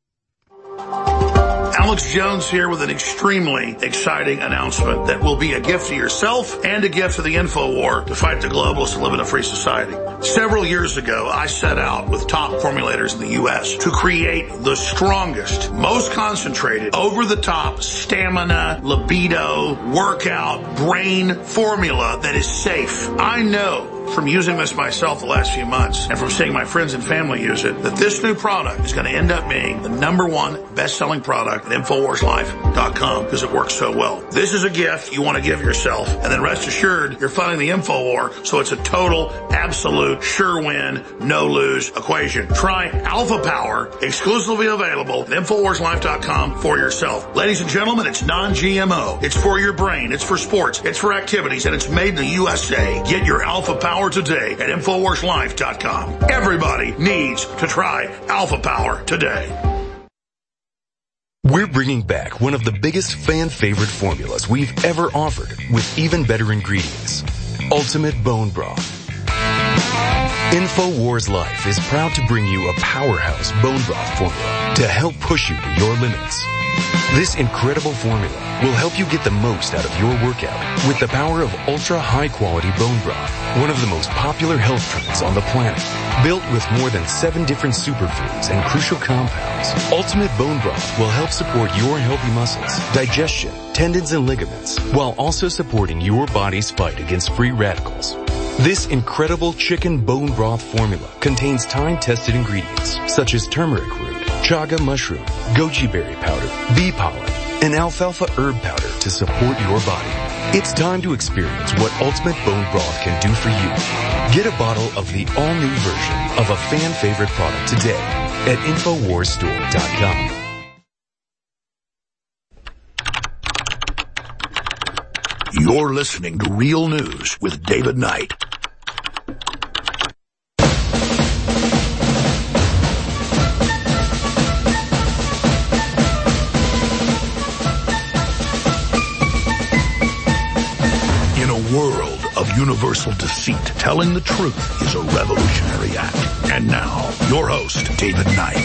Speaker 3: Alex Jones here with an extremely exciting announcement that will be a gift to yourself and a gift to the InfoWar to fight the globalists and live in a free society. Several years ago, I set out with top formulators in the U.S. to create the strongest, most concentrated, over-the-top stamina, libido, workout, brain formula that is safe. I know from using this myself the last few months and from seeing my friends and family use it, that this new product is going to end up being the #1 best-selling product at InfoWarsLife.com because it works so well. This is a gift you want to give yourself, and then rest assured you're funding the InfoWar, so it's a total, absolute, sure win, no-lose equation. Try Alpha Power, exclusively available at InfoWarsLife.com for yourself. Ladies and gentlemen, it's non-GMO. It's for your brain. It's for sports. It's for activities, and it's made in the USA. Get your Alpha Power today at InfoWarsLife.com. Everybody needs to try Alpha Power today.
Speaker 5: We're bringing back one of the biggest fan favorite formulas we've ever offered with even better ingredients. Ultimate Bone Broth. InfoWars Life is proud to bring you a powerhouse bone broth formula to help push you to your limits. This incredible formula will help you get the most out of your workout with the power of ultra high quality bone broth, one of the most popular health trends on the planet. Built with more than 7 different superfoods and crucial compounds, Ultimate Bone Broth will help support your healthy muscles, digestion, tendons, and ligaments, while also supporting your body's fight against free radicals. This incredible chicken bone broth formula contains time-tested ingredients such as turmeric root, chaga mushroom, goji berry powder, bee pollen, and alfalfa herb powder to support your body. It's time to experience what Ultimate Bone Broth can do for you. Get a bottle of the all-new version of a fan-favorite product today at InfoWarsStore.com.
Speaker 3: You're listening to Real News with David Knight. In a world of universal deceit, telling the truth is a revolutionary act. And now, your host, David Knight.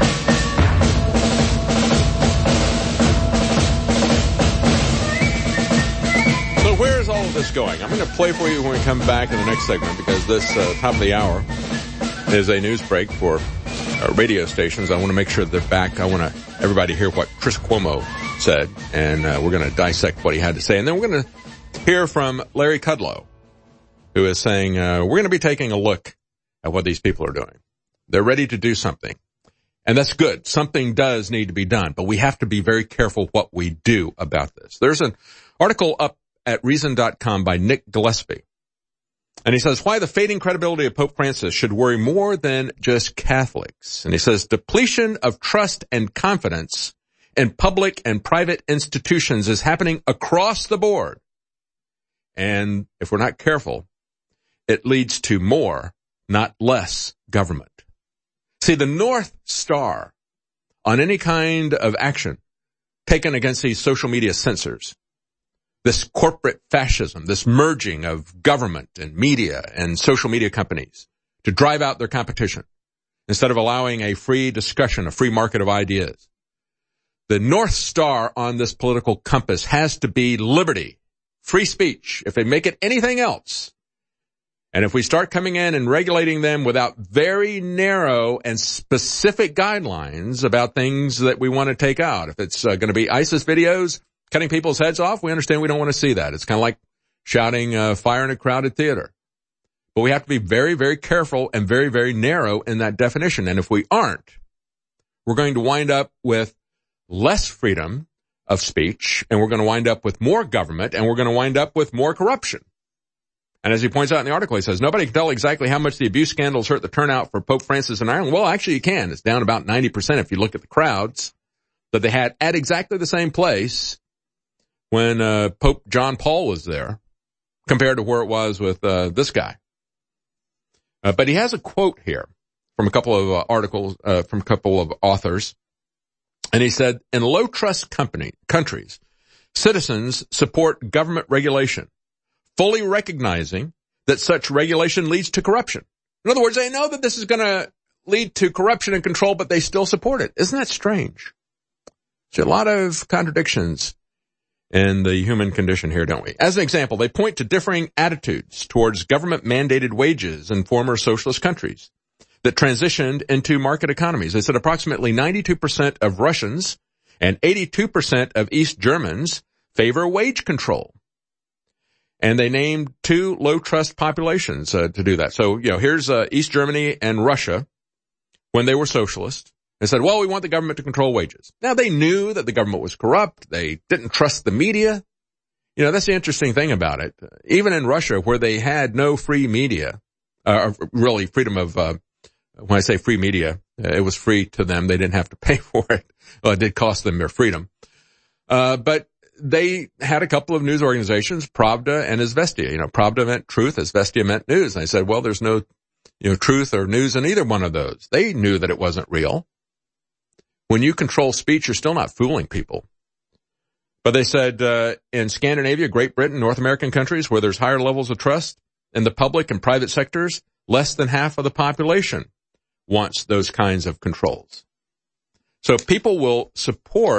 Speaker 2: So where is all of this going? I'm going to play for you when we come back in the next segment, because this top of the hour is a news break for radio stations. I want to make sure they're back. I want everybody to hear what Chris Cuomo said, and we're going to dissect what he had to say. And then we're going to hear from Larry Kudlow, who is saying we're going to be taking a look at what these people are doing. They're ready to do something, and that's good. Something does need to be done, but we have to be very careful what we do about this. There's an article up at Reason.com by Nick Gillespie, and he says why the fading credibility of Pope Francis should worry more than just Catholics. And he says depletion of trust and confidence in public and private institutions is happening across the board. And if we're not careful, it leads to more, not less, government. See, the North Star on any kind of action taken against these social media censors, this corporate fascism, this merging of government and media and social media companies to drive out their competition instead of allowing a free discussion, a free market of ideas. The North Star on this political compass has to be liberty, free speech. If they make it anything else, and if we start coming in and regulating them without very narrow and specific guidelines about things that we want to take out, if it's going to be ISIS videos cutting people's heads off, we understand we don't want to see that. It's kind of like shouting fire in a crowded theater. But we have to be very, very careful and very, very narrow in that definition. And if we aren't, we're going to wind up with less freedom of speech, and we're going to wind up with more government, and we're going to wind up with more corruption. And as he points out in the article, he says, nobody can tell exactly how much the abuse scandals hurt the turnout for Pope Francis in Ireland. Well, actually you can. It's down about 90% if you look at the crowds that they had at exactly the same place when Pope John Paul was there compared to where it was with this guy. But he has a quote here from a couple of articles, from a couple of authors. And he said, in low-trust countries, citizens support government regulation, fully recognizing that such regulation leads to corruption. In other words, they know that this is going to lead to corruption and control, but they still support it. Isn't that strange? There's a lot of contradictions in the human condition here, don't we? As an example, they point to differing attitudes towards government-mandated wages in former socialist countries that transitioned into market economies. They said approximately 92% of Russians and 82% of East Germans favor wage control. And they named 2 low-trust populations to do that. So, here's East Germany and Russia when they were socialist. They said, well, we want the government to control wages. Now, they knew that the government was corrupt. They didn't trust the media. That's the interesting thing about it. Even in Russia, where they had no free media, really freedom of, when I say free media, it was free to them. They didn't have to pay for it. Well, it did cost them their freedom. But they had a couple of news organizations, Pravda and Izvestia. Pravda meant truth, Izvestia meant news. And they said, well, there's no, truth or news in either one of those. They knew that it wasn't real. When you control speech, you're still not fooling people. But they said, in Scandinavia, Great Britain, North American countries where there's higher levels of trust in the public and private sectors, less than half of the population wants those kinds of controls. So people will support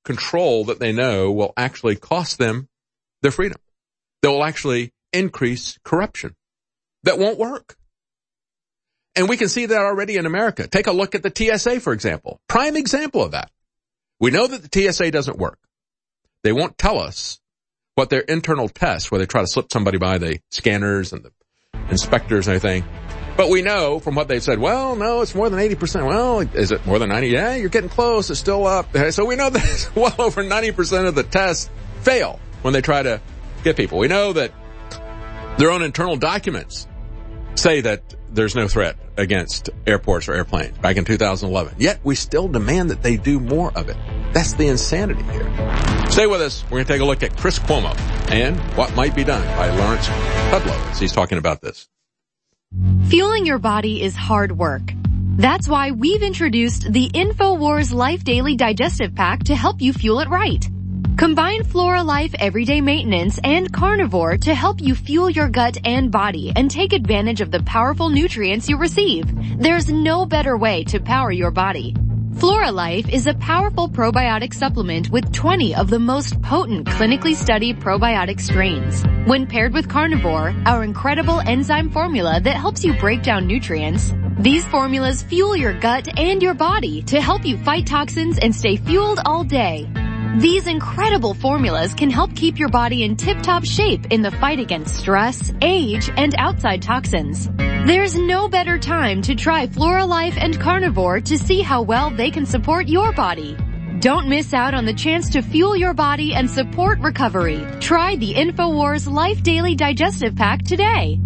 Speaker 2: control that they know will actually cost them their freedom, that will actually increase corruption, that won't work. And we can see that already in America. Take a look at the TSA, for example. Prime example of that. We know that the TSA doesn't work. They won't tell us what their internal tests, where they try to slip somebody by the scanners and the inspectors and everything. But we know from what they've said, well, no, it's more than 80%. Well, is it more than 90? Yeah, you're getting close. It's still up. So we know that well over 90% of the tests fail when they try to get people. We know that their own internal documents say that there's no threat against airports or airplanes back in 2011. Yet we still demand that they do more of it. That's the insanity here. Stay with us. We're going to take a look at Chris Cuomo and what might be done by Lawrence Kudlow as he's talking about this.
Speaker 19: Fueling your body is hard work. That's why we've introduced the InfoWars Life Daily Digestive Pack to help you fuel it right. Combine Flora Life Everyday Maintenance and Carnivore to help you fuel your gut and body and take advantage of the powerful nutrients you receive. There's no better way to power your body. Flora Life is a powerful probiotic supplement with 20 of the most potent clinically studied probiotic strains. When paired with Carnivore, our incredible enzyme formula that helps you break down nutrients, these formulas fuel your gut and your body to help you fight toxins and stay fueled all day. These incredible formulas can help keep your body in tip-top shape in the fight against stress, age, and outside toxins. There's no better time to try Flora Life and Carnivore to see how well they can support your body. Don't miss out on the chance to fuel your body and support recovery. Try the InfoWars Life Daily Digestive Pack today.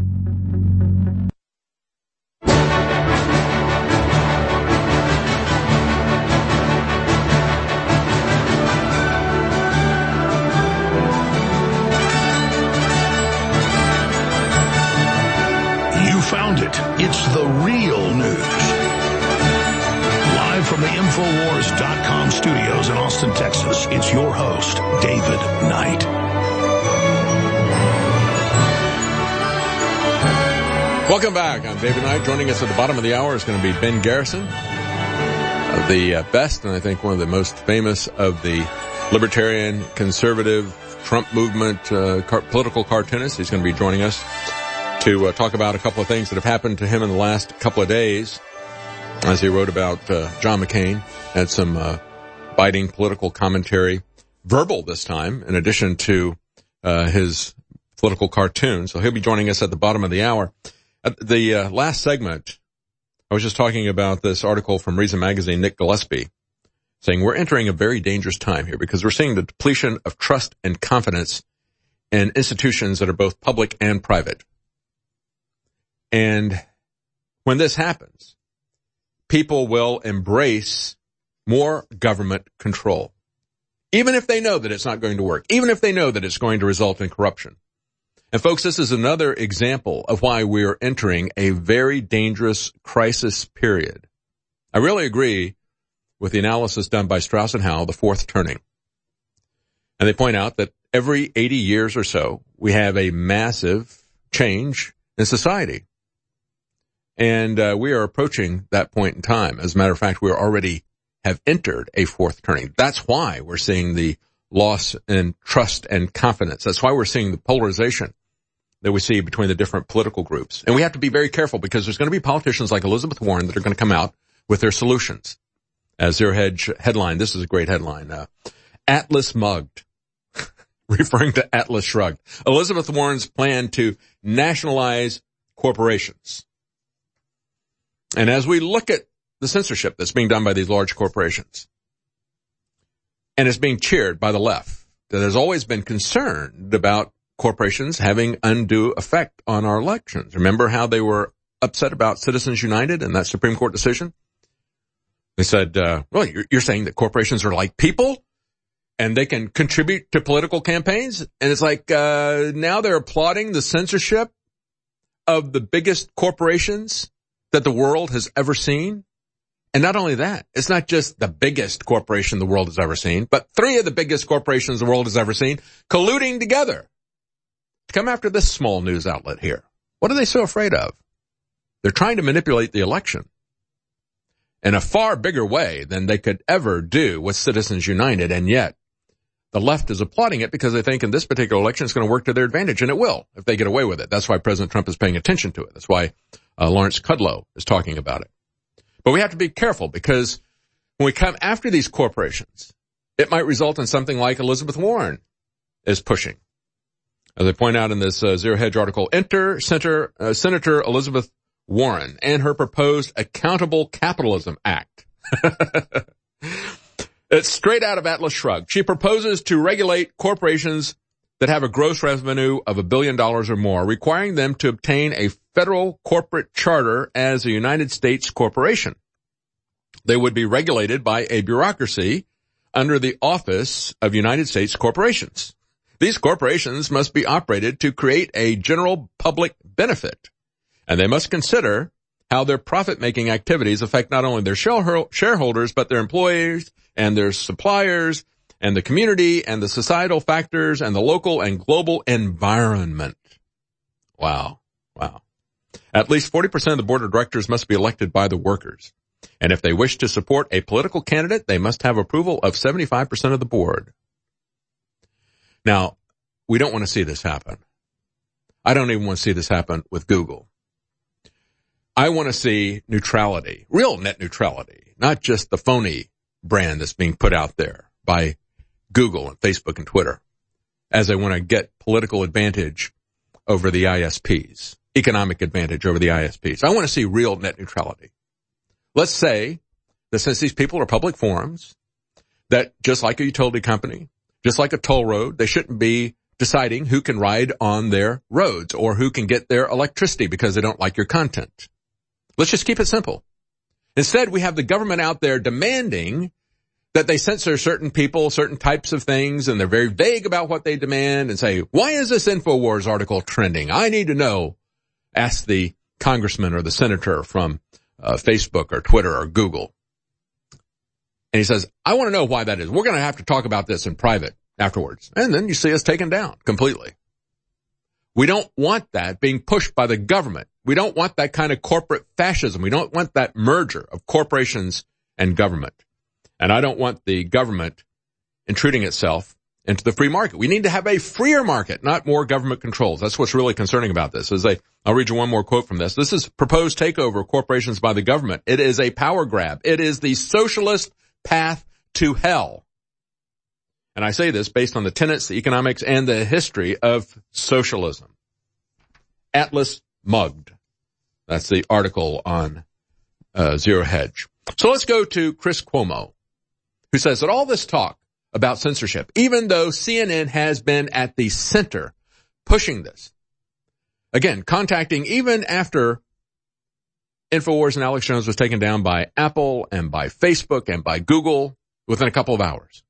Speaker 3: Found it. It's the real news. Live from the Infowars.com studios in Austin, Texas, it's your host, David Knight.
Speaker 2: Welcome back. I'm David Knight. Joining us at the bottom of the hour is going to be Ben Garrison, the best and I think one of the most famous of the libertarian, conservative, Trump movement political cartoonists. He's going to be joining us to talk about a couple of things that have happened to him in the last couple of days, as he wrote about John McCain, had some biting political commentary, verbal this time, in addition to his political cartoons. So he'll be joining us at the bottom of the hour. At the last segment, I was just talking about this article from Reason Magazine, Nick Gillespie, saying we're entering a very dangerous time here because we're seeing the depletion of trust and confidence in institutions that are both public and private. And when this happens, people will embrace more government control, even if they know that it's not going to work, even if they know that it's going to result in corruption. And folks, this is another example of why we're entering a very dangerous crisis period. I really agree with the analysis done by Strauss and Howe, the fourth turning. And they point out that every 80 years or so, we have a massive change in society. And we are approaching that point in time. As a matter of fact, we already have entered a fourth turning. That's why we're seeing the loss in trust and confidence. That's why we're seeing the polarization that we see between the different political groups. And we have to be very careful because there's going to be politicians like Elizabeth Warren that are going to come out with their solutions. As Zero Hedge headline, this is a great headline, Atlas mugged, referring to Atlas shrugged. Elizabeth Warren's plan to nationalize corporations. And as we look at the censorship that's being done by these large corporations, and it's being cheered by the left, that has always been concerned about corporations having undue effect on our elections. Remember how they were upset about Citizens United and that Supreme Court decision? They said, well, you're saying that corporations are like people and they can contribute to political campaigns? And it's like, now they're applauding the censorship of the biggest corporations that the world has ever seen. And not only that, it's not just the biggest corporation the world has ever seen, but three of the biggest corporations the world has ever seen colluding together to come after this small news outlet here. What are they so afraid of? They're trying to manipulate the election. in a far bigger way than they could ever do with Citizens United, and yet the left is applauding it because they think in this particular election it's going to work to their advantage, and it will if they get away with it. That's why President Trump is paying attention to it. That's why Lawrence Kudlow is talking about it. But we have to be careful because when we come after these corporations, it might result in something like Elizabeth Warren is pushing. As I point out in this Zero Hedge article, enter Senator Elizabeth Warren and her proposed Accountable Capitalism Act. It's straight out of Atlas Shrugged. She proposes to regulate corporations that have a gross revenue of $1 billion or more, requiring them to obtain a federal corporate charter as a United States corporation. They would be regulated by a bureaucracy under the Office of United States Corporations. These corporations must be operated to create a general public benefit, and they must consider how their profit-making activities affect not only their shareholders, but their employees and their suppliers and the community and the societal factors and the local and global environment. Wow. Wow. At least 40% of the board of directors must be elected by the workers. And if they wish to support a political candidate, they must have approval of 75% of the board. Now, we don't want to see this happen. I don't even want to see this happen with Google. I want to see neutrality, real net neutrality, not just the phony brand that's being put out there by Google and Facebook and Twitter, as they want to get political advantage over the ISPs, economic advantage over the ISPs. I want to see real net neutrality. Let's say that since these people are public forums, that just like a utility company, just like a toll road, they shouldn't be deciding who can ride on their roads or who can get their electricity because they don't like your content. Let's just keep it simple. Instead, we have the government out there demanding that they censor certain people, certain types of things, and they're very vague about what they demand and say, why is this InfoWars article trending? I need to know. Ask the congressman or the senator from Facebook or Twitter or Google. And he says, I want to know why that is. We're going to have to talk about this in private afterwards. And then you see us taken down completely. We don't want that being pushed by the government. We don't want that kind of corporate fascism. We don't want that merger of corporations and government. And I don't want the government intruding itself into the free market. We need to have a freer market, not more government controls. That's what's really concerning about this. I'll read you one more quote from this. This is proposed takeover of corporations by the government. It is a power grab. It is the socialist path to hell. And I say this based on the tenets, the economics, and the history of socialism. Atlas Mugged. That's the article on Zero Hedge. So let's go to Chris Cuomo, who says that all this talk about censorship, even though CNN has been at the center pushing this, again, contacting even after InfoWars and Alex Jones was taken down by Apple and by Facebook and by Google within a couple of hours.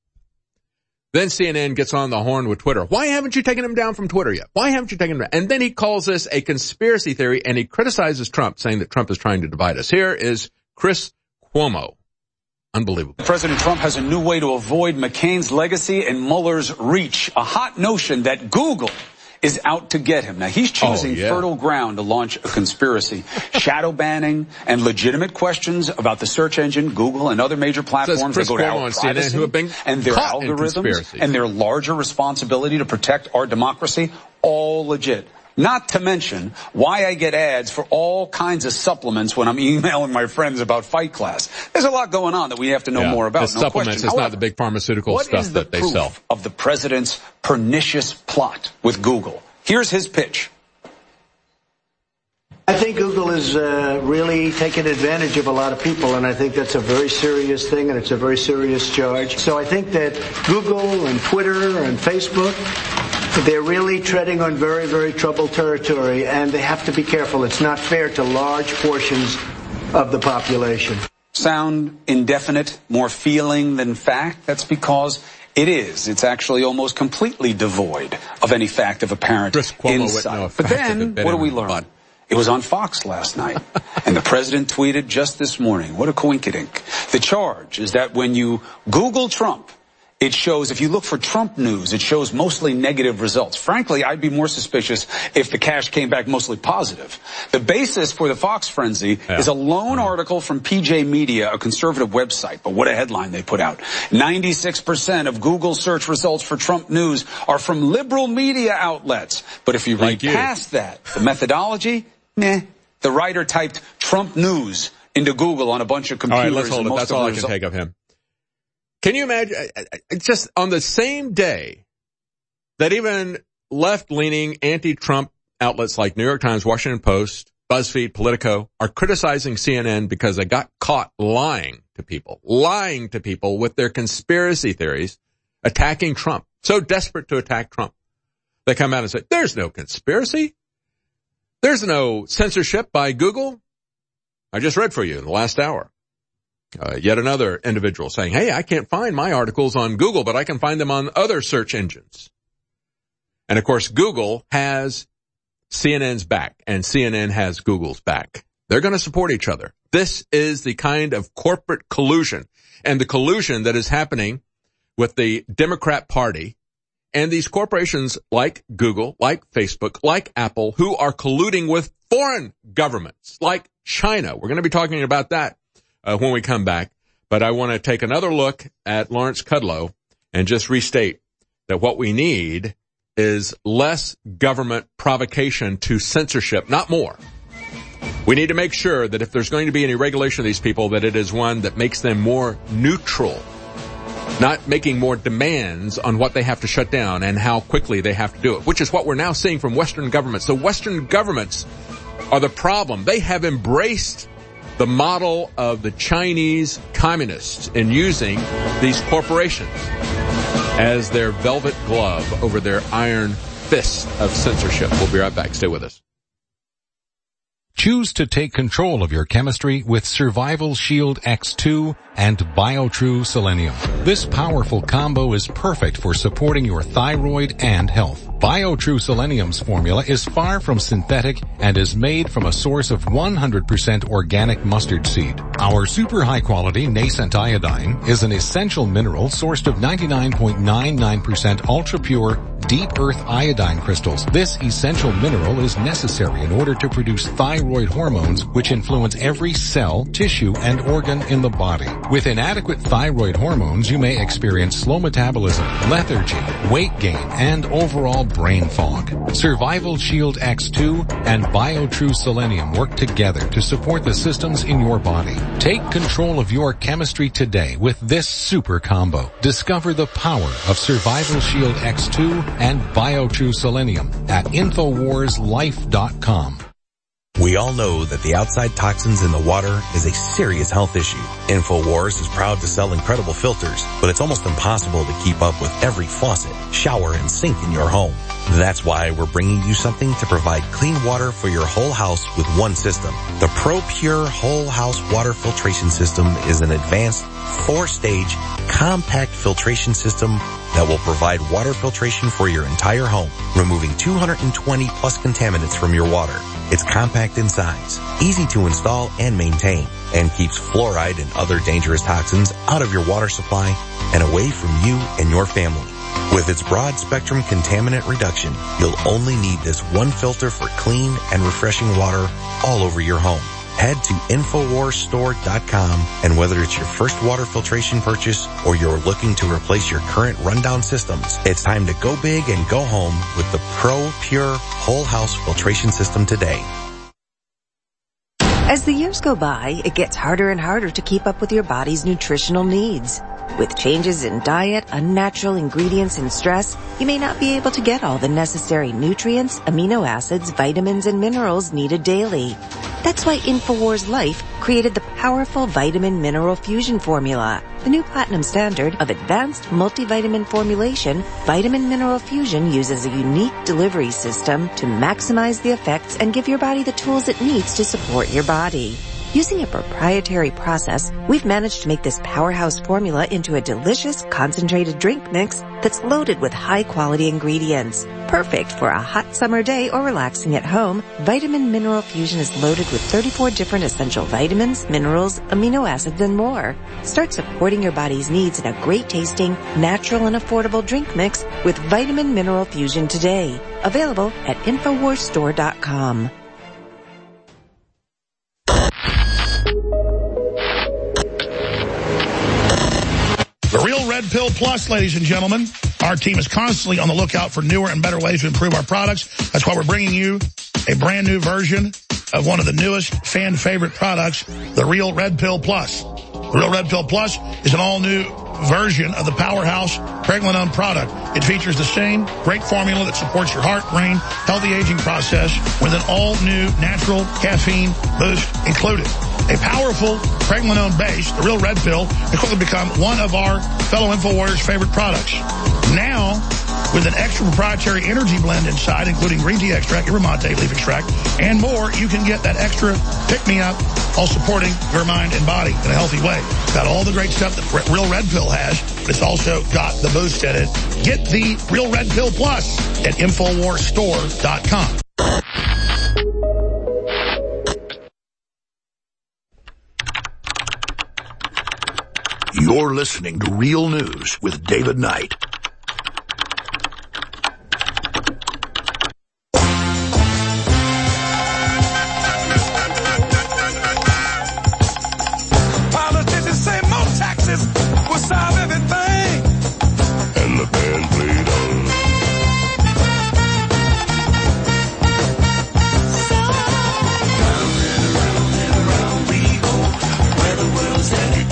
Speaker 2: Then CNN gets on the horn with Twitter. Why haven't you taken him down from Twitter yet? Why haven't you taken him down? And then he calls this a conspiracy theory, and he criticizes Trump, saying that Trump is trying to divide us. Here is Chris Cuomo. Unbelievable.
Speaker 20: President Trump has a new way to avoid McCain's legacy and Mueller's reach. A hot notion that Google is out to get him. Now, he's choosing fertile ground to launch a conspiracy. Shadow banning and legitimate questions about the search engine, Google, and other major platforms that go to our privacy who have been and their algorithms and their larger responsibility to protect our democracy, all legit. Not to mention why I get ads for all kinds of supplements when I'm emailing my friends about Fight Class. There's a lot going on that we have to know more about.
Speaker 2: The supplements, it's not the big pharmaceutical stuff that they sell.
Speaker 20: What is the proof of the president's pernicious plot with Google? Here's his pitch.
Speaker 21: I think Google is really taking advantage of a lot of people, and I think that's a very serious thing, and it's a very serious charge. So I think that Google and Twitter and Facebook, they're really treading on very, very troubled territory, and they have to be careful. It's not fair to large portions of the population.
Speaker 20: Sound indefinite, more feeling than fact? That's because it is. It's actually almost completely devoid of any fact of apparent insight. But then, what do we learn? It was on Fox last night, and the president tweeted just this morning. What a coinkydink. The charge is that when you Google Trump, it shows, if you look for Trump news, it shows mostly negative results. Frankly, I'd be more suspicious if the cache came back mostly positive. The basis for the Fox frenzy is a lone article from PJ Media, a conservative website, but what a headline they put out. 96% of Google search results for Trump news are from liberal media outlets. But if you read past that, the methodology, the writer typed Trump news into Google on a bunch of computers.
Speaker 2: All right, let's hold it. That's all I can take of him. Can you imagine, just on the same day that even left-leaning anti-Trump outlets like New York Times, Washington Post, BuzzFeed, Politico are criticizing CNN because they got caught lying to people with their conspiracy theories, attacking Trump, so desperate to attack Trump. They come out and say, there's no conspiracy. There's no censorship by Google. I just read for you in the last hour. Yet another individual saying, hey, I can't find my articles on Google, but I can find them on other search engines. And of course, Google has CNN's back and CNN has Google's back. They're going to support each other. This is the kind of corporate collusion and the collusion that is happening with the Democrat Party and these corporations like Google, like Facebook, like Apple, who are colluding with foreign governments like China. We're going to be talking about that when we come back. But I want to take another look at Lawrence Kudlow and just restate that what we need is less government provocation to censorship, not more. We need to make sure that if there's going to be any regulation of these people, that it is one that makes them more neutral, not making more demands on what they have to shut down and how quickly they have to do it, which is what we're now seeing from Western governments. The Western governments are the problem. They have embraced the model of the Chinese communists in using these corporations as their velvet glove over their iron fist of censorship. We'll be right back. Stay with us.
Speaker 7: Choose to take control of your chemistry with Survival Shield X2 and BioTrue Selenium. This powerful combo is perfect for supporting your thyroid and health. BioTrue Selenium's formula is far from synthetic and is made from a source of 100% organic mustard seed. Our super high quality nascent iodine is an essential mineral sourced of 99.99% ultra pure deep earth iodine crystals. This essential mineral is necessary in order to produce thyroid hormones, which influence every cell, tissue, and organ in the body. With inadequate thyroid hormones, you may experience slow metabolism, lethargy, weight gain, and overall brain fog. Survival Shield X2 and BioTrue Selenium work together to support the systems in your body. Take control of your chemistry today with this super combo. Discover the power of Survival Shield X2 and BioTrue Selenium at InfoWarsLife.com.
Speaker 12: We all know that the outside toxins in the water is a serious health issue. InfoWars is proud to sell incredible filters, but it's almost impossible to keep up with every faucet, shower, and sink in your home. That's why we're bringing you something to provide clean water for your whole house with one system. The ProPure Whole House Water Filtration System is an advanced 4-stage compact filtration system that will provide water filtration for your entire home, removing 220 plus contaminants from your water. It's compact in size, easy to install and maintain, and keeps fluoride and other dangerous toxins out of your water supply and away from you and your family. With its broad spectrum contaminant reduction, you'll only need this one filter for clean and refreshing water all over your home. Head to InfoWarsStore.com, and whether it's your first water filtration purchase or you're looking to replace your current rundown systems, it's time to go big and go home with the ProPure Whole House Filtration System today.
Speaker 8: As the years go by, it gets harder and harder to keep up with your body's nutritional needs. With changes in diet, unnatural ingredients, and stress, you may not be able to get all the necessary nutrients, amino acids, vitamins, and minerals needed daily. That's why InfoWars Life created the powerful Vitamin Mineral Fusion formula. The new platinum standard of advanced multivitamin formulation, Vitamin Mineral Fusion uses a unique delivery system to maximize the effects and give your body the tools it needs to support your body. Using a proprietary process, we've managed to make this powerhouse formula into a delicious concentrated drink mix that's loaded with high-quality ingredients. Perfect for a hot summer day or relaxing at home, Vitamin Mineral Fusion is loaded with 34 different essential vitamins, minerals, amino acids, and more. Start supporting your body's needs in a great-tasting, natural, and affordable drink mix with Vitamin Mineral Fusion today. Available at InfoWarsStore.com.
Speaker 3: The Real Red Pill Plus, ladies and gentlemen. Our team is constantly on the lookout for newer and better ways to improve our products. That's why we're bringing you a brand new version of one of the newest fan favorite products, the Real Red Pill Plus. The Real Red Pill Plus is an all-new version of the powerhouse Pregnenolone product. It features the same great formula that supports your heart, brain, healthy aging process with an all-new natural caffeine boost included. A powerful Pregnenolone base, the Real Red Pill, has quickly become one of our fellow InfoWarriors' favorite products. Now, with an extra proprietary energy blend inside, including green tea extract, yerba mate leaf extract, and more, you can get that extra pick-me-up while supporting your mind and body in a healthy way. It's got all the great stuff that Real Red Pill has, but it's also got the boost in it. Get the Real Red Pill Plus at InfoWarsStore.com. You're listening to Real News with David Knight.
Speaker 9: Politicians say more taxes will solve everything. And the band played on. Round and around we go. Where the world's headed.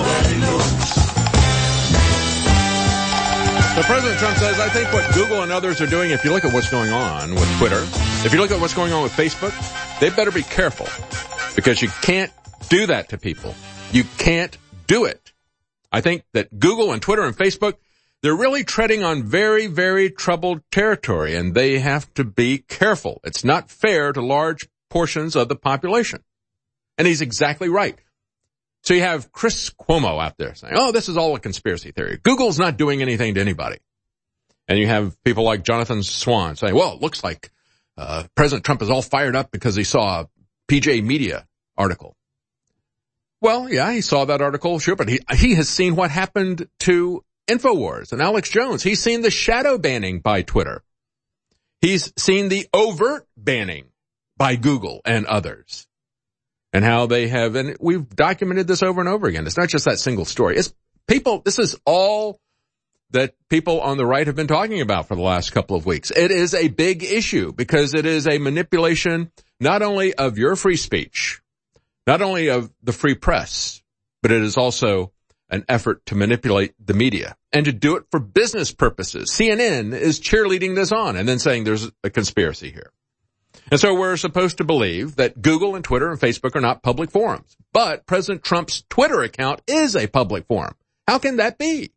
Speaker 2: So President Trump says, I think what Google and others are doing, if you look at what's going on with Twitter, if you look at what's going on with Facebook, they better be careful because you can't do that to people. You can't do it. I think that Google and Twitter and Facebook, they're really treading on very, very troubled territory, and they have to be careful. It's not fair to large portions of the population. And he's exactly right. So you have Chris Cuomo out there saying, oh, this is all a conspiracy theory. Google's not doing anything to anybody. And you have people like Jonathan Swan saying, well, it looks like President Trump is all fired up because he saw a PJ Media article. Well, yeah, he saw that article, sure, but he has seen what happened to InfoWars and Alex Jones. He's seen the shadow banning by Twitter. He's seen the overt banning by Google and others. And how they have, and we've documented this over and over again. It's not just that single story. It's people, this is all that people on the right have been talking about for the last couple of weeks. It is a big issue because it is a manipulation not only of your free speech, not only of the free press, but it is also an effort to manipulate the media and to do it for business purposes. CNN is cheerleading this on and then saying there's a conspiracy here. And so we're supposed to believe that Google and Twitter and Facebook are not public forums. But President Trump's Twitter account is a public forum. How can that be?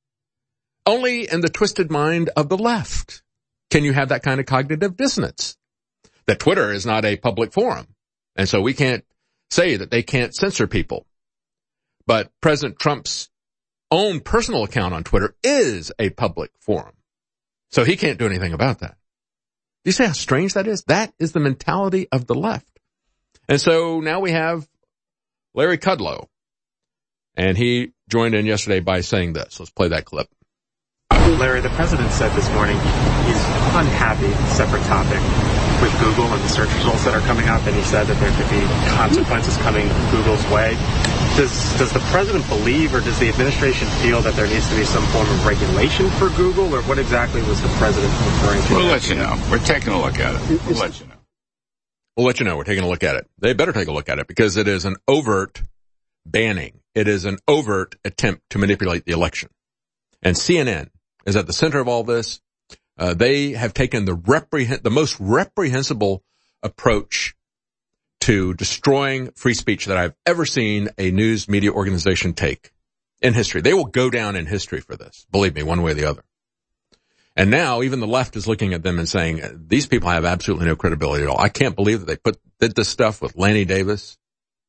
Speaker 2: Only in the twisted mind of the left can you have that kind of cognitive dissonance. That Twitter is not a public forum. And so we can't say that they can't censor people. But President Trump's own personal account on Twitter is a public forum. So he can't do anything about that. Do you see how strange that is? That is the mentality of the left. And so now we have Larry Kudlow. And he joined in yesterday by saying this. Let's play that clip.
Speaker 22: Larry, the president said this morning he's unhappy, separate topic, with Google and the search results that are coming up. And he said that there could be consequences coming Google's way. Does the president believe or does the administration feel that there needs to be some form of regulation for Google, or what exactly was the president referring to?
Speaker 23: We'll let you know. We're taking a look at it. We'll let you know.
Speaker 2: We'll let you know. We're taking a look at it. They better take a look at it because it is an overt banning. It is an overt attempt to manipulate the election. And CNN is at the center of all this. They have taken the most reprehensible approach to destroying free speech that I've ever seen a news media organization take in history. They will go down in history for this, believe me, one way or the other. And now even the left is looking at them and saying, these people have absolutely no credibility at all. I can't believe that they did this stuff with Lanny Davis.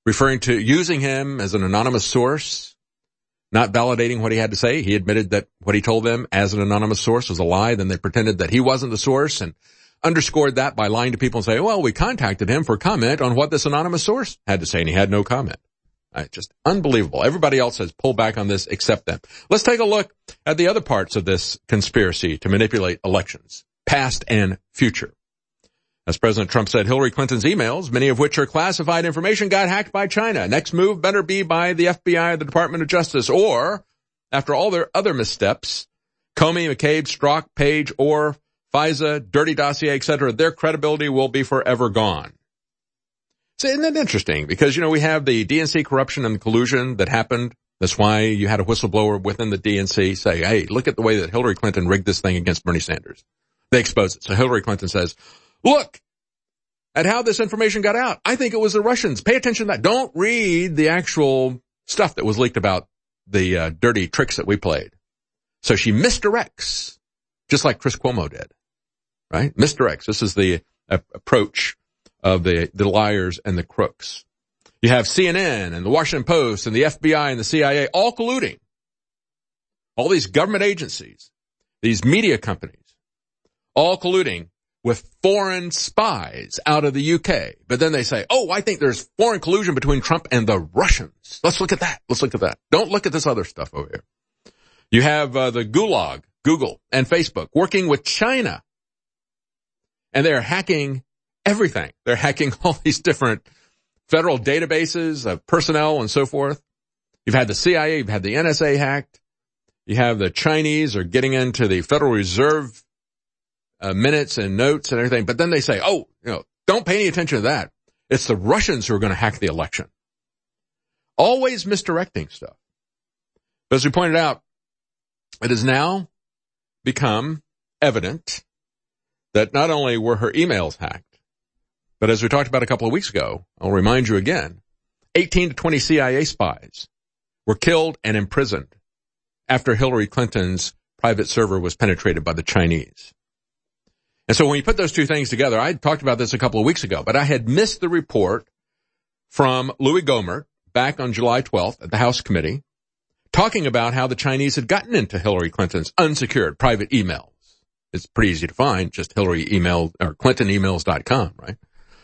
Speaker 2: referring to using him as an anonymous source, not validating what he had to say. He admitted that what he told them as an anonymous source was a lie. Then they pretended that he wasn't the source and underscored that by lying to people and saying, well, we contacted him for comment on what this anonymous source had to say, and he had no comment. Just unbelievable. Everybody else has pulled back on this except them. Let's take a look at the other parts of this conspiracy to manipulate elections, past and future. As President Trump said, Hillary Clinton's emails, many of which are classified information, got hacked by China. Next move better be by the FBI, the Department of Justice, or, after all their other missteps, Comey, McCabe, Strzok, Page, or FISA, dirty dossier, etc., their credibility will be forever gone. So isn't that interesting? Because, we have the DNC corruption and collusion that happened. That's why you had a whistleblower within the DNC say, hey, look at the way that Hillary Clinton rigged this thing against Bernie Sanders. They expose it. So Hillary Clinton says, look at how this information got out. I think it was the Russians. Pay attention to that. Don't read the actual stuff that was leaked about the dirty tricks that we played. So she misdirects, just like Chris Cuomo did, right? Misdirects. This is the approach of the liars and the crooks. You have CNN and the Washington Post and the FBI and the CIA all colluding. All these government agencies, these media companies, all colluding with foreign spies out of the UK. But then they say, oh, I think there's foreign collusion between Trump and the Russians. Let's look at that. Let's look at that. Don't look at this other stuff over here. You have the Gulag, Google, and Facebook working with China. And they're hacking everything. They're hacking all these different federal databases of personnel and so forth. You've had the CIA, you've had the NSA hacked. You have the Chinese are getting into the Federal Reserve minutes and notes and everything. But then they say, oh, don't pay any attention to that. It's the Russians who are going to hack the election. Always misdirecting stuff. But as we pointed out, it has now become evident that not only were her emails hacked, but as we talked about a couple of weeks ago, I'll remind you again, 18 to 20 CIA spies were killed and imprisoned after Hillary Clinton's private server was penetrated by the Chinese. And so when you put those two things together, I talked about this a couple of weeks ago, but I had missed the report from Louis Gohmert back on July 12th at the House Committee talking about how the Chinese had gotten into Hillary Clinton's unsecured private emails. It's pretty easy to find, just Hillary email or ClintonEmails.com, right?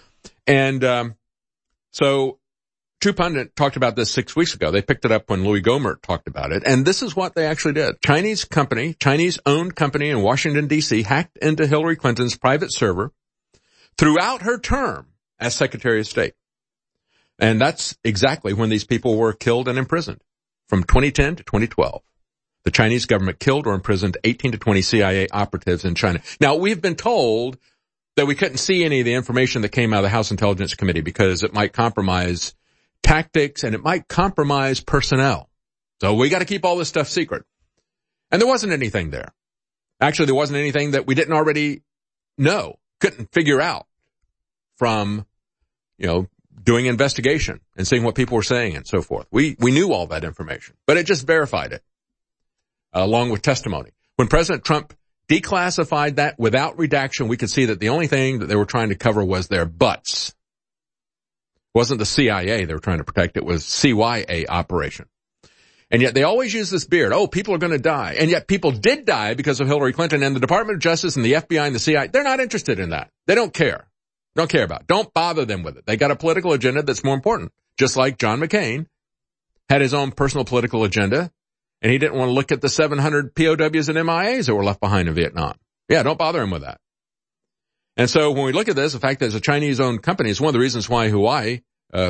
Speaker 2: And so True Pundit talked about this 6 weeks ago. They picked it up when Louis Gohmert talked about it. And this is what they actually did. Chinese-owned company in Washington, D.C. hacked into Hillary Clinton's private server throughout her term as Secretary of State. And that's exactly when these people were killed and imprisoned, from 2010 to 2012. The Chinese government killed or imprisoned 18 to 20 CIA operatives in China. Now, we've been told that we couldn't see any of the information that came out of the House Intelligence Committee because it might compromise tactics and it might compromise personnel. So we got to keep all this stuff secret. And there wasn't anything there. Actually, there wasn't anything that we didn't already know, couldn't figure out from, doing investigation and seeing what people were saying and so forth. We knew all that information, but it just verified it, along with testimony. When President Trump declassified that without redaction, we could see that the only thing that they were trying to cover was their butts. It wasn't the CIA they were trying to protect. It was CYA operation. And yet they always use this beard. Oh, people are going to die. And yet people did die because of Hillary Clinton, and the Department of Justice and the FBI and the CIA. They're not interested in that. They don't care. Don't care about it. Don't bother them with it. They got a political agenda that's more important. Just like John McCain had his own personal political agenda, and he didn't want to look at the 700 POWs and MIAs that were left behind in Vietnam. Yeah, don't bother him with that. And so when we look at this, the fact that it's a Chinese-owned company is one of the reasons why Huawei,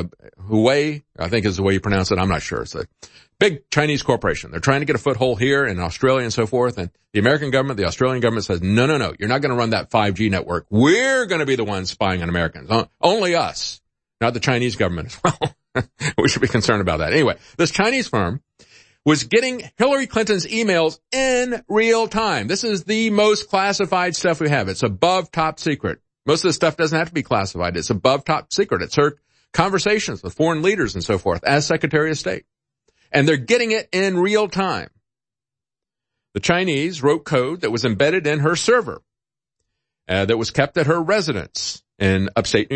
Speaker 2: I think is the way you pronounce it, I'm not sure. It's a big Chinese corporation. They're trying to get a foothold here in Australia and so forth. And the American government, the Australian government says, no, you're not going to run that 5G network. We're going to be the ones spying on Americans. Only us, not the Chinese government as well. We should be concerned about that. Anyway, this Chinese firm was getting Hillary Clinton's emails in real time. This is the most classified stuff we have. It's above top secret. Most of this stuff doesn't have to be classified. It's above top secret. It's her conversations with foreign leaders and so forth as Secretary of State. And they're getting it in real time. The Chinese wrote code that was embedded in her server that was kept at her residence in upstate New York.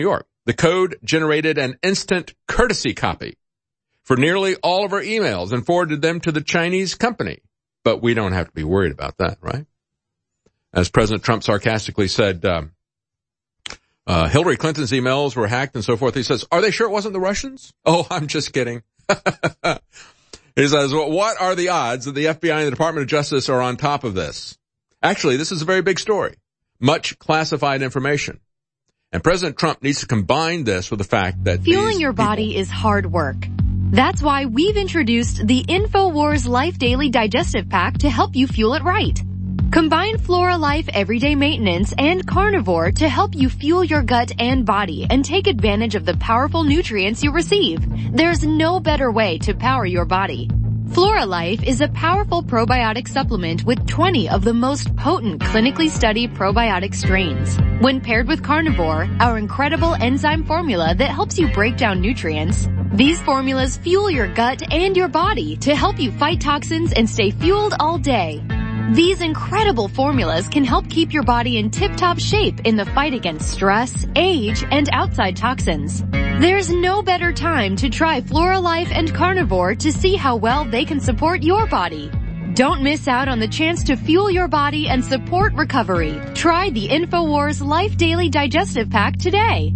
Speaker 2: The code generated an instant courtesy copy for nearly all of our emails and forwarded them to the Chinese company. But we don't have to be worried about that, right? As President Trump sarcastically said, Hillary Clinton's emails were hacked and so forth. He says, are they sure it wasn't the Russians? Oh, I'm just kidding. He says, well, what are the odds that the FBI and the Department of Justice are on top of this? Actually, this is a very big story. Much classified information. And President Trump needs to combine this with the fact that
Speaker 19: fueling your body is hard work. That's why we've introduced the InfoWars Life Daily Digestive Pack to help you fuel it right. Combine Flora Life Everyday Maintenance and Carnivore to help you fuel your gut and body and take advantage of the powerful nutrients you receive. There's no better way to power your body. Flora Life is a powerful probiotic supplement with 20 of the most potent clinically studied probiotic strains. When paired with Carnivore, our incredible enzyme formula that helps you break down nutrients, these formulas fuel your gut and your body to help you fight toxins and stay fueled all day. These incredible formulas can help keep your body in tip-top shape in the fight against stress, age, and outside toxins. There's no better time to try Flora Life and Carnivore to see how well they can support your body. Don't miss out on the chance to fuel your body and support recovery. Try the InfoWars Life Daily Digestive Pack today.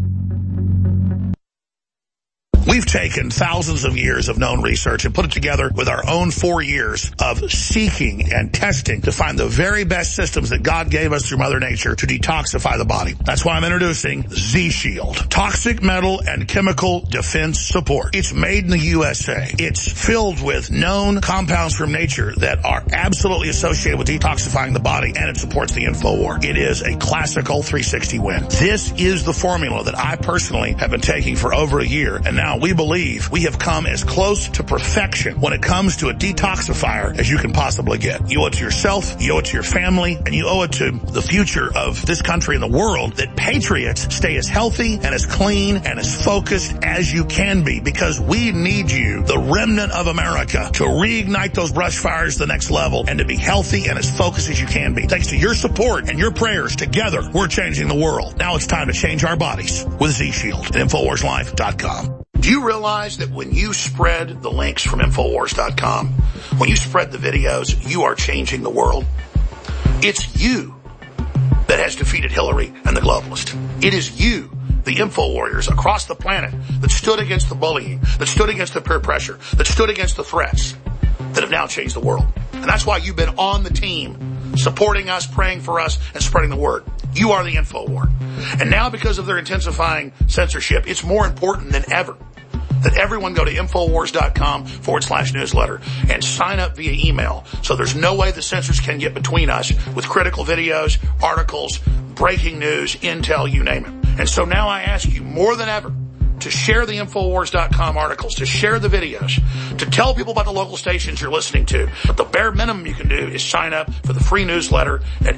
Speaker 3: We've taken thousands of years of known research and put it together with our own 4 years of seeking and testing to find the very best systems that God gave us through Mother Nature to detoxify the body. That's why I'm introducing Z-Shield. Toxic metal and chemical defense support. It's made in the USA. It's filled with known compounds from nature that are absolutely associated with detoxifying the body, and it supports the InfoWar. It is a classical 360 win. This is the formula that I personally have been taking for over a year, and now we believe we have come as close to perfection when it comes to a detoxifier as you can possibly get. You owe it to yourself, you owe it to your family, and you owe it to the future of this country and the world that patriots stay as healthy and as clean and as focused as you can be, because we need you, the remnant of America, to reignite those brush fires to the next level and to be healthy and as focused as you can be. Thanks to your support and your prayers, together we're changing the world. Now it's time to change our bodies with Z-Shield at InfoWarsLife.com. Do you realize that when you spread the links from InfoWars.com, when you spread the videos, you are changing the world? It's you that has defeated Hillary and the globalists. It is you, the InfoWarriors across the planet, that stood against the bullying, that stood against the peer pressure, that stood against the threats, that have now changed the world. And that's why you've been on the team, supporting us, praying for us, and spreading the word. You are the InfoWar. And now, because of their intensifying censorship, it's more important than ever that everyone go to InfoWars.com/newsletter and sign up via email, so there's no way the censors can get between us with critical videos, articles, breaking news, intel, you name it. And so now I ask you more than ever to share the InfoWars.com articles, to share the videos, to tell people about the local stations you're listening to. But the bare minimum you can do is sign up for the free newsletter at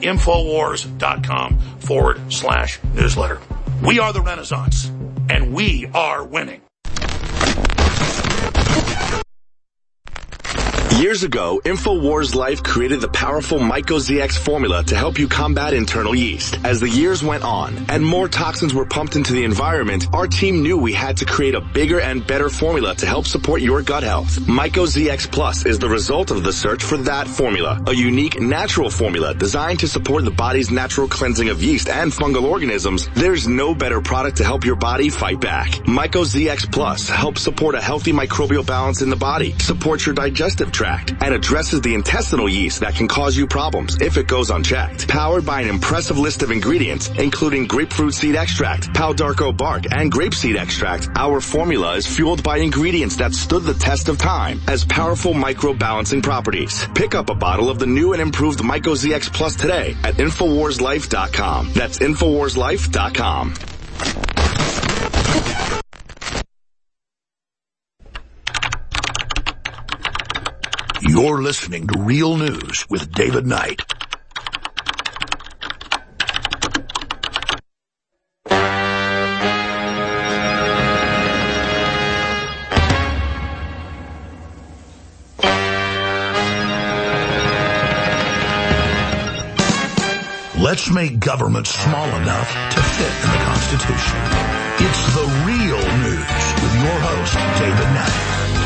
Speaker 3: InfoWars.com/newsletter. We are the Renaissance, and we are winning.
Speaker 10: Years ago, InfoWars Life created the powerful MycoZX formula to help you combat internal yeast. As the years went on and more toxins were pumped into the environment, our team knew we had to create a bigger and better formula to help support your gut health. MycoZX Plus is the result of the search for that formula, a unique natural formula designed to support the body's natural cleansing of yeast and fungal organisms. There's no better product to help your body fight back. MycoZX Plus helps support a healthy microbial balance in the body, supports your digestive tract, and addresses the intestinal yeast that can cause you problems if it goes unchecked. Powered by an impressive list of ingredients, including grapefruit seed extract, Palo d'Arco bark, and grapeseed extract, our formula is fueled by ingredients that stood the test of time as powerful micro-balancing properties. Pick up a bottle of the new and improved MycoZX Plus today at InfoWarsLife.com. That's InfoWarsLife.com.
Speaker 3: You're listening to Real News with David Knight. Let's make government small enough to fit in the Constitution. It's The Real News with your host, David Knight.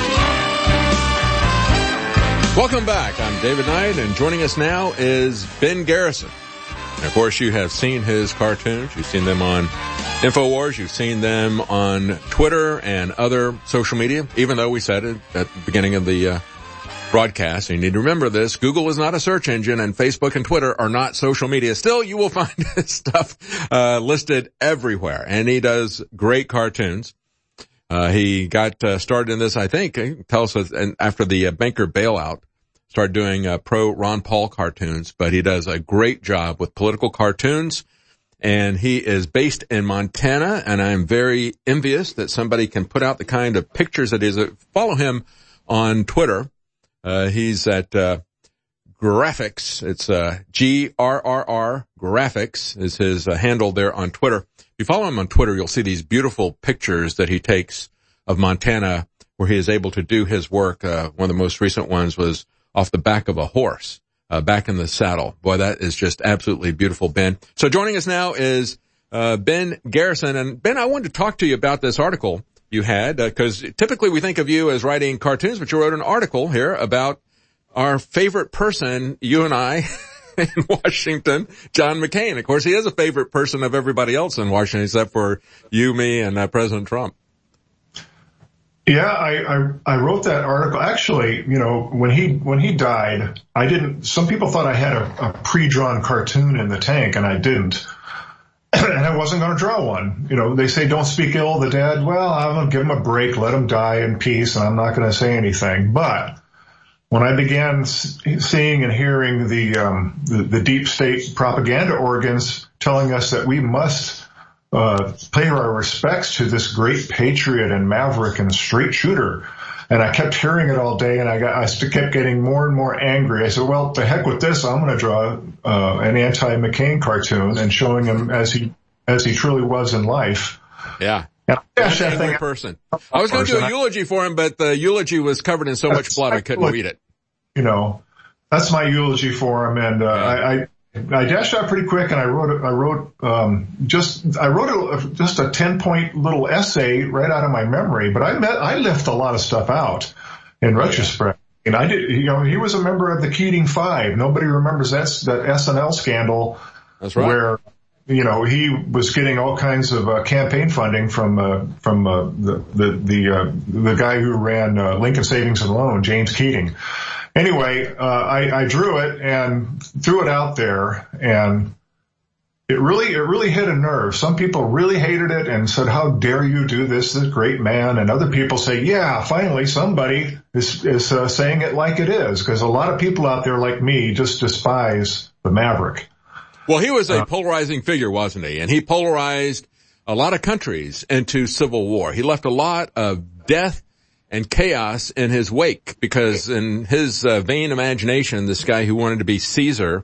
Speaker 2: Welcome back. I'm David Knight, and joining us now is Ben Garrison. And of course, you have seen his cartoons. You've seen them on InfoWars. You've seen them on Twitter and other social media, even though we said it at the beginning of the broadcast. And you need to remember this. Google is not a search engine, and Facebook and Twitter are not social media. Still, you will find his stuff listed everywhere. And he does great cartoons. He got started in this, I think, tells us, and after the banker bailout, started doing pro Ron Paul cartoons, but he does a great job with political cartoons. And he is based in Montana, and I'm very envious that somebody can put out the kind of pictures that is. Follow him on Twitter. He's at Graphics. It's GRRR Graphics is his handle there on Twitter. If you follow him on Twitter, you'll see these beautiful pictures that he takes of Montana where he is able to do his work. One of the most recent ones was off the back of a horse, back in the saddle. Boy, that is just absolutely beautiful, Ben. So joining us now is Ben Garrison. And Ben, I wanted to talk to you about this article you had, because typically we think of you as writing cartoons, but you wrote an article here about our favorite person, you and I, in Washington, John McCain. Of course, he is a favorite person of everybody else in Washington, except for you, me, and President Trump.
Speaker 1: Yeah, I wrote that article. Actually, you know, when he died, some people thought I had a pre-drawn cartoon in the tank, and I didn't. And I wasn't going to draw one. You know, they say don't speak ill of the dead. Well, I'm going to give him a break, let him die in peace, and I'm not going to say anything. But when I began seeing and hearing the deep state propaganda organs telling us that we must pay our respects to this great patriot and maverick and straight shooter, and I kept hearing it all day, and I kept getting more and more angry. I said, well, to heck with this. I'm going to draw an anti-McCain cartoon and showing him as he truly was in life.
Speaker 2: Yeah. Person. I was going to do a eulogy for him, but the eulogy was covered in so much blood I couldn't read it.
Speaker 1: You know, that's my eulogy for him, and I dashed out pretty quick, and I wrote just a 10-point little essay right out of my memory. But I left a lot of stuff out in retrospect. And I did, you know, he was a member of the Keating Five. Nobody remembers that SNL scandal. That's right. Where, you know, he was getting all kinds of campaign funding from the guy who ran Lincoln Savings and Loan, James Keating. Anyway, I drew it and threw it out there, and it really hit a nerve. Some people really hated it and said, how dare you do this great man? And other people say, yeah, finally somebody is saying it like it is, because a lot of people out there like me just despise the Maverick.
Speaker 2: Well, he was a polarizing figure, wasn't he? And he polarized a lot of countries into civil war. He left a lot of death and chaos in his wake, because in his vain imagination, this guy who wanted to be Caesar,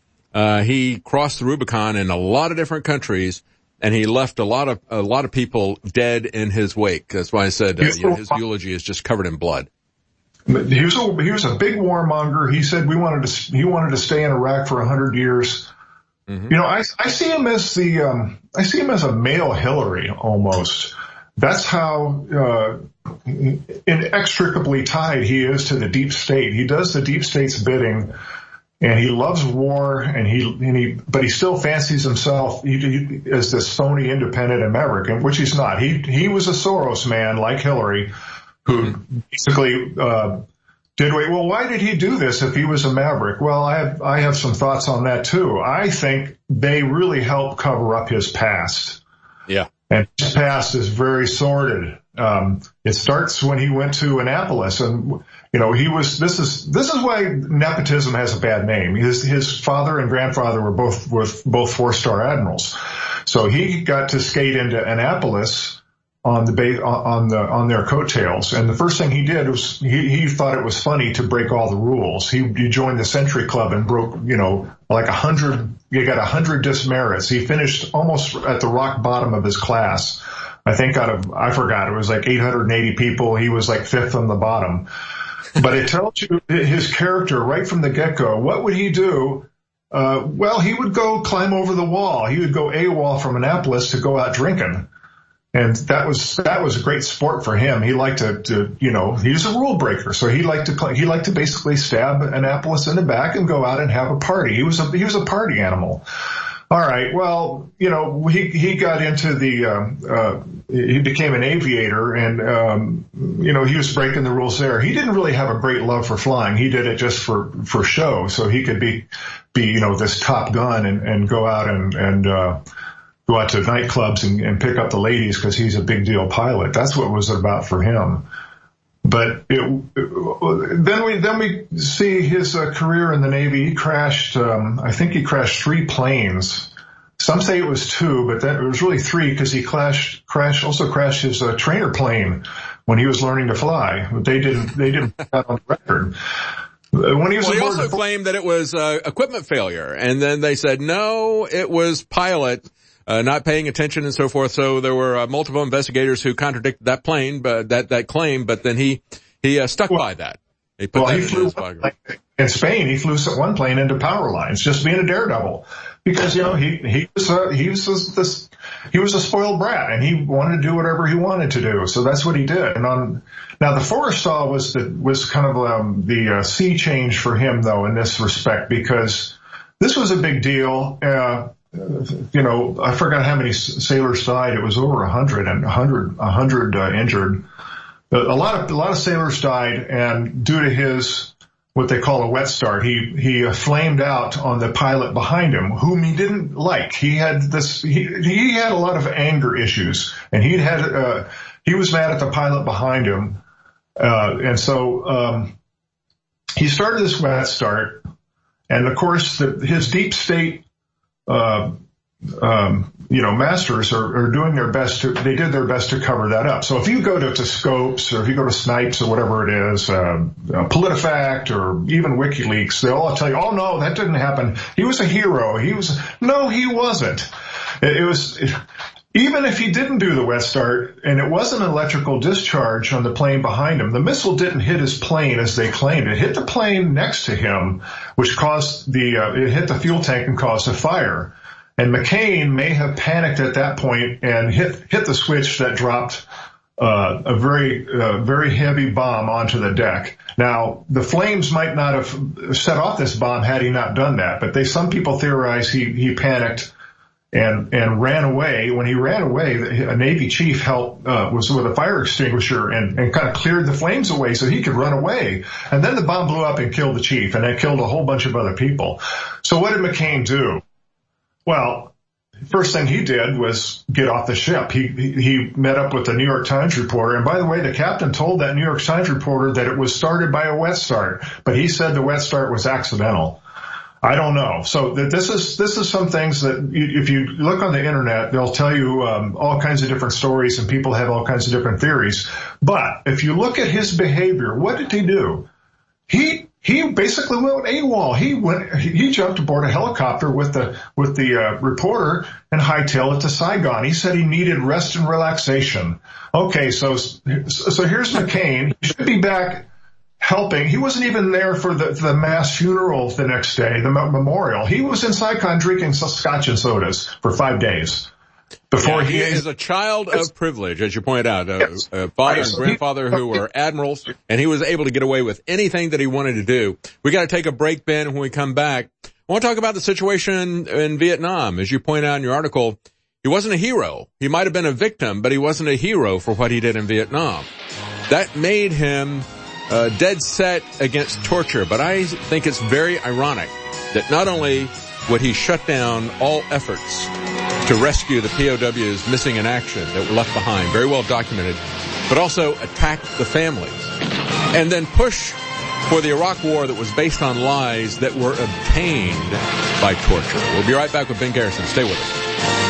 Speaker 2: he crossed the Rubicon in a lot of different countries, and he left a lot of people dead in his wake. That's why I said his eulogy is just covered in blood.
Speaker 1: He was a big warmonger. He said he wanted to stay in Iraq for 100 years. Mm-hmm. You know, I see him as a male Hillary almost. That's how inextricably tied he is to the deep state. He does the deep state's bidding, and he loves war, but he still fancies himself as this phony independent American, which he's not. He was a Soros man like Hillary, who basically did wait. Well, why did he do this if he was a maverick? Well, I have some thoughts on that too. I think they really helped cover up his past.
Speaker 2: Yeah.
Speaker 1: And his past is very sordid. It starts when he went to Annapolis, and you know this is why nepotism has a bad name. His father and grandfather were both 4-star admirals, so he got to skate into Annapolis on their coattails. And the first thing he did was he thought it was funny to break all the rules. He joined the Century Club and broke, you know, like 100. He got 100 dismerits. He finished almost at the rock bottom of his class. I think I forgot, it was like 880 people. He was like 5th on the bottom. But it tells you his character right from the get-go. What would he do? Well, he would go climb over the wall. He would go AWOL from Annapolis to go out drinking. And that was a great sport for him. He liked to he was a rule breaker. So he liked to basically stab Annapolis in the back and go out and have a party. He was a party animal. All right. Well, he got into he became an aviator, and, he was breaking the rules there. He didn't really have a great love for flying. He did it just for show. So he could be, this Top Gun and go out and go out to nightclubs and pick up the ladies because he's a big deal pilot. That's what it was about for him. But then we see his career in the Navy. He crashed, I think he crashed 3 planes. Some say it was 2, but then it was really 3 because he also crashed his trainer plane when he was learning to fly. They didn't put that on record. When he
Speaker 2: also claimed that it was equipment failure, and then they said no, it was pilot not paying attention and so forth. So there were multiple investigators who contradicted that claim, but then he stuck by that. He put that in his biography.
Speaker 1: In Spain, he flew one plane into power lines, just being a daredevil, because he was a spoiled brat and he wanted to do whatever he wanted to do. So that's what he did. And now the Forrestal was kind of the sea change for him though in this respect, because this was a big deal. I forgot how many sailors died. It was over 100 injured. A lot of sailors died, and due to his what they call a wet start, he flamed out on the pilot behind him, whom he didn't like. He had a lot of anger issues, and he was mad at the pilot behind him, and so he started this wet start, and of course his deep state masters are doing their best they did their best to cover that up. So if you go to Scopes, or if you go to Snipes or whatever it is, PolitiFact or even WikiLeaks, they'll all tell you, oh no, that didn't happen. He was a hero. No, he wasn't. Even if he didn't do the wet start and it was an electrical discharge on the plane behind him, the missile didn't hit his plane as they claimed. It hit the plane next to him, which caused it hit the fuel tank and caused a fire. And McCain may have panicked at that point and hit the switch that dropped a very heavy bomb onto the deck. Now, the flames might not have set off this bomb had he not done that, but some people theorize he panicked and ran away. When he ran away, a Navy chief was with a fire extinguisher and kind of cleared the flames away so he could run away. And then the bomb blew up and killed the chief, and that killed a whole bunch of other people. So what did McCain do? Well, first thing he did was get off the ship. He met up with the New York Times reporter. And by the way, the captain told that New York Times reporter that it was started by a wet start, but he said the wet start was accidental. I don't know. So this is some things that if you look on the internet, they'll tell you all kinds of different stories, and people have all kinds of different theories. But if you look at his behavior, what did he do? He basically went AWOL. He jumped aboard a helicopter with the reporter and hightailed it to Saigon. He said he needed rest and relaxation. Okay, so here's McCain. He should be back helping. He wasn't even there for the mass funeral the next day, the memorial. He was in Saigon drinking scotch and sodas for 5 days. Before
Speaker 2: he is a child of privilege, as you pointed out, father and grandfather who were admirals, and he was able to get away with anything that he wanted to do. We got to take a break, Ben, and when we come back, I want to talk about the situation in Vietnam. As you point out in your article, he wasn't a hero. He might have been a victim, but he wasn't a hero for what he did in Vietnam. That made him dead set against torture, but I think it's very ironic that not only would he shut down all efforts to rescue the POWs missing in action that were left behind, very well documented, but also attack the families, and then push for the Iraq War that was based on lies that were obtained by torture. We'll be right back with Ben Garrison. Stay with us.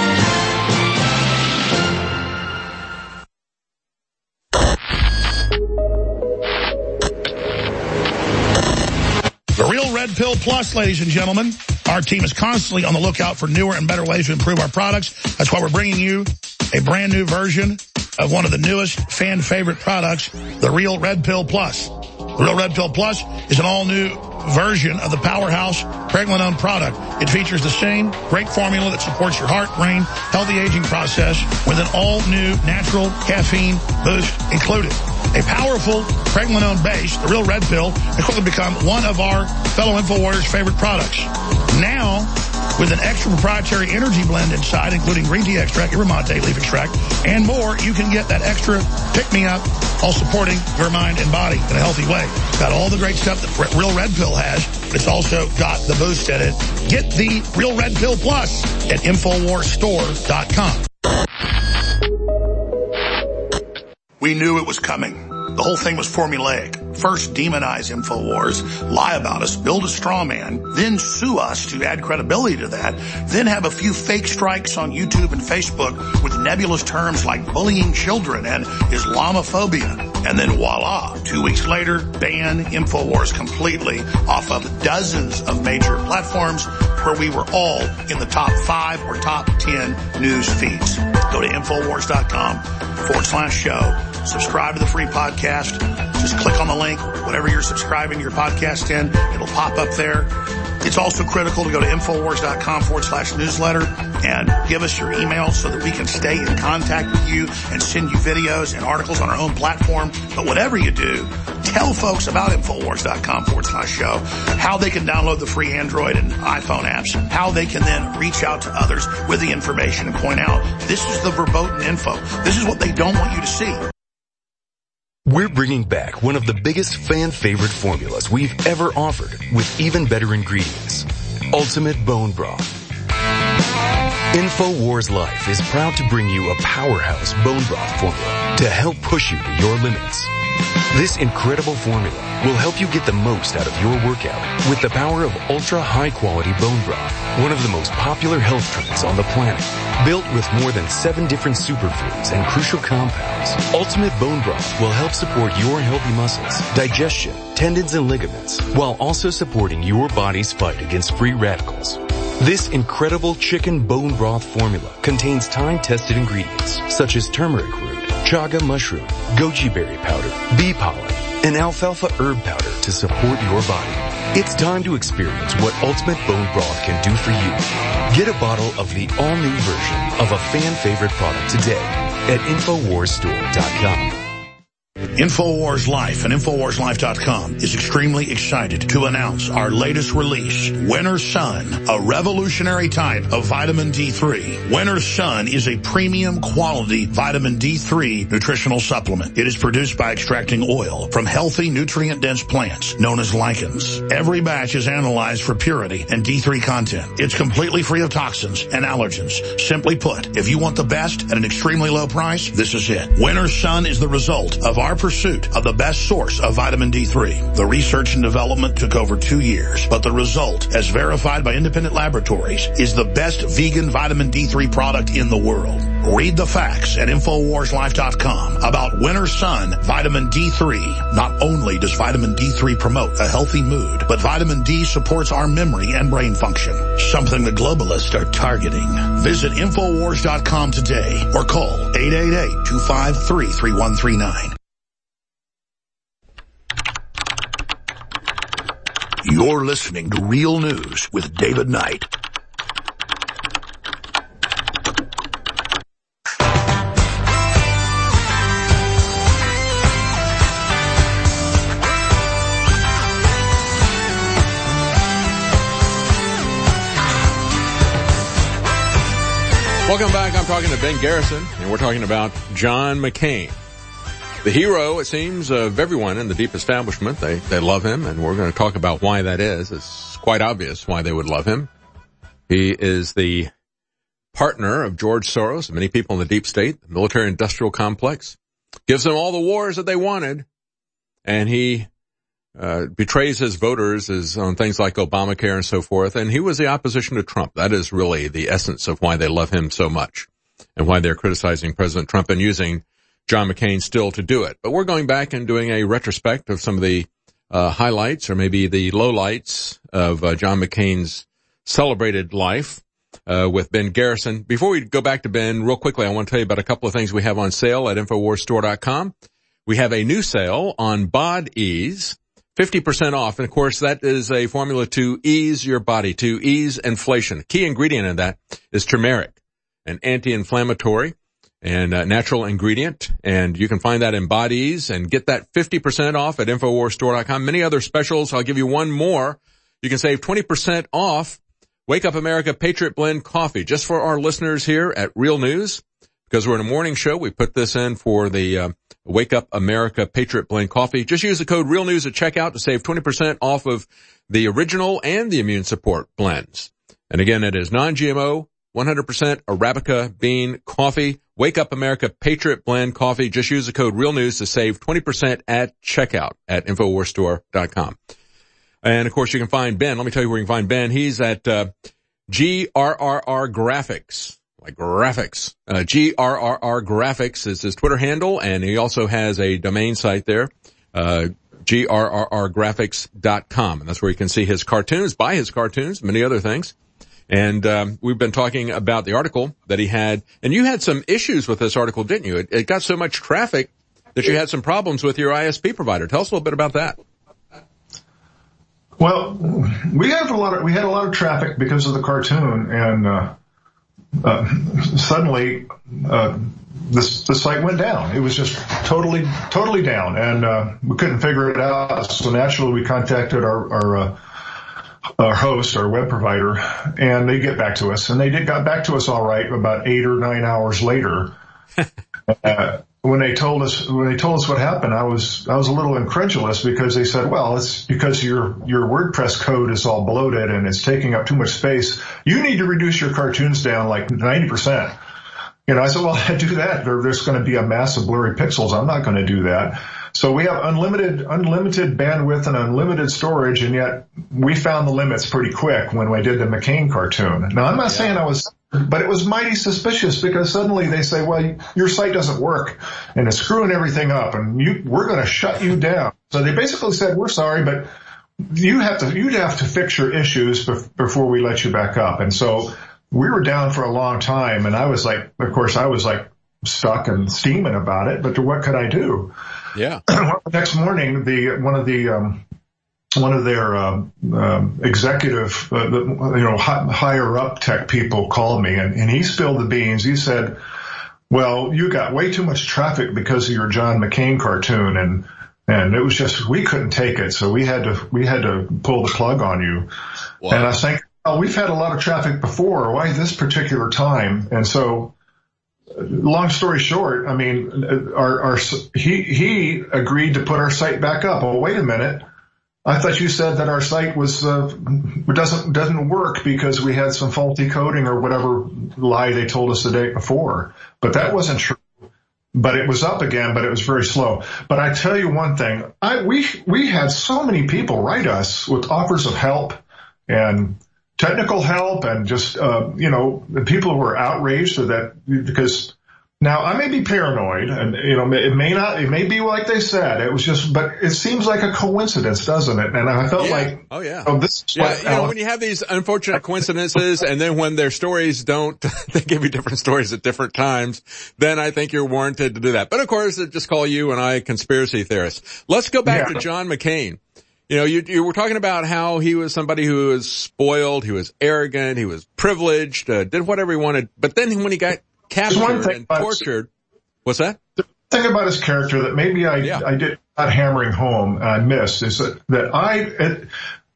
Speaker 3: The Real Red Pill Plus, ladies and gentlemen. Our team is constantly on the lookout for newer and better ways to improve our products. That's why we're bringing you a brand new version of one of the newest fan favorite products, the Real Red Pill Plus. The Real Red Pill Plus is an all-new version of the powerhouse pregnenolone product. It features the same great formula that supports your heart, brain, healthy aging process with an all-new natural caffeine boost included. A powerful pregnenolone base, the Real Red Pill, has quickly become one of our fellow InfoWarriors' favorite products. Now, with an extra proprietary energy blend inside, including green tea extract, yerba mate leaf extract, and more, you can get that extra pick-me-up while supporting your mind and body in a healthy way. Got all the great stuff that Real Red Pill has. It's also got the boost in it. Get the Real Red Pill Plus at InfoWarsStore.com. We knew it was coming. The whole thing was formulaic. First, demonize InfoWars, lie about us, build a straw man, then sue us to add credibility to that, then have a few fake strikes on YouTube and Facebook with nebulous terms like bullying children and Islamophobia. And then voila, 2 weeks later, ban InfoWars completely off of dozens of major platforms where we were all in the top 5 or top 10 news feeds. Go to InfoWars.com/show. Subscribe to the free podcast. Just click on the link, whatever you're subscribing your podcast in, it'll pop up there. It's also critical to go to InfoWars.com/newsletter and give us your email so that we can stay in contact with you and send you videos and articles on our own platform. But whatever you do, tell folks about InfoWars.com/show, how they can download the free Android and iPhone apps, how they can then reach out to others with the information and point out, this is the verboten info. This is what they don't want you to see.
Speaker 5: We're bringing back one of the biggest fan favorite formulas we've ever offered with even better ingredients. Ultimate Bone Broth. InfoWars Life is proud to bring you a powerhouse bone broth formula to help push you to your limits. This incredible formula will help you get the most out of your workout with the power of ultra high quality bone broth, one of the most popular health trends on the planet. Built with more than 7 different superfoods and crucial compounds, Ultimate Bone Broth will help support your healthy muscles, digestion, tendons, and ligaments, while also supporting your body's fight against free radicals. This incredible chicken bone broth formula contains time-tested ingredients such as turmeric root, chaga mushroom, goji berry powder, bee pollen, and alfalfa herb powder to support your body. It's time to experience what Ultimate Bone Broth can do for you. Get a bottle of the all-new version of a fan-favorite product today at InfoWarsStore.com.
Speaker 3: InfoWars Life and InfoWarsLife.com is extremely excited to announce our latest release, Winter Sun, a revolutionary type of vitamin D3. Winter Sun is a premium quality vitamin D3 nutritional supplement. It is produced by extracting oil from healthy, nutrient-dense plants known as lichens. Every batch is analyzed for purity and D3 content. It's completely free of toxins and allergens. Simply put, if you want the best at an extremely low price, this is it. Winter Sun is the result of our pursuit of the best source of vitamin D3. The research and development took over 2 years, but the result, as verified by independent laboratories, is the best vegan vitamin D3 product in the world. Read the facts at InfoWarsLife.com about Winter Sun Vitamin D3. Not only does vitamin D3 promote a healthy mood, but vitamin D supports our memory and brain function, something the globalists are targeting. Visit InfoWars.com today or call 888-253-3139. You're listening to Real News with David Knight.
Speaker 2: Welcome back. I'm talking to Ben Garrison, and we're talking about John McCain. The hero, it seems, of everyone in the deep establishment. They love him, and we're going to talk about why that is. It's quite obvious why they would love him. He is the partner of George Soros, many people in the deep state, the military-industrial complex, gives them all the wars that they wanted, and he betrays his voters on things like Obamacare and so forth, and he was the opposition to Trump. That is really the essence of why they love him so much and why they're criticizing President Trump and using John McCain still to do it. But we're going back and doing a retrospect of some of the highlights or maybe the lowlights of John McCain's celebrated life with Ben Garrison. Before we go back to Ben, real quickly, I want to tell you about a couple of things we have on sale at InfoWarsStore.com. We have a new sale on Bod Ease 50% off. And of course, that is a formula to ease your body, to ease inflation. Key ingredient in that is turmeric, an anti-inflammatory and natural ingredient. And you can find that in Bodies and get that 50% off at InfoWarsStore.com. Many other specials. I'll give you one more. You can save 20% off Wake Up America Patriot Blend Coffee just for our listeners here at Real News. Because we're in a morning show, we put this in for the Wake Up America Patriot Blend Coffee. Just use the code REALNEWS at checkout to save 20% off of the original and the immune support blends. And again, it is non-GMO, 100% Arabica bean coffee. Wake Up America Patriot Blend Coffee. Just use the code REALNEWS to save 20% at checkout at InfoWarsStore.com. And of course, you can find Ben. Let me tell you where you can find Ben. He's at GRRR Graphics. Like graphics. GRRR Graphics is his Twitter handle, and he also has a domain site there, grrrgraphics.com. And that's where you can see his cartoons, buy his cartoons, many other things. And we've been talking about the article that he had, and you had some issues with this article, didn't you? It got so much traffic that you had some problems with your ISP provider. Tell us a little bit about that.
Speaker 1: Well, we had a lot of traffic because of the cartoon, and suddenly the site went down. It was just totally down, and we couldn't figure it out. So naturally, we contacted our host, our web provider, and they get back to us. And they got back to us all right about 8 or 9 hours later. When they told us what happened, I was a little incredulous, because they said, well, it's because your WordPress code is all bloated and it's taking up too much space. You need to reduce your cartoons down like 90%. I said, well, I do that. There's going to be a mass of blurry pixels. I'm not going to do that. So we have unlimited bandwidth and unlimited storage, and yet we found the limits pretty quick when we did the McCain cartoon. Now, I'm not saying but it was mighty suspicious, because suddenly they say, well, your site doesn't work and it's screwing everything up, and we're going to shut you down. So they basically said, we're sorry, but you'd have to fix your issues before we let you back up. And so we were down for a long time, and I was like stuck and steaming about it, but what could I do?
Speaker 2: Yeah.
Speaker 1: The next morning, one of their executive, higher up tech people called me, and he spilled the beans. He said, well, you got way too much traffic because of your John McCain cartoon, and it was just, we couldn't take it, so we had to pull the plug on you. Wow. And I was thinking, oh, we've had a lot of traffic before. Why this particular time? And so, long story short, I mean, he agreed to put our site back up. Oh, wait a minute. I thought you said that our site doesn't work because we had some faulty coding or whatever lie they told us the day before. But that wasn't true. But it was up again, but it was very slow. But I tell you one thing, we had so many people write us with offers of help and technical help, and just people who were outraged because now I may be paranoid, and it may be like they said. It was just, but it seems like a coincidence, doesn't it? And I felt like, this is
Speaker 2: when you have these unfortunate coincidences, and then when their stories don't, they give you different stories at different times, then I think you're warranted to do that. But of course, they just call you and I conspiracy theorists. Let's go back to John McCain. You were talking about how he was somebody who was spoiled, he was arrogant, he was privileged, did whatever he wanted. But then when he got captured and tortured, what's that?
Speaker 1: The thing about his character that maybe I did not hammering home and I missed is that the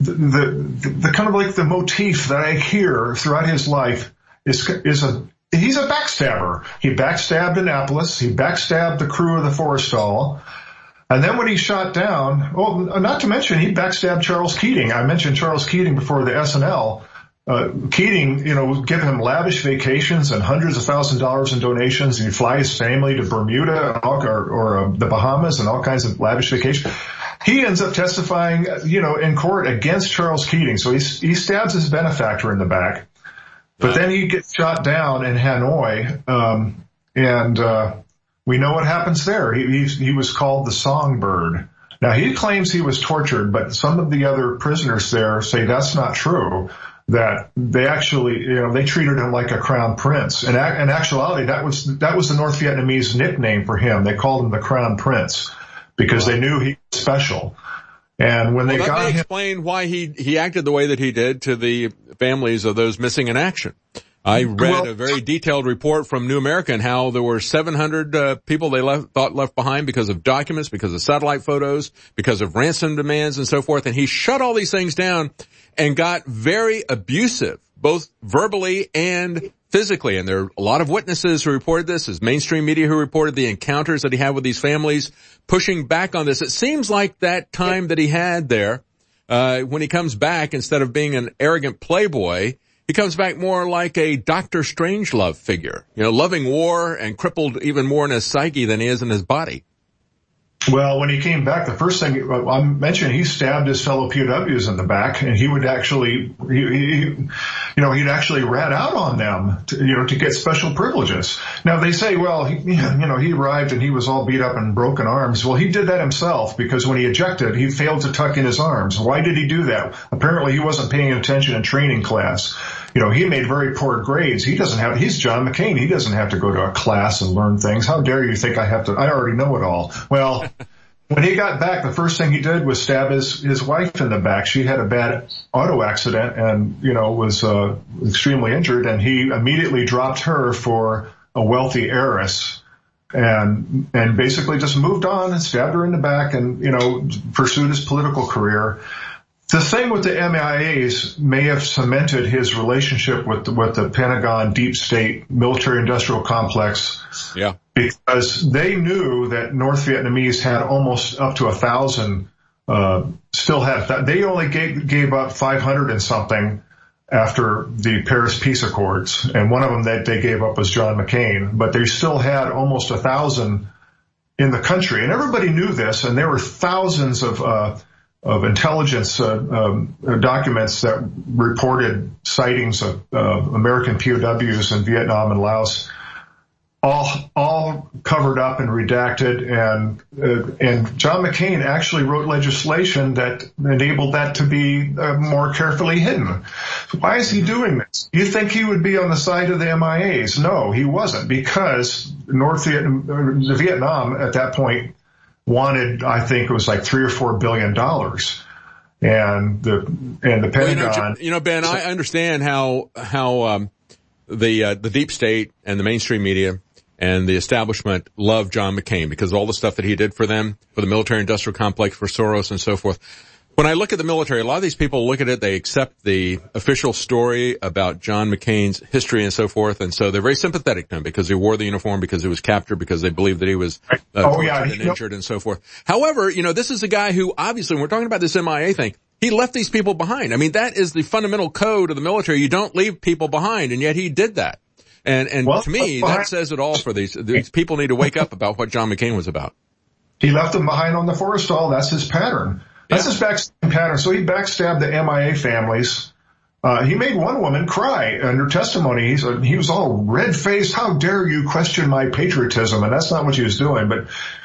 Speaker 1: kind of like the motif that I hear throughout his life he's a backstabber. He backstabbed Annapolis. He backstabbed the crew of the Forrestal. And then when he shot down, not to mention he backstabbed Charles Keating. I mentioned Charles Keating before the SNL. Keating, give him lavish vacations and hundreds of thousands of dollars in donations, and he'd fly his family to Bermuda or the Bahamas and all kinds of lavish vacations. He ends up testifying, in court against Charles Keating. So he stabs his benefactor in the back. But then he gets shot down in Hanoi, and we know what happens there. He was called the Songbird. Now, he claims he was tortured, but some of the other prisoners there say that's not true, that they actually, they treated him like a crown prince. And in actuality, that was the North Vietnamese nickname for him. They called him the Crown Prince because they knew he was special. And when they got him,
Speaker 2: explain why he acted the way that he did to the families of those missing in action. I read a very detailed report from New American how there were 700 people they thought left behind because of documents, because of satellite photos, because of ransom demands and so forth. And he shut all these things down and got very abusive, both verbally and physically. And there are a lot of witnesses who reported this, as mainstream media who reported the encounters that he had with these families, pushing back on this. It seems like that time that he had there, when he comes back, instead of being an arrogant playboy, he comes back more like a Dr. Strangelove figure, loving war and crippled even more in his psyche than he is in his body.
Speaker 1: Well, when he came back, the first thing I mentioned, he stabbed his fellow POWs in the back, and he would actually, he'd actually rat out on them, to get special privileges. Now they say, well, he arrived and he was all beat up and broken arms. Well, he did that himself because when he ejected, he failed to tuck in his arms. Why did he do that? Apparently, he wasn't paying attention in training class. He made very poor grades. He's John McCain. He doesn't have to go to a class and learn things. How dare you think I already know it all. Well, when he got back, the first thing he did was stab his wife in the back. She had a bad auto accident and, was extremely injured, and he immediately dropped her for a wealthy heiress and basically just moved on and stabbed her in the back and, pursued his political career. The thing with the MIAs may have cemented his relationship with the Pentagon deep state military-industrial complex.
Speaker 2: Yeah.
Speaker 1: Because they knew that North Vietnamese had almost up to 1,000, still had, they only gave up 500 and something after the Paris Peace Accords. And one of them that they gave up was John McCain, but they still had almost 1,000 in the country. And everybody knew this, and there were thousands of intelligence documents that reported sightings of American POWs in Vietnam and Laos, all covered up and redacted. And John McCain actually wrote legislation that enabled that to be more carefully hidden. Why is he doing this? You think he would be on the side of the MIAs? No, he wasn't, because Vietnam at that point wanted, I think it was like $3 or $4 billion. And the Pentagon.
Speaker 2: Ben, I understand how the deep state and the mainstream media and the establishment love John McCain because of all the stuff that he did for them, for the military industrial complex, for Soros and so forth. When I look at the military, a lot of these people look at it, they accept the official story about John McCain's history and so forth, and so they're very sympathetic to him because he wore the uniform, because he was captured, because they believe that he was injured and so forth. However, this is a guy who obviously, when we're talking about this MIA thing, he left these people behind. I mean, that is the fundamental code of the military. You don't leave people behind, and yet he did that. And to me, that says it all for these people need to wake up about what John McCain was about.
Speaker 1: He left them behind on the Forrestal. That's his pattern. That's his backstabbing pattern. So he backstabbed the MIA families. He made one woman cry under testimony. He was all red-faced. How dare you question my patriotism? And that's not what he was doing. But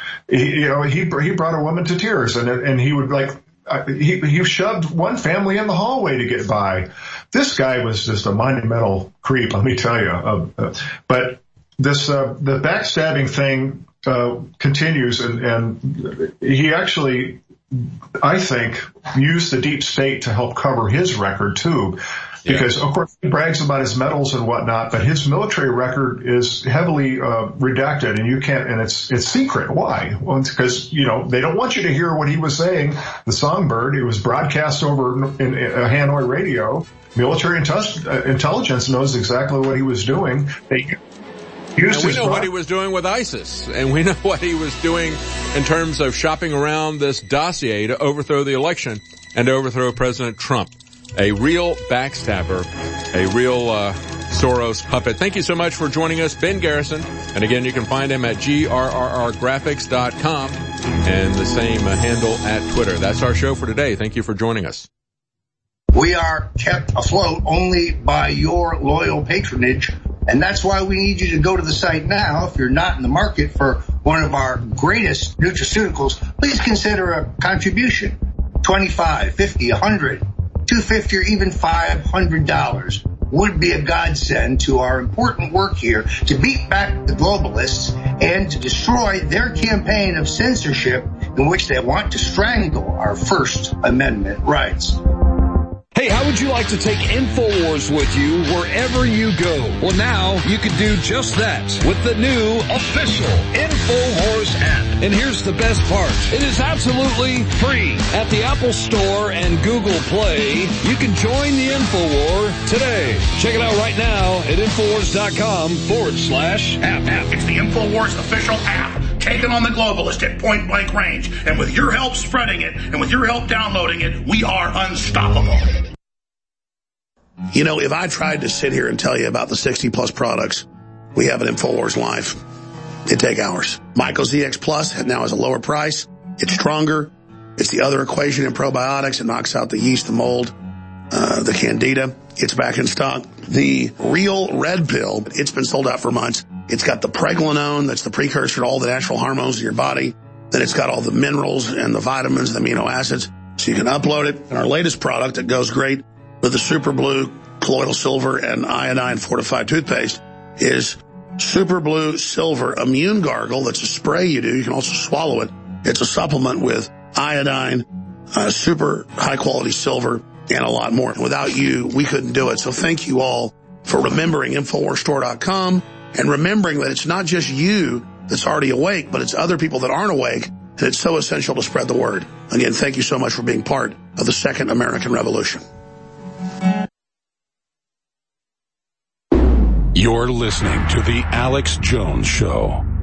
Speaker 1: he brought a woman to tears, and he would he shoved one family in the hallway to get by. This guy was just a monumental creep, let me tell you. But this the backstabbing thing continues, and he actually, I think, used the deep state to help cover his record too, because of course he brags about his medals and whatnot, but his military record is heavily redacted, and you can't, and it's secret. Why? Well, it's because they don't want you to hear what he was saying. The Songbird, it was broadcast over in Hanoi radio. Military intelligence knows exactly what he was doing.
Speaker 2: And we know what he was doing with ISIS, and we know what he was doing in terms of shopping around this dossier to overthrow the election and to overthrow President Trump. A real backstabber, a real Soros puppet. Thank you so much for joining us, Ben Garrison. And again, you can find him at grrrgraphics.com and the same handle at Twitter. That's our show for today. Thank you for joining us.
Speaker 16: We are kept afloat only by your loyal patronage, and that's why we need you to go to the site now. If you're not in the market for one of our greatest nutraceuticals, please consider a contribution. $25, $50, $100, $250, or even $500 would be a godsend to our important work here to beat back the globalists and to destroy their campaign of censorship in which they want to strangle our First Amendment rights.
Speaker 17: Hey, how would you like to take InfoWars with you wherever you go? Well, now you can do just that with the new official InfoWars app. And here's the best part. It is absolutely free. At the Apple Store and Google Play, you can join the InfoWar today. Check it out right now at InfoWars.com/app.
Speaker 3: It's the InfoWars official app. Taking on the globalist at point blank range. And with your help spreading it, and with your help downloading it, we are unstoppable. You know, if I tried to sit here and tell you about the 60-plus products we have at InfoWars Live, it'd take hours. Myco ZX Plus now has a lower price. It's stronger. It's the other equation in probiotics. It knocks out the yeast, the mold, the candida. It's back in stock. The Real Red Pill, it's been sold out for months. It's got the pregnenolone, that's the precursor to all the natural hormones in your body. Then it's got all the minerals and the vitamins, the amino acids, so you can upload it. And our latest product that goes great with the Super Blue Colloidal Silver and Iodine Fortified Toothpaste is Super Blue Silver Immune Gargle. That's a spray you do. You can also swallow it. It's a supplement with iodine, super high-quality silver, and a lot more. Without you, we couldn't do it. So thank you all for remembering InfoWarsStore.com and remembering that it's not just you that's already awake, but it's other people that aren't awake, and it's so essential to spread the word. Again, thank you so much for being part of the Second American Revolution.
Speaker 17: You're listening to The Alex Jones Show.